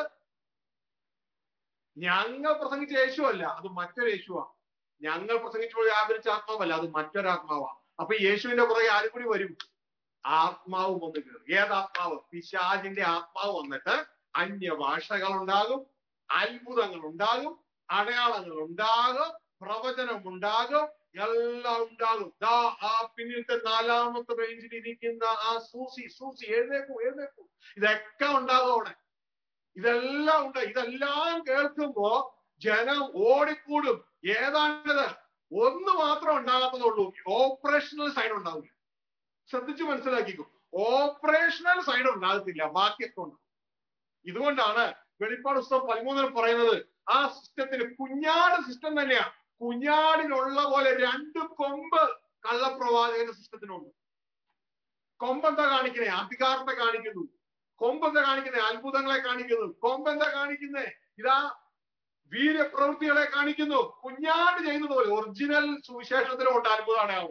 ഞങ്ങൾ പ്രസംഗിച്ച യേശു അല്ല, അത് മറ്റൊരു യേശുവാണ്. ഞങ്ങൾ പ്രസംഗിച്ചപ്പോൾ വ്യാപരിച്ച ആത്മാവല്ല, അത് മറ്റൊരാത്മാവാണ്. അപ്പൊ യേശുവിന്റെ പുറകെ ആരും കൂടി വരും? ആത്മാവ് വന്ന് കയറും. ഏതാത്മാവ്? പിശാചിന്റെ ആത്മാവ് വന്നിട്ട് അന്യഭാഷകൾ ഉണ്ടാകും, അത്ഭുതങ്ങൾ ഉണ്ടാകും, അടയാളങ്ങൾ ഉണ്ടാകും, പ്രവചനം ഉണ്ടാകും, എല്ലാം ഉണ്ടാകും. ദാ ആ പിന്നിലത്തെ നാലാമത്തെ റേഞ്ചിൽ ഇരിക്കുന്ന ആ സൂസി സൂസി എഴുന്നേക്കൂ എഴുന്നേക്കൂ ഇതൊക്കെ ഉണ്ടാകും അവിടെ. ഇതെല്ലാം ഉണ്ട്. ഇതെല്ലാം കേൾക്കുമ്പോ ജനം ഓടിക്കൂടും. ഏതാണിത്? ഒന്ന് മാത്രം ഉണ്ടാകാത്തതുള്ളൂ, ഓപ്പറേഷണൽ സൈഡ് ഉണ്ടാവില്ല. ശ്രദ്ധിച്ചു മനസ്സിലാക്കിക്കോ, ഓപ്പറേഷണൽ സൈഡ് ഉണ്ടാകത്തില്ല, ബാക്കിയൊക്കെ ഉണ്ട്. ഇതുകൊണ്ടാണ് വെളിപ്പാട് പുസ്തകം പതിമൂന്നിൽ പറയുന്നത് ആ സിസ്റ്റത്തിന് കുഞ്ഞാട് സിസ്റ്റം തന്നെയാണ്. കുഞ്ഞാടിനുള്ള പോലെ രണ്ട് കൊമ്പ് കള്ളപ്രവാചകന്റെ സിസ്റ്റത്തിനുണ്ട്. കൊമ്പെന്താ കാണിക്കണേ? അധികാരത്തെ കാണിക്കുന്നു. കൊമ്പെന്താ കാണിക്കുന്നത്? അത്ഭുതങ്ങളെ കാണിക്കുന്നു. കൊമ്പെന്താ കാണിക്കുന്നത്? ഇതാ വീര്യപ്രവൃത്തികളെ കാണിക്കുന്നു. കുഞ്ഞാട് ചെയ്യുന്നത് പോലെ ഒറിജിനൽ സുവിശേഷത്തിലുണ്ട് അത്ഭുതമാണ്.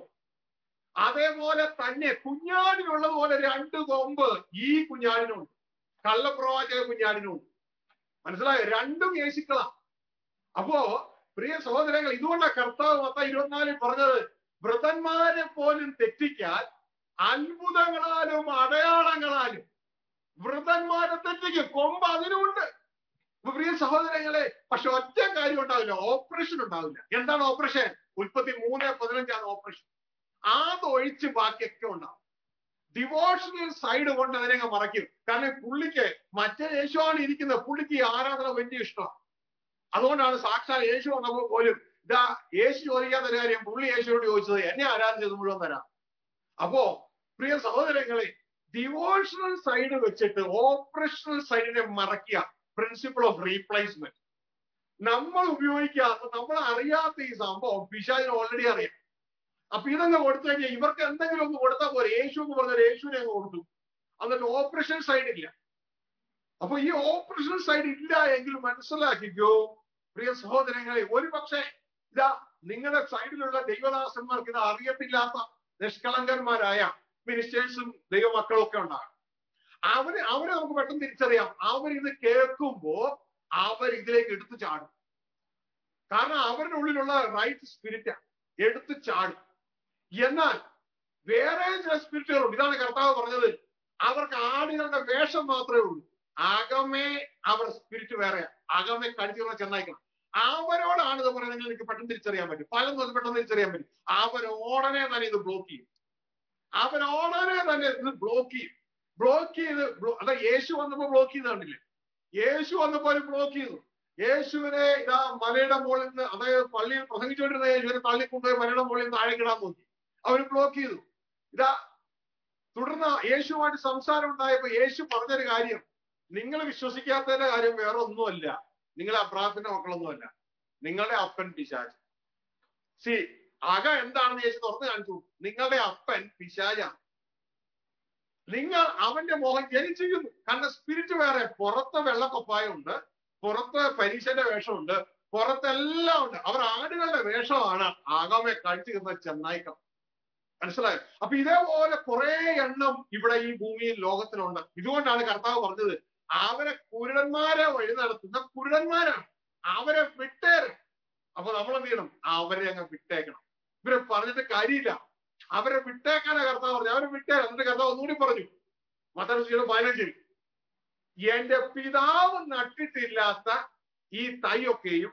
അതേപോലെ തന്നെ കുഞ്ഞാടിനുള്ളതുപോലെ രണ്ട് കൊമ്പ് ഈ കുഞ്ഞാടിനുണ്ട്, കള്ളപ്രവാചക കുഞ്ഞാടിനുണ്ട്. മനസ്സിലായോ? രണ്ടും യേശുക്കളാ. അപ്പോ പ്രിയ സഹോദരങ്ങൾ, ഇതുകൊണ്ടാണ് കർത്താവ് മത്തായി ഇരുപത്തിനാലിൽ പറഞ്ഞത്, വൃതന്മാരെ പോലും തെറ്റിക്കാൻ അത്ഭുതങ്ങളാലും അടയാളങ്ങളാലും വൃതന്മാരെ തെറ്റിക്കും. കൊമ്പ് അതിനുണ്ട്. പ്രിയ സഹോദരങ്ങളെ, പക്ഷെ ഒറ്റ കാര്യം ഉണ്ടാവില്ല, ഓപ്പറേഷൻ ഉണ്ടാവില്ല. എന്താണ് ഓപ്പറേഷൻ? ഉൽപ്പത്തി മൂന്ന് പതിനഞ്ചാണ് ഓപ്പറേഷൻ. അതൊഴിച്ച് ബാക്കിയൊക്കെ ഉണ്ടാവും. ഡിവോഷണൽ സൈഡ് കൊണ്ട് അതിനെ മറയ്ക്കും. കാരണം പുള്ളിക്ക് മറ്റേ യേശുവാണ് ഇരിക്കുന്നത്, പുള്ളിക്ക് ആരാധന വലിയ ഇഷ്ടമാണ്. അതുകൊണ്ടാണ് സാക്ഷാൽ യേശു വന്നപ്പോൾ പോലും ഇതാ യേശു ചോദിക്കാത്ത കാര്യം പുള്ളി യേശുവോട് ചോദിച്ചത്, എന്നെ ആരാധിച്ചത് മുഴുവൻ തരാം. അപ്പോ പ്രിയ സഹോദരങ്ങളെ, ഡിവോഷണൽ സൈഡ് വെച്ചിട്ട് ഓപ്പറേഷണൽ സൈഡിനെ മറയ്ക്കുക. Principle of replacement. നമ്മൾ ഉപയോഗിക്കാത്ത, നമ്മൾ അറിയാത്ത ഈ സംഭവം പിശാചിന് ഓൾറെഡി അറിയാം. അപ്പൊ ഇതങ്ങ് കൊടുത്തു കഴിഞ്ഞാൽ ഇവർക്ക് എന്തെങ്കിലും ഒന്ന് കൊടുത്താൽ പോലെ. യേശു എന്ന് പറഞ്ഞാൽ യേശുവിനെ അങ്ങ് കൊടുത്തു, എന്നിട്ട് ഓപ്പറേഷൻ സൈഡ് ഇല്ല. അപ്പൊ ഈ ഓപ്പറേഷൻ സൈഡ് ഇല്ല എങ്കിൽ മനസ്സിലാക്കിക്കോ പ്രിയ സഹോദരങ്ങളെ, ഒരു പക്ഷേ ഇതാ നിങ്ങളുടെ സൈഡിലുള്ള ദൈവദാസന്മാർക്ക് ഇത് അറിയത്തില്ലാത്ത നിഷ്കളങ്കന്മാരായ മിനിസ്റ്റേഴ്സും ദൈവമക്കളും ഒക്കെ ഉണ്ടാകും. അവര് അവരെ നമുക്ക് പെട്ടെന്ന് തിരിച്ചറിയാം. അവരിത് കേൾക്കുമ്പോ അവർ ഇതിലേക്ക് എടുത്തു ചാടും. കാരണം അവരുടെ ഉള്ളിലുള്ള റൈറ്റ് സ്പിരിറ്റാ, എടുത്തു ചാടും. എന്നാൽ വേറെ ചില സ്പിരിറ്റുകളുണ്ട്. ഇതാണ് കർത്താവ് പറഞ്ഞത്, അവർക്ക് ആടുകളുടെ വേഷം മാത്രമേ ഉള്ളൂ, അകമേ അവർ സ്പിരിറ്റ് വേറെ, അകമേ കടിച്ചുള്ള ചെന്നായിക്കണം. അവരോടാണ് ഇത് പറയുന്നത്. നിങ്ങൾക്ക് പെട്ടെന്ന് തിരിച്ചറിയാൻ പറ്റും, പലതും പെട്ടെന്ന് തിരിച്ചറിയാൻ പറ്റും. അവരോടനെ തന്നെ ഇത് ബ്ലോക്ക് ചെയ്യും. അവരോടനെ തന്നെ ഇത് ബ്ലോക്ക് ചെയ്യും. ബ്ലോക്ക് ചെയ്ത് അതാ യേശു വന്നപ്പോ ബ്ലോക്ക് ചെയ്ത് കണ്ടില്ലേ? യേശു വന്നപ്പോ ബ്ലോക്ക് ചെയ്തു. യേശുവിനെ ഇതാ മലയുടെ മുകളിൽ നിന്ന്, അതായത് പള്ളിയിൽ പ്രസംഗിച്ചുകൊണ്ടിരുന്ന യേശുവിനെ തള്ളിക്കൊണ്ടുപോയി മലയുടെ മുകളിൽ നിന്ന് താഴേക്കിടാൻ നോക്കി. അവർ ബ്ലോക്ക് ചെയ്തു. ഇതാ തുടർന്ന് യേശുവായിട്ട് സംസാരം ഉണ്ടായപ്പോ യേശു പറഞ്ഞൊരു കാര്യം, നിങ്ങൾ വിശ്വസിക്കാത്തതിന്റെ കാര്യം വേറെ ഒന്നുമല്ല, നിങ്ങളെ അബ്രാഹത്തിന്റെ മക്കളൊന്നുമല്ല, നിങ്ങളുടെ അപ്പൻ പിശാച്. സി അക എന്താണെന്ന് യേശു തുറന്നു കാണിച്ചു. നിങ്ങളുടെ അപ്പൻ പിശാചാണ്. നിങ്ങൾ അവന്റെ മോഹം ജനിച്ചിരിക്കുന്നു. കാരണം സ്പിരിറ്റ് വേറെ. പുറത്ത് വെള്ളക്കൊപ്പായുണ്ട്, പുറത്ത് പരീക്ഷന്റെ വേഷമുണ്ട്, പുറത്തെല്ലാം ഉണ്ട്. അവർ ആടുകളുടെ വേഷമാണ് ആകമേ കഴിച്ചിരുന്ന ചെന്നായിക്കം. മനസ്സിലായോ? അപ്പൊ ഇതേപോലെ കുറെ എണ്ണം ഇവിടെ ഈ ഭൂമിയിൽ ലോകത്തിലുണ്ട്. ഇതുകൊണ്ടാണ് കർത്താവ് പറഞ്ഞത്, അവരെ കുരുടന്മാരെ വഴി നടത്തുന്ന കുരുടന്മാരാണ്, അവരെ വിട്ടേരും. അപ്പൊ നമ്മൾ എന്ത് ചെയ്യണം? അവരെ അങ്ങ് വിട്ടേക്കണം. ഇവരെ പറഞ്ഞിട്ട് കാര്യമില്ല, അവരെ വിട്ടേക്കാനാ കർത്താവ് പറഞ്ഞു. അവരെ വിട്ടേരും. എന്നിട്ട് കർത്താവ് ഒന്നുകൂടി പറഞ്ഞു, മത്തായി പതിനഞ്ചിൽ, എന്റെ പിതാവ് നട്ടിട്ടില്ലാത്ത ഈ തൈയൊക്കെയും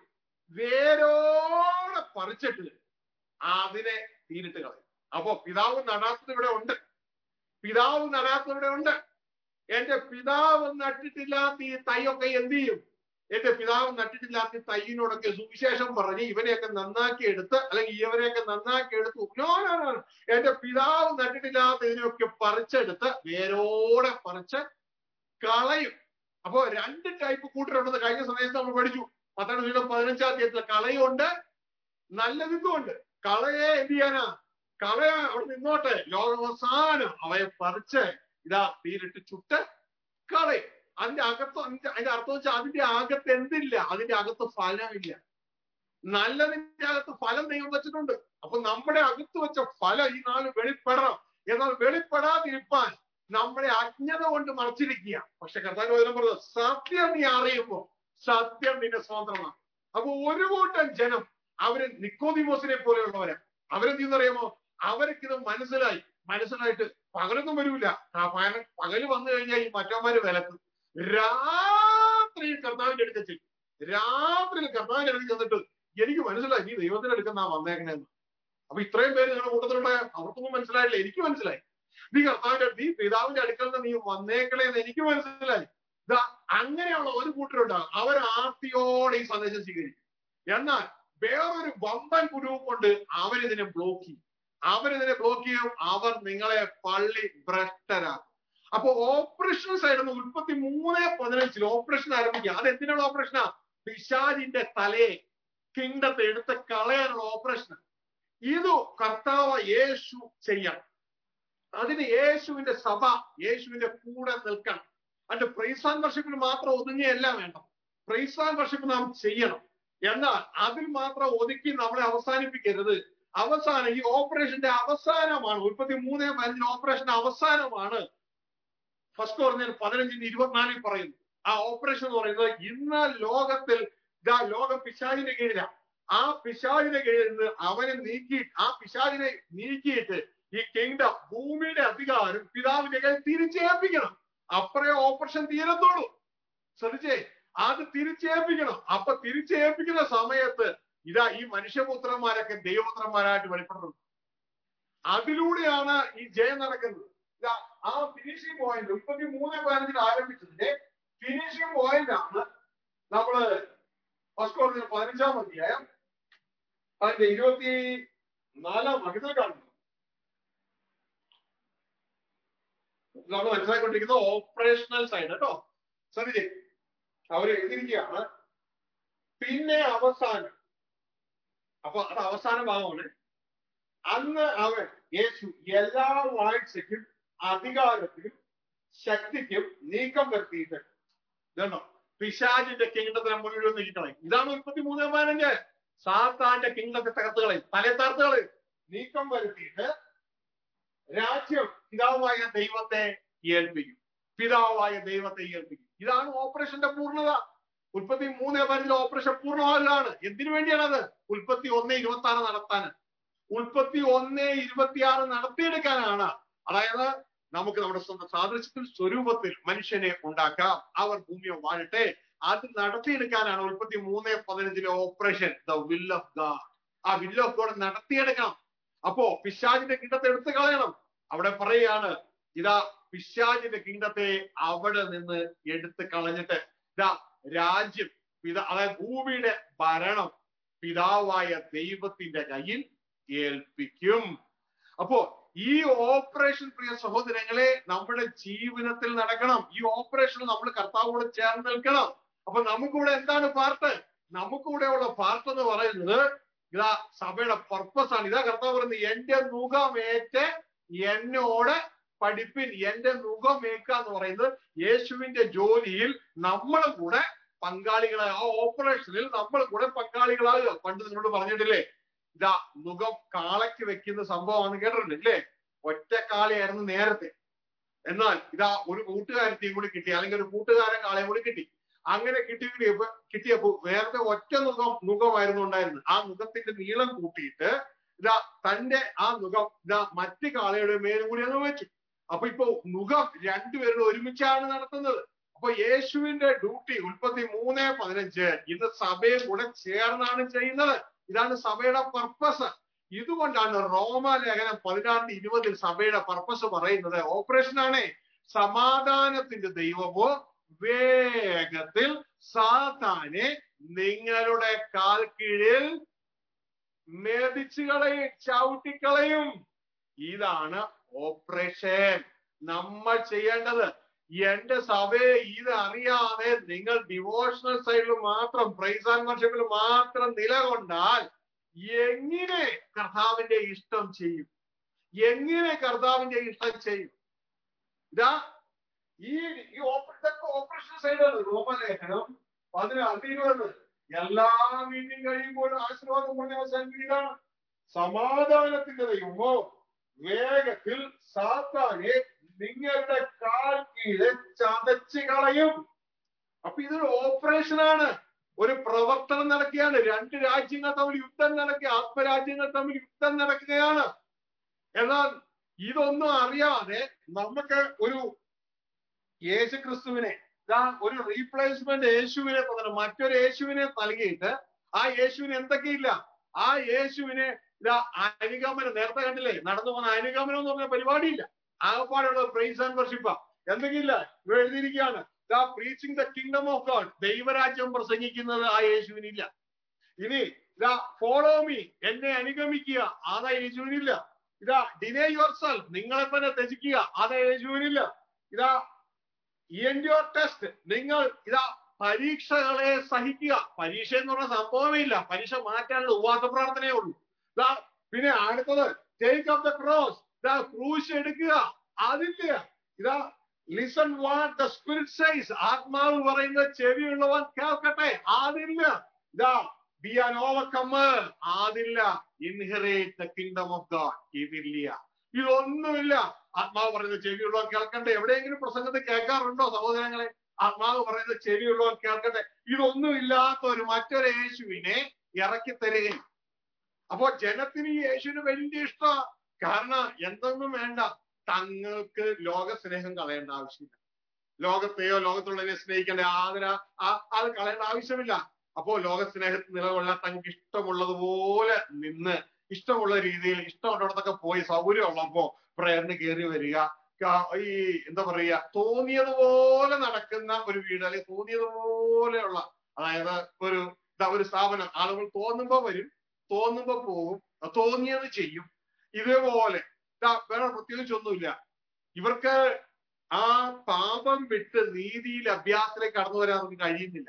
വേരോടെ പറിച്ചിട്ട് അതിനെ തീരിട്ട് കളയും. അപ്പോ പിതാവ് നടാത്തത് ഇവിടെ ഉണ്ട്, പിതാവ് നടാത്തത് ഇവിടെ ഉണ്ട്. എന്റെ പിതാവ് നട്ടിട്ടില്ലാത്ത ഈ തൈയൊക്കെ എന്ത് ചെയ്യും? എന്റെ പിതാവ് നട്ടിട്ടില്ലാത്ത തൈയിനോടൊക്കെ സുവിശേഷം പറഞ്ഞ് ഇവരെയൊക്കെ നന്നാക്കി എടുത്ത്, അല്ലെങ്കിൽ ഇവരെയൊക്കെ നന്നാക്കി എടുത്ത് ഉപയോഗമാണ്. എന്റെ പിതാവ് നട്ടിട്ടില്ലാത്ത ഇതിനെയൊക്കെ പറിച്ചെടുത്ത് വേരോടെ പറിച്ച് കളയും. അപ്പോ രണ്ട് ടൈപ്പ് കൂട്ടരുണ്ടെന്ന് കഴിഞ്ഞ സമയത്ത് നമ്മൾ പഠിച്ചു. മത്തായി പതിനഞ്ചാം തീയതിയിൽ കളയുണ്ട്, നല്ല വിത്തുണ്ട്. കളയെ എന്ത് ചെയ്യാനാ? കളയ അവിടെ നിന്നോട്ടെ, ലോകാവസാനം അവയെ പറിച്ച് ഇതാ തീരിട്ട് ചുട്ട് കളയും. അതിന്റെ അകത്ത് അതിന്റെ അർത്ഥം വെച്ചാൽ അതിന്റെ അകത്ത് എന്തില്ല? അതിന്റെ അകത്ത് ഫലമില്ല. നല്ലതിന്റെ അകത്ത് ഫലം ദൈവം വെച്ചിട്ടുണ്ട്. അപ്പൊ നമ്മുടെ അകത്ത് വെച്ച ഫലം ഈ നാല് വെളിപ്പെടണം. എന്നാൽ വെളിപ്പെടാതിരിപ്പാൻ നമ്മളെ അജ്ഞത കൊണ്ട് മറച്ചിരിക്കുക. പക്ഷെ കർത്താവ് പറഞ്ഞത്, സത്യം നീ അറിയുമ്പോ സത്യം നിന്റെ സ്വതന്ത്രമാണ്. അപ്പൊ ഒരു കൂട്ടം ജനം, അവര് നിക്കോദിമോസിനെ പോലെയുള്ളവരാ. അവരെന്ത് ചെയ്യുന്നറിയാമോ? അവർക്കിത് മനസ്സിലായി. മനസ്സിലായിട്ട് പകലൊന്നും വരൂല. പകല് വന്നു കഴിഞ്ഞാൽ ഈ മറ്റന്മാര് വിലക്കും. രാത്രിയിൽ കർത്താവിന്റെ അടുത്ത് ചെല്ലും. രാത്രിയിൽ കർത്താവിന്റെ അടുത്ത് ചെന്നിട്ട്, എനിക്ക് മനസ്സിലായി നീ ദൈവത്തിന്റെ അടുക്കുന്ന വന്നേക്കണേന്ന്. അപ്പൊ ഇത്രയും പേര് നിങ്ങളുടെ കൂട്ടത്തിലുണ്ടായ അവർക്കൊന്നും മനസ്സിലായില്ല, എനിക്ക് മനസ്സിലായി. നീ കർത്താവിന്റെ നീ പിതാവിന്റെ അടുക്കൽ നിന്ന് നീ വന്നേക്കണേന്ന് എനിക്ക് മനസ്സിലായി. ഇതാ അങ്ങനെയുള്ള ഒരു കൂട്ടരുണ്ടാകും. അവർ ആർത്തിയോടെ ഈ സന്ദേശം സ്വീകരിക്കും. എന്നാൽ വേറൊരു വമ്പൻ കുരുവും കൊണ്ട് അവരിതിനെ ബ്ലോക്ക് ചെയ്യും. അവരിതിനെ ബ്ലോക്ക് ചെയ്യും. അവർ നിങ്ങളെ പള്ളി ഭ്രഷ്ടരാക്കും. അപ്പൊ ഓപ്പറേഷൻ സൈഡ് ഉൽപ്പത്തി മൂന്ന് പതിനഞ്ചിൽ ഓപ്പറേഷൻ ആരംഭിക്കുക. അത് എന്തിനുള്ള ഓപ്പറേഷനാ? പിശാചിന്റെ തലയെ, കിങ്ഡത്തെ എടുത്ത് കളയാനുള്ള ഓപ്പറേഷൻ. ഇത് കർത്താവ് യേശു ചെയ്യണം. അതിന് യേശുവിന്റെ സഭ യേശുവിന്റെ കൂടെ നിൽക്കണം. അണ്ട് പ്രൈസ് ആൻഡ് വർഷിപ്പിൽ മാത്രം ഒതുങ്ങിയല്ല വേണ്ട. പ്രൈസ് ആൻഡ് വർഷിപ്പ് നാം ചെയ്യണം. എന്നാൽ അതിൽ മാത്രം ഒതുക്കി നമ്മളെ അവസാനിപ്പിക്കരുത്. അവസാനം ഈ ഓപ്പറേഷന്റെ അവസാനമാണ് ഉൽപ്പത്തി മൂന്നേ പതിനഞ്ചിന് ഓപ്പറേഷന്റെ അവസാനമാണ് ഫസ്റ്റ് പറഞ്ഞാൽ പതിനഞ്ചിന് ഇരുപത്തിനാലിൽ പറയുന്നു. ആ ഓപ്പറേഷൻ എന്ന് പറയുന്നത് ഇന്ന് ലോകത്തിൽ ഇതാ ലോകം പിശാചിന്റെ കീഴിലാണ്. ആ പിശാചിന്റെ കീഴിൽ നിന്ന് അവനെ നീക്കി ആ പിശാചിനെ നീക്കിയിട്ട് ഈ കിങ്ഡം ഭൂമിയുടെ അധികാരം പിതാവിന്റെ കയ്യിൽ തിരിച്ചേൽപ്പിക്കണം. അപ്പറേ ഓപ്പറേഷൻ തീരത്തുള്ളൂ. ശ്രദ്ധിച്ചേ, അത് തിരിച്ചേൽപ്പിക്കണം. അപ്പൊ തിരിച്ചേൽപ്പിക്കുന്ന സമയത്ത് ഇതാ ഈ മനുഷ്യപുത്രന്മാരൊക്കെ ദൈവപുത്രന്മാരായിട്ട് വെളിപ്പെടുന്നത്. അതിലൂടെയാണ് ഈ ജയം നടക്കുന്നത്. ഇതാ ആ ഫിനിഷിംഗ് പോയിന്റ് മുപ്പത്തി മൂന്ന് പതിനഞ്ചിൽ ആരംഭിച്ചതിന്റെ ഫിനിഷിംഗ് പോയിന്റ് ആണ് നമ്മള് ഫസ്റ്റ് കോളേജിൽ പതിനഞ്ചാം അധ്യായം അതിന്റെ ഇരുപത്തി നാലാം വാക്യത്തിൽ കാണുന്നു. നമ്മൾ മനസ്സിലാക്കിക്കൊണ്ടിരിക്കുന്നത് ഓപ്പറേഷണൽ സൈഡ് കേട്ടോ. ശ്രദ്ധിച്ചേ, അവര് എഴുതിയിരിക്കുകയാണ് പിന്നെ അവസാനം. അപ്പൊ അത് അവസാന ഭാഗമാണ്. അന്ന് അവൻ യേശു എല്ലാ വാഴ്ചയ്ക്കും അധികാരത്തിനും ശക്തിക്കും നീക്കം വരുത്തിയിട്ട് ഇതാണോ പിശാചിന്റെ കിങ്ഡത്തിനെ മുഴുവൻ നീക്കളയും. ഇതാണ് മുപ്പത്തി മൂന്ന് പതിനഞ്ച്. സാത്താന്റെ കിങ്ഡത്തെ തകർത്തുകളയും, തലേ തകർത്തുകളയും, നീക്കം വരുത്തിയിട്ട് രാജ്യം പിതാവായ ദൈവത്തെ ഏൽപ്പിക്കും. പിതാവായ ദൈവത്തെ ഏൽപ്പിക്കും. ഇതാണ് ഓപ്പറേഷന്റെ പൂർണ്ണത. ഉൽപ്പത്തി മൂന്ന് പതിനഞ്ചിൽ ഓപ്പറേഷൻ പൂർണ്ണമാകുകയാണ്. എന്തിനു വേണ്ടിയാണത്? ഉൽപ്പത്തി ഒന്ന് ഇരുപത്തി ആറ് നടത്താൻ. ഉൽപ്പത്തി ഒന്ന് ഇരുപത്തിയാറ് നടത്തിയെടുക്കാനാണ്. അതായത് നമുക്ക് നമ്മുടെ സ്വന്തം സാദൃശ്യത്തിൽ സ്വരൂപത്തിൽ മനുഷ്യനെ ഉണ്ടാക്കാം, അവർ ഭൂമിയെ വാഴട്ടെ. അത് നടത്തിയെടുക്കാനാണ് ഉൽപ്പത്തി മൂന്ന് പതിനഞ്ചിലെ operation the will of God. ആ വിൽ ഓഫ് ഗോഡ് നടത്തിയെടുക്കണം. അപ്പോ പിശാചിന്റെ കിങ്ഡത്തെ എടുത്തു കളയണം. അവിടെ പറയുകയാണ് ഇതാ പിശാചിന്റെ കിങ്ഡത്തെ അവിടെ നിന്ന് എടുത്തു കളഞ്ഞിട്ട് ഇതാ രാജ്യം പിതാ അതായത് ഭൂമിയുടെ ഭരണം പിതാവായ ദൈവത്തിന്റെ കയ്യിൽ ഏൽപ്പിക്കും. അപ്പോ ഈ ഓപ്പറേഷൻ പ്രിയ സഹോദരങ്ങളെ നമ്മുടെ ജീവിതത്തിൽ നടക്കണം. ഈ ഓപ്പറേഷനിൽ നമ്മൾ കർത്താവോട് ചേർന്ന് നിൽക്കണം. അപ്പൊ നമുക്കിവിടെ എന്താണ് പാർട്ട്? നമുക്കിവിടെ ഉള്ള പാർട്ട് എന്ന് പറയുന്നത് ഇതാ സഭയുടെ പർപ്പസ് ആണ്. ഇതാ കർത്താവ് പറയുന്നത് എന്റെ നുകമേറ്റ് എന്നോട് പഠിപ്പിൻ. എന്റെ നുകമേക്ക എന്ന് പറയുന്നത് യേശുവിന്റെ ജോലിയിൽ നമ്മളും കൂടെ പങ്കാളികളായ ആ ഓപ്പറേഷനിൽ നമ്മൾ കൂടെ പങ്കാളികളാകുക. പണ്ട് നിങ്ങളോട് പറഞ്ഞിട്ടില്ലേ ഇതാ നുകം കാളയ്ക്ക് വെക്കുന്ന സംഭവമാണ് കേട്ടിട്ടുണ്ട് ഇല്ലേ? ഒറ്റ കാളയായിരുന്നു നേരത്തെ. എന്നാൽ ഇതാ ഒരു കൂട്ടുകാരത്തെയും കൂടി കിട്ടി, അല്ലെങ്കിൽ ഒരു കൂട്ടുകാരൻ കാളയും കൂടി കിട്ടി. അങ്ങനെ കിട്ടി കിട്ടിയപ്പോ കിട്ടിയപ്പോ നേരത്തെ ഒറ്റ നുകം നുകമായിരുന്നു ഉണ്ടായിരുന്നത്. ആ നുകത്തിന്റെ നീളം കൂട്ടിയിട്ട് ഇതാ തന്റെ ആ നുകം ഇതാ മറ്റു കാളയുടെ മേലും കൂടി അങ്ങ് വെച്ചു. അപ്പൊ ഇപ്പൊ നുകം രണ്ടുപേരുടെ ഒരുമിച്ചാണ് നടത്തുന്നത്. അപ്പൊ യേശുവിന്റെ ഡ്യൂട്ടി ഉൽപ്പത്തി മൂന്ന് പതിനഞ്ച് ഇന്ന് സഭയെ കൂടെ ചേർന്നാണ് ചെയ്യുന്നത്. ഇതാണ് സഭയുടെ പർപ്പസ്. ഇതുകൊണ്ടാണ് റോമാലേഖനം പതിനാറ് ഇരുപതിൽ സഭയുടെ പർപ്പസ് പറയുന്നത് ഓപ്പറേഷൻ ആണ്. സമാധാനത്തിന്റെ ദൈവമോ വേഗത്തിൽ സാത്താനെ നിങ്ങളുടെ കാൽ കീഴിൽ മെതിച്ചു കളയും, ചവിട്ടിക്കളയും. ഇതാണ് ഓപ്പറേഷൻ നമ്മൾ ചെയ്യേണ്ടത്. എന്റെ സഭയെ ഇത് അറിയാതെ നിങ്ങൾ ഡിവോഷണൽ സൈഡിൽ മാത്രം പ്രൈസ് ആൻഡ് വർഷിപ്പിൽ മാത്രം നിലകൊണ്ടാൽ എങ്ങനെ കർത്താവിന്റെ ഇഷ്ടം ചെയ്യും? എങ്ങനെ കർത്താവിന്റെ ഇഷ്ടം ചെയ്യും? ഇതാ ഈ ഇതൊക്കെ ഓപ്പറേഷൻ സൈഡാണ്. റോമലേഖനം പതിനാറ് ഇരുപത് എല്ലാ മീറ്റിംഗ് കഴിയുമ്പോഴും ആശീർവാദം പറഞ്ഞ അവസാനിപ്പിക്കുകയാണ്. സമാധാനത്തിന്റെ ദൈവമോ വേഗത്തിൽ സാത്താനെ നിങ്ങളുടെ കാൽ കീഴെ ചതച്ച് കളയും. അപ്പൊ ഇതൊരു ഓപ്പറേഷനാണ്, ഒരു പ്രവർത്തനം നടക്കുകയാണ്. രണ്ട് രാജ്യങ്ങൾ തമ്മിൽ യുദ്ധം നടക്കുക, ആത്മരാജ്യങ്ങൾ തമ്മിൽ യുദ്ധം നടക്കുകയാണ്. എന്നാൽ ഇതൊന്നും അറിയാതെ നമുക്ക് ഒരു യേശു ക്രിസ്തുവിനെ ഒരു റീപ്ലേസ്മെന്റ് യേശുവിനെ തന്നെ മറ്റൊരു യേശുവിനെ നൽകിയിട്ട് ആ യേശുവിന് എന്തൊക്കെയില്ല, ആ യേശുവിനെ ഇതാ അനുഗമനം നേരത്തെ കണ്ടില്ലേ നടന്നു പോകുന്ന അനുഗമനം എന്ന് പറഞ്ഞ പരിപാടിയില്ല. ആകപ്പാടുള്ള പ്രൈസ് ആൻഡ് വർഷിപ്പ എന്തെങ്കില്ല ഇവിടെ എഴുതിയിരിക്കുകയാണ് ദാ preaching the kingdom of God. ദൈവരാജ്യം പ്രസംഗിക്കുന്നത് ആ യേശുവിനില്ല. ഇനി ഇതാ ഫോളോ മീ, എന്നെ അനുഗമിക്കുക, അതാ യേശുവിനില്ല. ഇതാ ഡിനേ യുവർ സെൽഫ്, നിങ്ങളെ തന്നെ ത്യജിക്കുക, അതാ യേശുവിനില്ല. ഇതാ എൻഡ്യൂർ ടെസ്റ്റ്, നിങ്ങൾ ഇതാ പരീക്ഷകളെ സഹിക്കുക. പരീക്ഷ എന്ന് പറഞ്ഞ സംഭവമേ ഇല്ല, പരീക്ഷ മാറ്റാനുള്ള ഉപവാസ പ്രാർത്ഥനയേ ഉള്ളൂ. ഇതാ പിന്നെ അടുത്തത് ടേക്ക് അപ്പ് ദ ക്രോസ്, ഇതാ ക്രൂശ് എടുക്കുക, അതില്ല. ഇതാ listen what the spirit says. ആത്മാവ് പറയുന്ന ചെവിയുള്ളവൻ കേൾക്കട്ടെ. അതില്ല ഇതാ ബി ആൻ ഓവർകമ്മർ. അതില്ല inherit the kingdom of God. ഇതില്ല, ഇതൊന്നുമില്ല. ആത്മാവ് പറയുന്ന ചെവിയുള്ളവൻ കേൾക്കട്ടെ. എവിടെയെങ്കിലും പ്രസംഗത്തിൽ കേൾക്കാറുണ്ടോ സഹോദരങ്ങളെ? ആത്മാവ് പറയുന്ന ചെവിയുള്ളവൻ കേൾക്കട്ടെ. ഇതൊന്നുമില്ലാത്ത ഒരു മറ്റൊരു യേശുവിനെ ഇറക്കി തരികയും. അപ്പോ ജനത്തിന് ഈ യേശുവിന് വലിയ ഇഷ്ടമാണ്. കാരണം എന്തൊന്നും വേണ്ട, തങ്ങൾക്ക് ലോക സ്നേഹം കളയേണ്ട ആവശ്യമില്ല. ലോകത്തെയോ ലോകത്തുള്ളതിനെ സ്നേഹിക്കേണ്ട യാതൊരു അത് കളയേണ്ട ആവശ്യമില്ല. അപ്പോ ലോക സ്നേഹത്തിൽ നിലകൊള്ളാൻ തങ്ങൾക്ക് ഇഷ്ടമുള്ളതുപോലെ നിന്ന് ഇഷ്ടമുള്ള രീതിയിൽ ഇഷ്ടമുള്ളിടത്തൊക്കെ പോയി സൗകര്യം ഉള്ളപ്പോ പ്രേയറിന് കയറി വരിക. ഈ എന്താ പറയുക, തോന്നിയതുപോലെ നടക്കുന്ന ഒരു വീട്, അല്ലെങ്കിൽ തോന്നിയതുപോലെയുള്ള, അതായത് ഒരു ഒരു സ്ഥാപനം. ആളുകൾ തോന്നുമ്പോ വരും, തോന്നുമ്പോ പോകും, തോന്നിയത് ചെയ്യും. ഇതേപോലെ വേറെ പ്രത്യേകിച്ചൊന്നുമില്ല. ഇവർക്ക് ആ പാപം വിട്ട് നീതിയിൽ അഭ്യാസത്തിലേക്ക് കടന്നു വരാൻ നമുക്ക് കഴിയുന്നില്ല.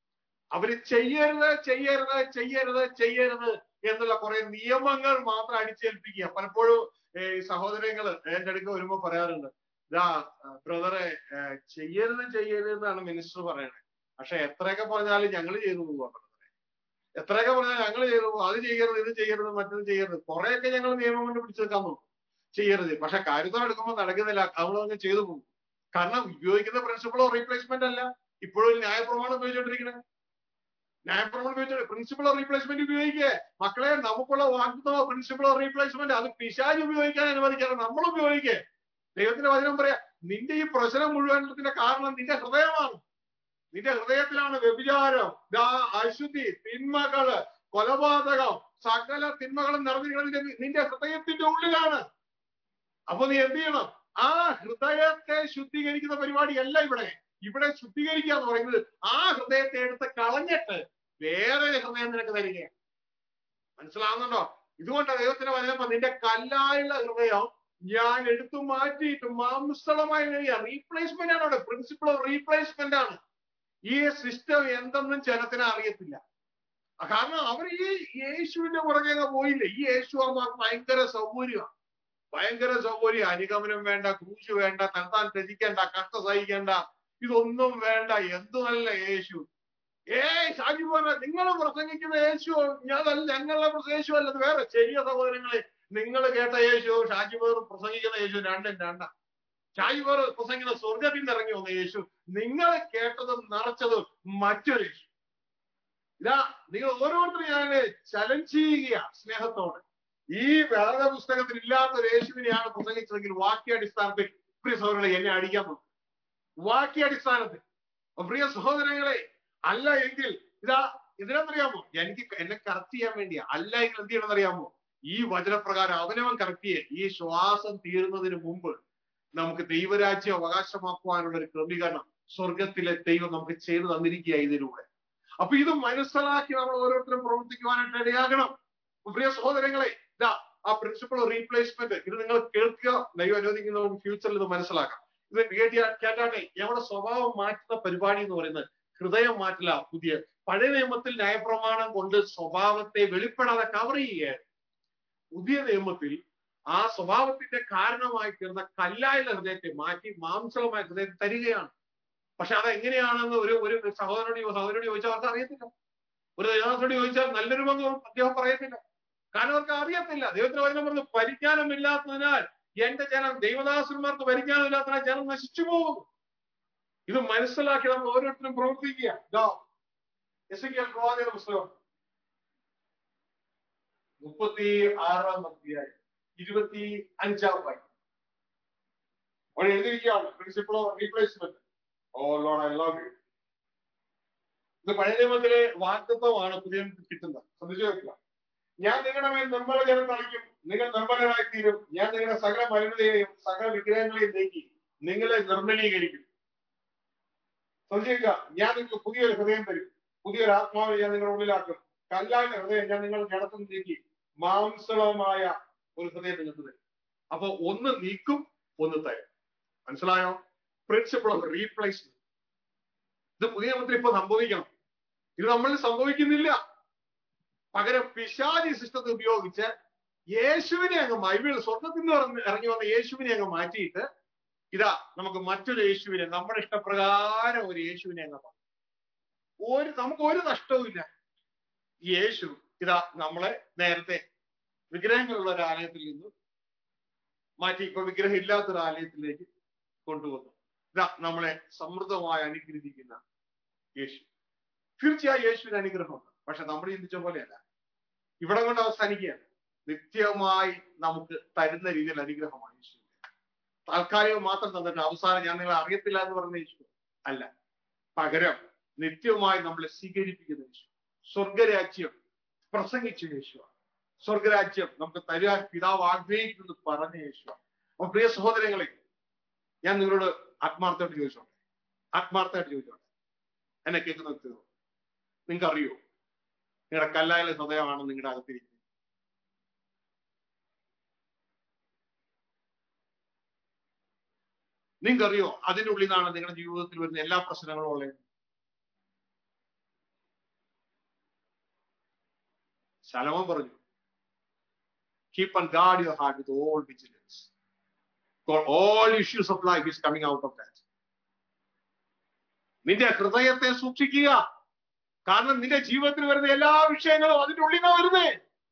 അവര് ചെയ്യരുത് ചെയ്യരുത് ചെയ്യരുത് ചെയ്യരുത് എന്നുള്ള കുറെ നിയമങ്ങൾ മാത്രം അടിച്ചേൽപ്പിക്കുക. പലപ്പോഴും ഈ സഹോദരങ്ങള് എന്റെ അടുക്ക വരുമ്പോ പറയാറുണ്ട്, ഇതാ ബ്രദറെ ചെയ്യരുത് ചെയ്യരുത് എന്നാണ് മിനിസ്റ്റർ പറയണേ, പക്ഷെ എത്രയൊക്കെ പറഞ്ഞാലും ഞങ്ങൾ ചെയ്തു പോവാ ബ്രദറെ, എത്രയൊക്കെ പറഞ്ഞാൽ ഞങ്ങൾ ചെയ്തു പോകും. അത് ചെയ്യരുത്, ഇത് ചെയ്യരുത്, മറ്റത് ചെയ്യരുത്. കുറെയൊക്കെ ഞങ്ങൾ നിയമം കൊണ്ട് പിടിച്ചെടുക്കാൻ നോക്കും ചെയ്യരുത്. പക്ഷെ കാര്യത്തോടെ എടുക്കുമ്പോൾ നടക്കുന്നില്ല, നമ്മളങ്ങ് ചെയ്തു പോകും. കാരണം ഉപയോഗിക്കുന്ന പ്രിൻസിപ്പൾ ഓഫ് റീപ്ലേസ്മെന്റ് അല്ല, ഇപ്പോഴും ന്യായപ്രമാണം ഉപയോഗിച്ചോണ്ടിരിക്കുന്നത്. ന്യായപ്രമാണം ഉപയോഗിച്ചോ പ്രിൻസിപ്പൾ ഓഫ് റീപ്ലേസ്മെന്റ് ഉപയോഗിക്കേ മക്കളെ. നമുക്കുള്ള വാഗ്ദത്തമോ പ്രിൻസിപ്പൾ ഓഫ് റീപ്ലേസ്മെന്റ് അത് പിശാച് ഉപയോഗിക്കാൻ അനുവദിക്കാതെ നമ്മൾ ഉപയോഗിക്കേ. ദൈവത്തിന്റെ വചനം പറയാ, നിന്റെ ഈ പ്രശ്നം മുഴുവനത്തിന്റെ കാരണം നിന്റെ ഹൃദയമാണ്. നിന്റെ ഹൃദയത്തിലാണ് വ്യഭിചാരം, അശുദ്ധി, തിന്മകള്, കൊലപാതകം, സകല തിന്മകളും നിറഞ്ഞിരിക്കുന്നത് നിന്റെ ഹൃദയത്തിന്റെ ഉള്ളിലാണ്. അപ്പൊ നീ എന്ത് ചെയ്യണം? ആ ഹൃദയത്തെ ശുദ്ധീകരിക്കുന്ന പരിപാടിയല്ല ഇവിടെ. ഇവിടെ ശുദ്ധീകരിക്കുക എന്ന് പറയുന്നത് ആ ഹൃദയത്തെ എടുത്ത് കളഞ്ഞിട്ട് വേറെ ഹൃദയം നിനക്ക് തരികയാണ്. മനസ്സിലാവുന്നുണ്ടോ? ഇതുകൊണ്ടാണ് ദൈവത്തിന്റെ വചനം, നിന്റെ കല്ലായുള്ള ഹൃദയം ഞാൻ എടുത്തു മാറ്റിയിട്ട് മാംസളമായി കഴിയുക. റീപ്ലേസ്മെന്റ് ആണ് അവിടെ, പ്രിൻസിപ്പിൾ ഓഫ് റീപ്ലേസ്മെന്റ് ആണ്. ഈ സിസ്റ്റം എന്തെന്നും ജനത്തിന് അറിയത്തില്ല. കാരണം അവർ ഈ യേശുവിന്റെ പുറകെ പോയില്ലേ. ഈ യേശു അവർക്ക് ഭയങ്കര സൗകര്യമാണ്, ഭയങ്കര സൗകര്യം. അനുഗമനം വേണ്ട, ക്രൂശ് വേണ്ട, തന്നെത്താൻ ത്യജിക്കേണ്ട, കഷ്ട സഹിക്കേണ്ട, ഇതൊന്നും വേണ്ട. എന്തു നല്ല യേശു. ഏയ് ഷാജി പറഞ്ഞ നിങ്ങൾ പ്രസംഗിക്കുന്ന യേശു ഞാനല്ല, ഞങ്ങളുടെ യേശു അല്ലത് വേറെ. ശരിയ സഹോദരങ്ങളെ, നിങ്ങൾ കേട്ട യേശു ഷാജി പേർ പ്രസംഗിക്കുന്ന യേശു രണ്ടും രണ്ട. ഷാജി പേർ പ്രസംഗിക്കുന്ന സ്വർഗത്തിൽ നിന്ന് ഇറങ്ങി വന്ന യേശു, നിങ്ങൾ കേട്ടതും നിറച്ചതും മറ്റൊരു യേശു. ഇതാ നിങ്ങൾ ഓരോരുത്തരും ഞാൻ ചലഞ്ച് ചെയ്യുക സ്നേഹത്തോടെ. ഈ വേദപുസ്തകത്തിൽ ഇല്ലാത്തൊരു യേശുവിനെയാണ് പ്രസംഗിച്ചതെങ്കിൽ വാക്യാടിസ്ഥാനത്തിൽ പ്രിയ സഹോദരങ്ങളെ എന്നെ അടിക്കാൻ നോക്കും. വാക്യാടിസ്ഥാനത്തിൽ പ്രിയ സഹോദരങ്ങളെ, അല്ല എങ്കിൽ ഇതാ ഇതിനെന്തറിയാമോ, എനിക്ക് എന്നെ കറക്റ്റ് ചെയ്യാൻ വേണ്ടിയാ. അല്ല എങ്കിൽ എന്ത് ചെയ്യണമെന്നറിയാമോ? ഈ വചനപ്രകാരം അവനവൻ കറക്റ്റ് ചെയ്യേ. ഈ ശ്വാസം തീരുന്നതിന് മുമ്പ് നമുക്ക് ദൈവരാജ്യം അവകാശമാക്കുവാനുള്ള ഒരു ക്രമീകരണം സ്വർഗത്തിലെ ദൈവം നമുക്ക് ചെയ്തു തന്നിരിക്കുക ഇതിലൂടെ. അപ്പൊ ഇത് മനസ്സിലാക്കി നമ്മൾ ഓരോരുത്തരും പ്രവർത്തിക്കുവാനായിട്ട് ഇടയാകണം. പ്രിയ സഹോദരങ്ങളെ, ഇതാ ആ പ്രിൻസിപ്പൾ റീപ്ലേസ്മെന്റ് ഇത് നിങ്ങൾ കേൾക്കുക. ദൈവം അനുവദിക്കുന്ന നമുക്ക് ഫ്യൂച്ചറിൽ ഇത് മനസ്സിലാക്കാം. ഇത് കേട്ടാട്ടെ. നമ്മുടെ സ്വഭാവം മാറ്റുന്ന പരിപാടി എന്ന് പറയുന്നത് ഹൃദയം മാറ്റില്ല. പുതിയ പഴയ നിയമത്തിൽ ന്യായപ്രമാണം കൊണ്ട് സ്വഭാവത്തെ വെളിപ്പെടാതെ കവർ ചെയ്യുകയാണ്. പുതിയ നിയമത്തിൽ ആ സ്വഭാവത്തിന്റെ കാരണമായി തീർന്ന കല്ലായുള്ള ഹൃദയത്തെ മാറ്റി മാംസളമായ ഹൃദയത്തെ തരികയാണ്. പക്ഷെ അതെങ്ങനെയാണെന്ന് ഒരു ഒരു സഹോദരനോട് സഹോദരനോട് ചോദിച്ചാൽ അവർക്ക് അറിയത്തില്ല. ഒരു ദേവനോട് ചോദിച്ചാൽ നല്ലൊരു പങ്ക് അദ്ദേഹം പറയത്തില്ല. കാരണം അവർക്ക് അറിയത്തില്ല. ദൈവത്തിന്റെ വചനം പറഞ്ഞു, പരിജ്ഞാനമില്ലാത്തതിനാൽ എന്റെ ജനം, ദൈവദാസന്മാർക്ക് പരിജ്ഞാനമില്ലാത്തതിനാൽ ജനം നശിച്ചു പോകും. ഇത് മനസ്സിലാക്കി നമ്മൾ ഓരോരുത്തരും പ്രവർത്തിക്കുക. എസെക്കിയേൽ പ്രവാചകന്റെ പുസ്തകം മുപ്പത്തി ആറാം അധ്യായം ഇരുപത്തി അഞ്ചാം വാക്യം അവിടെ എഴുതിയിരിക്കുകയാണ്, principle of replacement. Oh Lord I love you. ഇത് പഴയ നിയമത്തിലെ വാഗ്ദത്തമാണ് പുതിയ കിട്ടുന്നത്. ശ്രദ്ധിച്ചു വെക്കുക. ഞാൻ നിങ്ങളുടെ മേൽ നിർമ്മല ജലം തളിക്കും, നിങ്ങൾ നിർമ്മലരായി തീരും. ഞാൻ നിങ്ങളുടെ സകല മലിനതയെയും സകല വിഗ്രഹങ്ങളെയും നീക്കി നിങ്ങളെ നിർമ്മലീകരിക്കും. ശ്രദ്ധിക്കുക. ഞാൻ നിങ്ങൾക്ക് പുതിയൊരു ഹൃദയം തരും, പുതിയൊരു ആത്മാവിനെ ഞാൻ നിങ്ങളുടെ ഉള്ളിലാക്കും. കല്ലായ ഹൃദയം ഞാൻ നിങ്ങളുടെ ജഡത്തിൽ നീക്കി മാംസളമായ ഒരു ഹൃദയം നിങ്ങൾക്ക് തരും. അപ്പൊ ഒന്ന് നീക്കും, ഒന്ന് തരും. മനസ്സിലായോ? Principle of replacement. ഇത് പുതിയ നിയമത്തിൽ ഇപ്പൊ സംഭവിക്കണം. ഇത് നമ്മളിൽ സംഭവിക്കുന്നില്ല. പകരം പിശാചി സിസ്റ്റത്തെ ഉപയോഗിച്ച് യേശുവിനെ അങ്ങ് ബൈബിൾ സ്വർഗത്തിൽ നിന്ന് ഇറങ്ങി വന്ന യേശുവിനെ അങ്ങ് മാറ്റിയിട്ട് ഇതാ നമുക്ക് മറ്റൊരു യേശുവിനെ, നമ്മുടെ ഇഷ്ടപ്രകാരം ഒരു യേശുവിനെ അങ്ങ് പറയാം. ഒരു നമുക്ക് ഒരു നഷ്ടവുമില്ല. ഈ യേശു ഇതാ നമ്മളെ നേരത്തെ വിഗ്രഹങ്ങളുള്ള ഒരു ആലയത്തിൽ നിന്ന് മാറ്റി ഇപ്പൊ വിഗ്രഹം ഇല്ലാത്തൊരു ആലയത്തിലേക്ക് കൊണ്ടുവന്നു. ഇതാ നമ്മളെ സമൃദ്ധമായി അനുഗ്രഹിക്കുന്ന യേശു. തീർച്ചയായും യേശുവിന് അനുഗ്രഹമുണ്ട്. പക്ഷെ നമ്മൾ ചിന്തിച്ച പോലെയല്ല, ഇവിടെ കൊണ്ട് അവസാനിക്കുകയാണ്. നിത്യമായി നമുക്ക് തരുന്ന രീതിയിൽ അനുഗ്രഹമാണ് യേശു. താൽക്കാലികം മാത്രം തന്നിട്ട് അവസാനം ഞാൻ നിങ്ങളെ അറിയത്തില്ല എന്ന് പറഞ്ഞ യേശു അല്ല. പകരം നിത്യമായി നമ്മളെ സ്വീകരിപ്പിക്കുന്ന യേശു. സ്വർഗരാജ്യം പ്രസംഗിച്ച യേശുവാണ്. സ്വർഗരാജ്യം നമുക്ക് തരുവാൻ പിതാവ് ആഗ്രഹിക്കുന്നു പറഞ്ഞ യേശുവാണ്. അപ്പൊ പ്രിയ സഹോദരങ്ങളെ, ഞാൻ നിങ്ങളോട് ആത്മാർത്ഥമായിട്ട് ചോദിച്ചോട്ടെ, ആത്മാർത്ഥമായിട്ട് ചോദിച്ചോട്ടെ, എന്നെ കേൾക്കുന്ന വ്യക്തികൾ, നിങ്ങൾക്ക് അറിയോ നിങ്ങളുടെ കല്ലായ ഹൃദയമാണ് നിങ്ങളുടെ അകത്തിരിക്കുന്നത്? നിങ്ങൾക്കറിയോ അതിൻ്റെ ഉള്ളിൽ നിന്നാണ് നിങ്ങളുടെ ജീവിതത്തിൽ വരുന്ന എല്ലാ പ്രശ്നങ്ങളും ഉള്ളത്? ശലോമോൻ പറഞ്ഞു, keep and guard your heart with all vigilance. For all issues of life is coming out of that. നിന്റെ ഹൃദയത്തെ സൂക്ഷിക്കുക. കാരണം നിന്റെ ജീവിതത്തിൽ വരുന്ന എല്ലാ വിഷയങ്ങളും അതിന്റെ ഉള്ളിൽ നിന്നാണ് വരുന്നേ.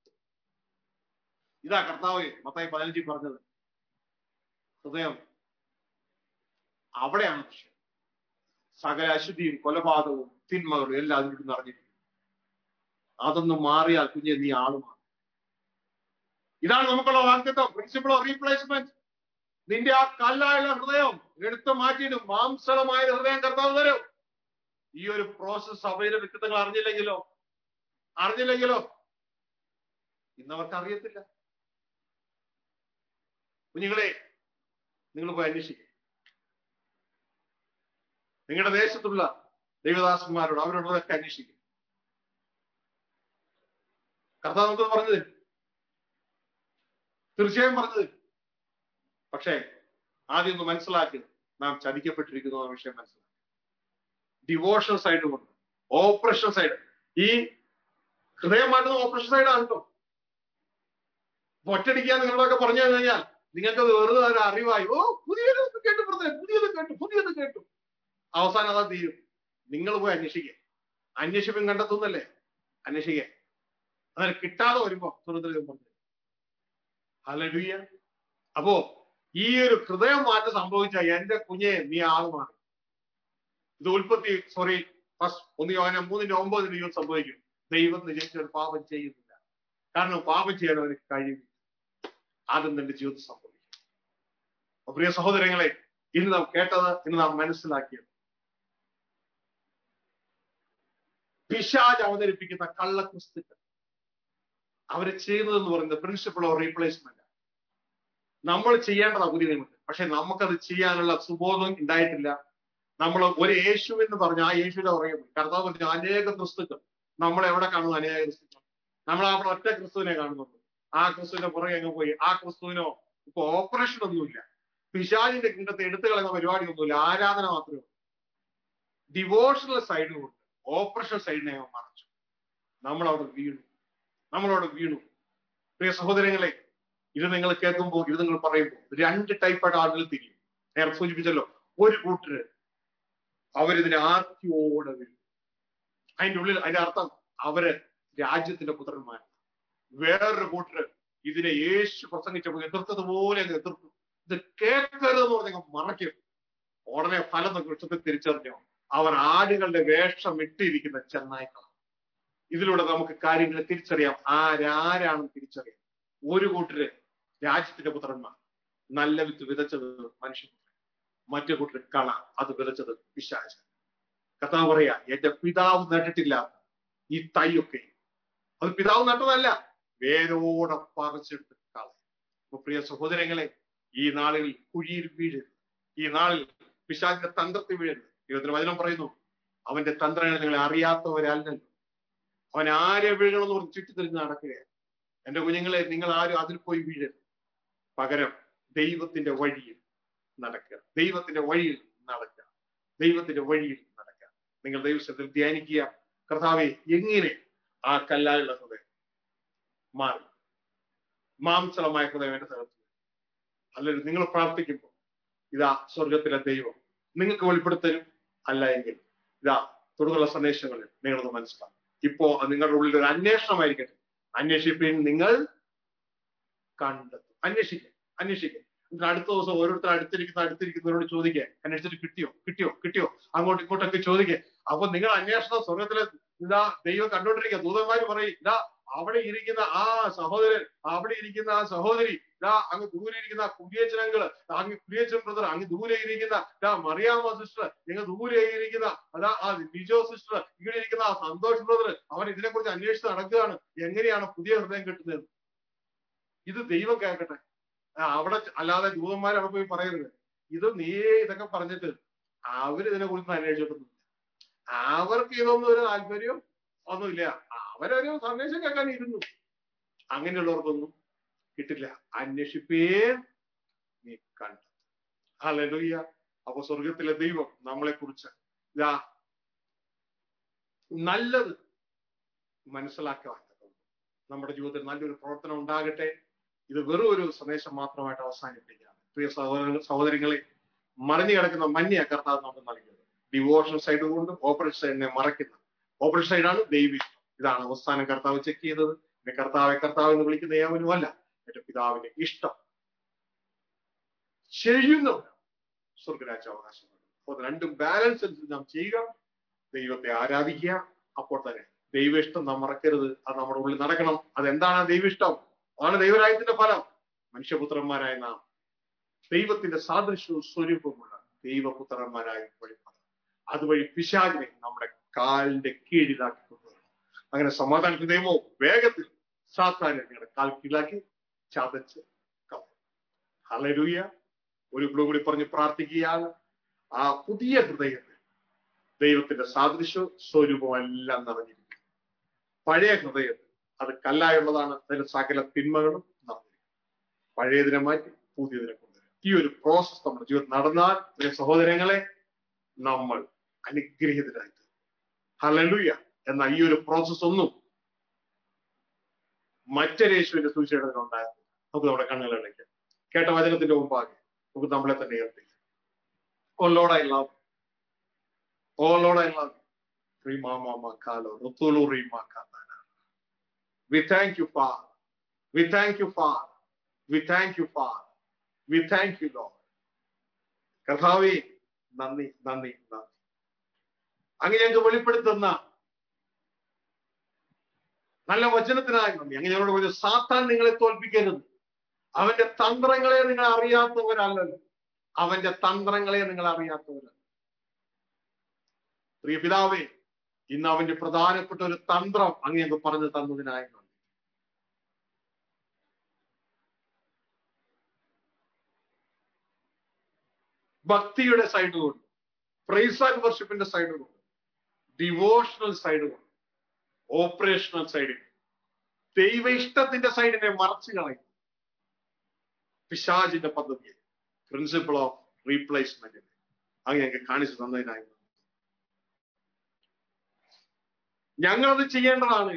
ഇതാ കർത്താവ് മത്തായി പതിനഞ്ചിൽ പറഞ്ഞത്. ഹൃദയം അവിടെയാണ് വിഷയം. സകല അശുദ്ധിയും കൊലപാതകവും തിന്മകളും എല്ലാം അതിനോട് നിറഞ്ഞിരിക്കും. അതൊന്നും മാറിയാൽ കുഞ്ഞെ നീ ആളുമാണ്. ഇതാണ് നമുക്കുള്ള വാഗ്ദത്തം, പ്രിൻസിപ്പിൾ ഓഫ് റീപ്ലേസ്മെന്റ്. നിന്റെ ആ കല്ലായുള്ള ഹൃദയം എടുത്തു മാറ്റിയിട്ട് മാംസളമായ ഹൃദയം കർത്താവ് തരും. ഈ ഒരു പ്രോസസ് സഭയിലെ വ്യക്തിത്വങ്ങൾ അറിഞ്ഞില്ലെങ്കിലോ അറിഞ്ഞില്ലെങ്കിലോ ഇന്നവർക്ക് അറിയത്തില്ല. കുഞ്ഞുങ്ങളെ, നിങ്ങൾ പോയി അന്വേഷിക്കുക. നിങ്ങളുടെ ദേശത്തുള്ള ദൈവദാസന്മാരോട് അവരോടൊക്കെ അന്വേഷിക്കും. കർത്താവ് നമുക്ക് പറഞ്ഞു തരും, തീർച്ചയായും പറഞ്ഞു തരും. പക്ഷേ ആദ്യം ഒന്ന് മനസ്സിലാക്കി നാം ചതിക്കപ്പെട്ടിരിക്കുന്നു എന്ന വിഷയം മനസ്സിലാക്കി. ഡിവോഷണൽ സൈഡ് കൊണ്ട് ഓപ്പറേഷൻ സൈഡ്, ഈ ഹൃദയം മാറ്റുന്ന ഓപ്പറേഷൻ സൈഡാണ് കേട്ടോ. ഒറ്റടിക്കാൻ നിങ്ങളൊക്കെ പറഞ്ഞു കഴിഞ്ഞാൽ നിങ്ങൾക്ക് വെറുതെ ഒരു അറിവായി, ഓ പുതിയത് കേട്ടു, പുതിയത് കേട്ടു പുതിയത് കേട്ടു അവസാനം അതാ തീരും. നിങ്ങൾ പോയി അന്വേഷിക്കുക. അന്വേഷിപ്പം കണ്ടെത്തുന്നല്ലേ അന്വേഷിക്കുക. അതിന് കിട്ടാതെ വരുമ്പോ സുഹൃത്തുക്കൾ പറഞ്ഞു. ഹല്ലേലൂയ. അപ്പോ ഈ ഒരു ഹൃദയം മാറ്റം സംഭവിച്ച എന്റെ കുഞ്ഞെ നീ ആള് മാറി. ഇത് ഉൽപ്പത്തി സോറി ഫസ്റ്റ് ഒന്ന് യോഹന്നാൻ മൂന്നിന്റെ ഒമ്പതിന് ദൈവം സംഭവിക്കും. ദൈവം നിജച്ച ഒരു പാപം ചെയ്യുന്നില്ല. കാരണം പാപം ചെയ്യാൻ അവന് കഴിയില്ല. അതും നിന്റെ ജീവിതത്തിൽ സംഭവിക്കും. പ്രിയ സഹോദരങ്ങളെ, ഇന്ന് നാം കേട്ടത്, ഇന്ന് നാം മനസ്സിലാക്കിയത്, പിശാച് അവതരിപ്പിക്കുന്ന കള്ളക്രിസ്തുക്കൾ അവര് ചെയ്യുന്നതെന്ന് പറയുന്നത് പ്രിൻസിപ്പിൾ ഓഫ് റീപ്ലേസ്മെന്റ്. നമ്മൾ ചെയ്യേണ്ടതാ പുതിയ നിയമത്തിൽ. പക്ഷെ നമുക്കത് ചെയ്യാനുള്ള സുബോധം ഉണ്ടായിട്ടില്ല. നമ്മൾ ഒരു യേശു എന്ന് പറഞ്ഞു ആ യേശുവിനെ പുറകെ പോയി. കർത്താവ് പറഞ്ഞു അനേക ക്രിസ്തുക്കൾ. നമ്മൾ എവിടെ കാണുന്നു അനേക ക്രിസ്തുക്കൾ? നമ്മൾ അവിടെ ഒറ്റ ക്രിസ്തുവിനെ കാണുന്നുള്ളൂ. ആ ക്രിസ്തുവിന്റെ പുറകെ അങ്ങ് പോയി. ആ ക്രിസ്തുവിനോ ഇപ്പൊ ഓപ്പറേഷൻ ഒന്നുമില്ല. പിശാചിന്റെ കിണ്ടത്തെ എടുത്തു കളയുന്ന പരിപാടി ഒന്നുമില്ല. ആരാധന മാത്രമേ ഉള്ളൂ. ഡിവോഷണൽ സൈഡും ഉണ്ട്, ഓപ്പറേഷൻ സൈഡിനെ അവൻ മറച്ചു. നമ്മളവിടെ വീണു നമ്മളവിടെ വീണു പ്രിയ സഹോദരങ്ങളെ, ഇത് നിങ്ങൾ കേൾക്കുമ്പോൾ, ഇത് നിങ്ങൾ പറയുമ്പോൾ രണ്ട് ടൈപ്പായിട്ട് ആളുകൾ തിരിയും. നേരത്തെ സൂചിപ്പിച്ചല്ലോ, ഒരു കൂട്ടര് അവരിതിനെ ആർത്തിയോടെ വരും. അതിന്റെ ഉള്ളിൽ അതിന്റെ അർത്ഥം അവര് രാജ്യത്തിന്റെ പുത്രന്മാരാണ്. വേറൊരു കൂട്ടര് ഇതിനെ യേശു പ്രസംഗിച്ചപ്പോൾ എതിർത്തതുപോലെ അങ്ങ് എതിർക്കും. ഇത് കേൾക്കരുതെന്ന് പറഞ്ഞ മറയ്ക്കും. ഉടനെ ഫലം വൃക്ഷത്തിൽ തിരിച്ചറിഞ്ഞോ, അവർ ആടുകളുടെ വേഷം ഇട്ടിരിക്കുന്ന ചെന്നായ്ക്കളാണ്. ഇതിലൂടെ നമുക്ക് കാര്യങ്ങളെ തിരിച്ചറിയാം, ആരാരാണെന്ന് തിരിച്ചറിയാം. ഒരു കൂട്ടര് രാജ്യത്തിന്റെ പുത്രന്മാർ, നല്ല വിത്ത് വിതച്ചത് മനുഷ്യപുത്രൻ. മറ്റു കൂട്ടര് കള, അത് വിതച്ചത് പിശാച്. കർത്താവ് പറയാ, എന്റെ പിതാവ് നട്ടിട്ടില്ലാത്ത ഈ തൈയൊക്കെ അത് പിതാവ് നട്ടതല്ല, വേരോടെ പറിച്ചെടുത്ത് കളയും. അപ്പൊ പ്രിയ സഹോദരങ്ങളെ, ഈ നാളിൽ കുഴിയിൽ വീഴരുത്. ഈ നാളിൽ പിശാചിന്റെ തന്ത്രത്തിൽ വീഴരുത്. ദൈവത്തിന്റെ വചനം പറയുന്നു, അവന്റെ തന്ത്രങ്ങൾ നിങ്ങളെ അറിയാത്തവരല്ലല്ലോ. അവൻ ആരെ വീഴണമെന്ന് പറഞ്ഞ് ചുറ്റിത്തിരിഞ്ഞ് നടക്കുകയാണ്. എന്റെ കുഞ്ഞുങ്ങളെ, നിങ്ങൾ ആരും അതിൽ പോയി വീഴരുത്. പകരം ദൈവത്തിന്റെ വഴിയിൽ നടക്കുക, ദൈവത്തിന്റെ വഴിയിൽ നടക്കുക, ദൈവത്തിന്റെ വഴിയിൽ നടക്കുക. നിങ്ങൾ ദൈവത്തിൽ ധ്യാനിക്കുക, കർത്താവെ എങ്ങനെ ആ കല്ലായുള്ള ഹൃദയം മാറി മാംസളമായ ഹൃദയം എന്റെ തകർത്തു. അല്ലെങ്കിൽ നിങ്ങൾ പ്രാർത്ഥിക്കുമ്പോൾ ഇതാ സ്വർഗത്തിലെ ദൈവം നിങ്ങൾക്ക് വെളിപ്പെടുത്തരും. അല്ല എങ്കിൽ ഇതാ തുടർന്നുള്ള സന്ദേശങ്ങളിൽ നിങ്ങളത് മനസ്സിലാക്കും. ഇപ്പോ നിങ്ങളുടെ ഉള്ളിൽ ഒരു അന്വേഷണമായിരിക്കട്ടെ. അന്വേഷിപ്പിൻ, നിങ്ങൾ കണ്ടെത്തും. അന്വേഷിക്കുക, അന്വേഷിക്കുക. എന്നിട്ട് അടുത്ത ദിവസം ഓരോരുത്തർ അടുത്തിരിക്കുന്ന അടുത്തിരിക്കുന്നവരോട് ചോദിക്കുക, അന്വേഷിച്ചിട്ട് കിട്ടിയോ കിട്ടിയോ കിട്ടിയോ അങ്ങോട്ടും ഇങ്ങോട്ടൊക്കെ ചോദിക്കുക. അപ്പൊ നിങ്ങൾ അന്വേഷണം സ്വർഗത്തിലെ ഇതാ ദൈവം കണ്ടോണ്ടിരിക്കുക. ദൂതന്മാര് പറയും, ഇതാ അവിടെ ഇരിക്കുന്ന ആ സഹോദരൻ, അവിടെ ഇരിക്കുന്ന ആ സഹോദരി, ഇതാ അങ്ങ് ദൂരെ ഇരിക്കുന്ന കുടിയച്ചനങ്ങള്, അങ്ങ് കുടിയച്ചൻ ബ്രദർ, അങ്ങ് ദൂരെ ഇരിക്കുന്ന ഇതാ മറിയാമ്മ സിസ്റ്റർ, നിങ്ങൾ ദൂരെ ഇരിക്കുന്ന അതാ ആ ലിജോ സിസ്റ്റർ, ഇവിടെ ഇരിക്കുന്ന ആ സന്തോഷ് ബ്രദർ, അവൻ ഇതിനെക്കുറിച്ച് അന്വേഷിച്ച് നടക്കുകയാണ്, എങ്ങനെയാണ് പുതിയ ഹൃദയം കിട്ടുന്നത്. ഇത് ദൈവം കേൾക്കട്ടെ. അവിടെ അല്ലാതെ ദൂതന്മാർ അവിടെ പോയി പറയരുത്. ഇത് നീ ഇതൊക്കെ പറഞ്ഞിട്ട് അവര് ഇതിനെ കുറിച്ച് അന്വേഷിച്ചിട്ടൊന്നുമില്ല. അവർക്ക് ഇതൊന്നും ഒരു താല്പര്യം ഒന്നുമില്ല. അവരൊരു സന്ദേശം കേൾക്കാൻ ഇരുന്നു. അങ്ങനെയുള്ളവർക്കൊന്നും കിട്ടില്ല. അന്വേഷിപ്പേ നീ കണ്ടെത്തും. ഹല്ലേലൂയ. അപ്പൊ സ്വർഗത്തിലെ ദൈവം നമ്മളെ കുറിച്ച് ഇതാ നല്ലത് മനസ്സിലാക്കാൻ നമ്മുടെ ജീവിതത്തിൽ നല്ലൊരു പ്രവർത്തനം ഉണ്ടാകട്ടെ. ഇത് വെറും ഒരു സന്ദേശം മാത്രമായിട്ട് അവസാനിപ്പിക്കുകയാണ്. പ്രിയ സഹോദര സഹോദരികളെ, മറിഞ്ഞു കിടക്കുന്ന മഞ്ഞ കർത്താവ് നമുക്ക് നൽകിയത് ഡിവോഷണൽ സൈഡ് കൊണ്ട് ഓപ്പറേഷൻ സൈഡിനെ മറയ്ക്കുന്ന ഓപ്പറേഷൻ സൈഡാണ് ദൈവികം. ഇതാണ് അവസാനം കർത്താവ് ചെക്ക് ചെയ്തത്. എന്റെ കർത്താവെ കർത്താവ് എന്ന് വിളിക്കുന്ന ഏവനുമല്ല, എന്റെ പിതാവിന്റെ ഇഷ്ടം ചെയ്യുന്നവരാണ് സ്വർഗരാജ്യാവകാശം. അപ്പോൾ രണ്ടും ബാലൻസ് നാം ചെയ്യുക, ദൈവത്തെ ആരാധിക്കുക. അപ്പോൾ തന്നെ ദൈവ ഇഷ്ടം നാം മറക്കരുത്. അത് നമ്മുടെ ഉള്ളിൽ നടക്കണം. അതെന്താണ് ദൈവ ഇഷ്ടം? അതാണ് ദൈവരാജ്യത്തിന്റെ ഫലം. മനുഷ്യപുത്രന്മാരായ നാം ദൈവത്തിന്റെ സാദൃശ്യവും സ്വരൂപമുള്ള ദൈവപുത്രന്മാരായി വെളിപ്പെടും. അതുവഴി പിശാചിനെ നമ്മുടെ കാലിന്റെ കീഴിലാക്കി കൊണ്ടുവരണം. അങ്ങനെ സമാധാന ഹൃദയമോ വേഗത്തിൽ സാത്താനെ നിങ്ങളുടെ കാൽ കീഴിലാക്കി ചതച്ച് കളയും. ഹല്ലേലൂയ. ഒരു ക്ലൂ കൂടി പറഞ്ഞ് പ്രാർത്ഥിക്കുകയാൽ ആ പുതിയ ഹൃദയത്തിൽ ദൈവത്തിന്റെ സാദൃശ്യവും സ്വരൂപവും എല്ലാം നിറഞ്ഞിരിക്കും. പഴയ ഹൃദയത്തിൽ അത് കല്ലായുള്ളതാണ്. അതിന്റെ സകല തിന്മകളും നിറഞ്ഞിരിക്കും. പഴയതിനെ മാറ്റി പുതിയതിനെ കൊണ്ടുവരും. ഈ ഒരു പ്രോസസ് നമ്മുടെ ജീവിതത്തിൽ നടന്നാൽ പ്രിയ സഹോദരങ്ങളെ നമ്മൾ അനുഗ്രഹീതരായി തീരും. ഹല്ലേലൂയ. എന്നാൽ ഈ ഒരു പ്രോസസ് ഒന്നും മറ്റൊരു യേശുവിന്റെ സുവിശേഷത്തിൽ ഉണ്ടായിരുന്നു. നമുക്ക് നമ്മുടെ കണ്ണുകളിലേക്ക് കേട്ട വചനത്തിന്റെ മുമ്പാകെ നമുക്ക് നമ്മളെ തന്നെ ഉയർത്തിക്കാം. Oh Lord I love, oh Lord I love. We thank you, Father. We thank you, Father. We thank you, Father. We thank you, Lord. കർത്താവേ, നന്ദി നന്ദി നന്ദി. അങ്ങ് ഞങ്ങൾക്ക് വെളിപ്പെടുത്തുന്ന നല്ല വചനത്തിനായി നന്ദി. അങ്ങ് ഞങ്ങളോട് പറഞ്ഞു, സാത്താൻ നിങ്ങളെ തോൽപ്പിക്കരുത്. അവന്റെ തന്ത്രങ്ങളെ നിങ്ങൾ അറിയാത്തവരല്ലല്ലോ. അവന്റെ തന്ത്രങ്ങളെ നിങ്ങൾ അറിയാത്തവരല്ല. പ്രിയ പിതാവേ, ഇന്ന് അവന്റെ പ്രധാനപ്പെട്ട ഒരു തന്ത്രം അങ്ങ് ഞങ്ങൾക്ക് പറഞ്ഞു തന്നതിനായി നന്ദി. ഭക്തിയുടെ സൈഡ് കൊണ്ട്, പ്രൈസ് ആൻഡ് വർഷിപ്പിന്റെ സൈഡ് കൊണ്ട്, ഡിവോഷണൽ സൈഡ് കൊണ്ട്, ഓപ്പറേഷണൽ സൈഡിൽ ദൈവ ഇഷ്ടത്തിന്റെ സൈഡിനെ മറച്ചു കളയും. പിശാചിന്റെ പദ്ധതി, പ്രിൻസിപ്പിൾ ഓഫ് റീപ്ലേസ്മെന്റ് അങ്ങ് ഞങ്ങൾക്ക് കാണിച്ചു തന്നതിനായി ഞങ്ങളത് ചെയ്യേണ്ടതാണ്.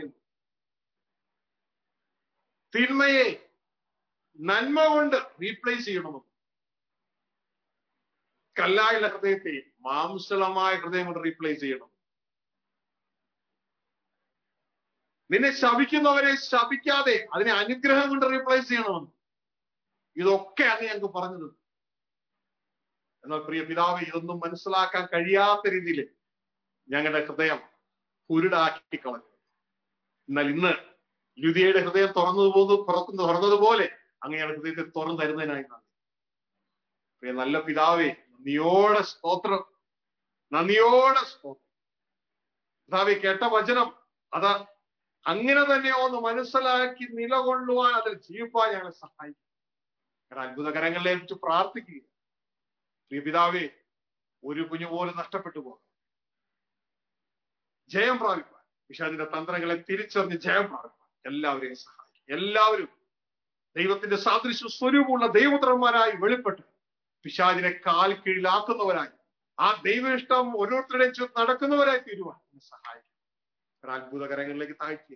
തിന്മയെ നന്മ കൊണ്ട് റീപ്ലേസ് ചെയ്യണമെന്ന്, കല്ലായുള്ള ഹൃദയത്തെ മാംസളമായ ഹൃദയം കൊണ്ട് റീപ്ലേസ് ചെയ്യണം. നിന്നെ ശപിക്കുന്നവരെ ശപിക്കാതെ അതിനെ അനുഗ്രഹം കൊണ്ട് റീപ്ലേസ് ചെയ്യണമെന്ന്. ഇതൊക്കെ അങ്ങ് ഞങ്ങൾക്ക് പറഞ്ഞത്. എന്നാൽ പ്രിയ പിതാവ്, ഇതൊന്നും മനസ്സിലാക്കാൻ കഴിയാത്ത രീതിയിൽ ഞങ്ങളുടെ ഹൃദയം കുരുടാക്കി കളഞ്ഞു. എന്നാൽ ഇന്ന് ലുദിയയുടെ ഹൃദയം തുറന്നു പോകുന്നു തുറക്കുന്നു തുറന്നതുപോലെ അങ്ങനെയാണ് ഹൃദയത്തെ തുറന്നു തരുന്നതിനായി നന്ദി. പ്രിയ നല്ല പിതാവേ, നന്ദിയോടെ സ്തോത്രം, നന്ദിയോടെ സ്തോത്രം. പിതാവേ, കേട്ട വചനം അത് അങ്ങനെ തന്നെയോ ഒന്ന് മനസ്സിലാക്കി നിലകൊള്ളുവാൻ, അതിൽ ജീവിപ്പാൻ ഞങ്ങളെ സഹായിക്കും. അത്ഭുതകരങ്ങളിലെ വെച്ച് പ്രാർത്ഥിക്കുക. പ്രിയ പിതാവേ, ഒരു കുഞ്ഞു പോലും നഷ്ടപ്പെട്ടു പോകാം. ജയം പ്രാപിപ്പാൻ, പിശാചിന്റെ തന്ത്രങ്ങളെ തിരിച്ചറിഞ്ഞ് ജയം പ്രാപിപ്പാൻ എല്ലാവരെയും സഹായിക്കും. എല്ലാവരും ദൈവത്തിന്റെ സാദൃശ്യ സ്വരൂപമുള്ള ദൈവപുത്രന്മാരായി വെളിപ്പെട്ട് പിശാചിനെ കാൽ കീഴിലാക്കുന്നവരായി, ആ ദൈവ ഇഷ്ടം ഓരോരുത്തരുടെയും ചുറ്റും നടക്കുന്നവരായി തീരുവാൻ സഹായിക്കും. അത്ഭുതകരങ്ങളിലേക്ക് താഴ്ത്തിയ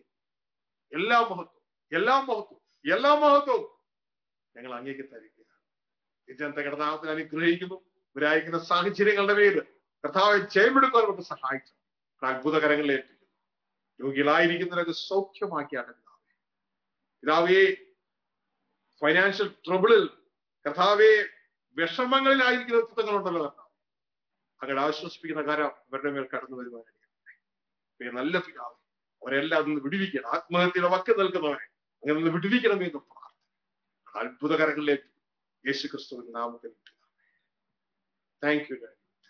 എല്ലാ മഹത്വവും എല്ലാ മഹത്വവും എല്ലാ മഹത്വവും ഞങ്ങൾ അങ്ങേക്ക് തരികയാണ്. ജനത്തെ കർത്താവത്തിൽ അനുഗ്രഹിക്കുന്നു. ഇവരായിരിക്കുന്ന സാഹചര്യങ്ങളുടെ പേര് കർത്താവെ ജയമെടുക്കാൻ കൊണ്ട് സഹായിച്ചു. അത്ഭുതകരങ്ങളിൽ ഏൽപ്പിക്കുന്നു. രോഗികളായിരിക്കുന്നവരൊക്കെ സൗഖ്യമാക്കിയാണ് പിതാവേ. പിതാവേ, ഫൈനാൻഷ്യൽ ട്രബിളിൽ കർത്താവെ വിഷമങ്ങളിലായിരിക്കുന്ന വ്യക്തിത്വങ്ങളുണ്ടല്ലോ കർത്താവ്, അങ്ങനെ ആശ്വസിപ്പിക്കുന്ന കാര്യം അവരുടെ മേൽ കടന്നു വരുവാനായിരിക്കും. നല്ല പിതാവ്, അവരെല്ലാം അതിൽ നിന്ന് വിടുവിക്കണം. ആത്മഹത്യയുടെ വക്ക് നിൽക്കുന്നവരെ അങ്ങനെ നിന്ന് വിടുവിക്കണമേ എന്ന് പ്രാർത്ഥന അത്ഭുതകരങ്ങളിലേക്ക് യേശു ക്രിസ്തുവിന്റെ നാമത്തിൽ. Thank you.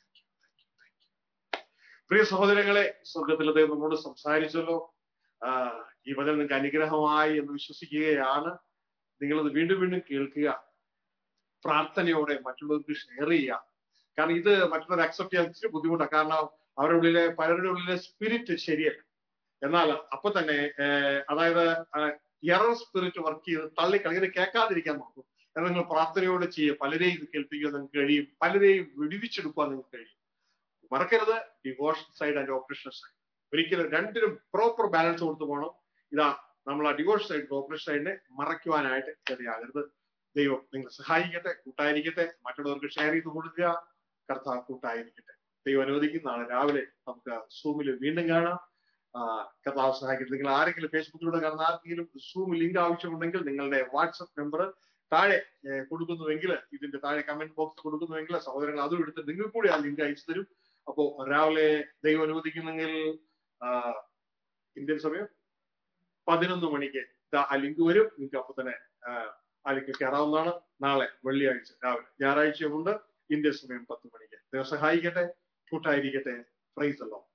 പ്രിയ സഹോദരങ്ങളെ, സ്വർഗത്തിലെ ദൈവം നമ്മോട് സംസാരിച്ചല്ലോ. ആ ഈ വചനം നിങ്ങൾക്ക് അനുഗ്രഹമായി എന്ന് വിശ്വസിക്കുകയാണ്. നിങ്ങളത് വീണ്ടും വീണ്ടും കേൾക്കുക, പ്രാർത്ഥനയോടെ മറ്റുള്ളവർക്ക് ഷെയർ ചെയ്യുക. കാരണം ഇത് മറ്റുള്ളവർ അക്സെപ്റ്റ് ചെയ്യാൻ ഇച്ചിരി ബുദ്ധിമുട്ടാണ്. കാരണം അവരുടെ ഉള്ളിലെ പലരുടെ ഉള്ളിലെ സ്പിരിറ്റ് ശരിയല്ല. എന്നാൽ അപ്പൊ തന്നെ അതായത് എറർ സ്പിരിറ്റ് വർക്ക് ചെയ്ത് തള്ളിക്കളി ഇത് കേൾക്കാതിരിക്കാൻ നോക്കും. എന്നാൽ നിങ്ങൾ പ്രാർത്ഥനയോടെ ചെയ്യുക. പലരെയും ഇത് കേൾപ്പിക്കാൻ നിങ്ങൾക്ക് കഴിയും, പലരെയും വിടുവിച്ചെടുക്കാൻ നിങ്ങൾക്ക് കഴിയും. മറക്കരുത്, devotion side and operation side ഒരിക്കലും രണ്ടിനും പ്രോപ്പർ ബാലൻസ് കൊടുത്തു പോകണം. ഇതാ നമ്മൾ ആ ഡിവോഷൻ സൈഡ് ഓപ്പറേഷൻ സൈഡിനെ മറയ്ക്കുവാനായിട്ട് ഇടയാകരുത്. ദൈവം നിങ്ങളെ സഹായിക്കട്ടെ, കൂട്ടായിരിക്കട്ടെ. മറ്റുള്ളവർക്ക് ഷെയർ ചെയ്ത് കൊടുക്കുക. കർത്താവ് കൂട്ടായിരിക്കട്ടെ. ദൈവം അനുവദിക്കും നാളെ രാവിലെ നമുക്ക് സൂമിൽ വീണ്ടും കാണാം. ആ കർത്താവ് സഹായിക്കട്ടെ. നിങ്ങൾ ആരെങ്കിലും ഫേസ്ബുക്കിലൂടെ കാണുന്ന ആർക്കെങ്കിലും സൂം ലിങ്ക് ആവശ്യമുണ്ടെങ്കിൽ നിങ്ങളുടെ വാട്സപ്പ് നമ്പർ താഴെ കൊടുക്കുന്നുവെങ്കിൽ, ഇതിന്റെ താഴെ കമന്റ് ബോക്സ് കൊടുക്കുന്നുവെങ്കിൽ സഹോദരങ്ങൾ അതും എടുത്ത് നിങ്ങൾ കൂടി ആ ലിങ്ക് അയച്ചു തരും. അപ്പോ രാവിലെ ദൈവം അനുവദിക്കുന്നെങ്കിൽ ഇന്ത്യൻ സമയം പതിനൊന്ന് മണിക്ക് ആ ലിങ്ക് വരും. നിങ്ങൾക്ക് അപ്പൊ തന്നെ ആ ലിങ്ക് കയറാവുന്നതാണ്. നാളെ വെള്ളിയാഴ്ച രാവിലെ, ഞായറാഴ്ചയുമുണ്ട് ഇന്ത്യൻ സമയം പത്ത് മണിക്ക്. ദൈവം സഹായിക്കട്ടെ, കൂട്ടായിരിക്കട്ടെ. Praise the Lord.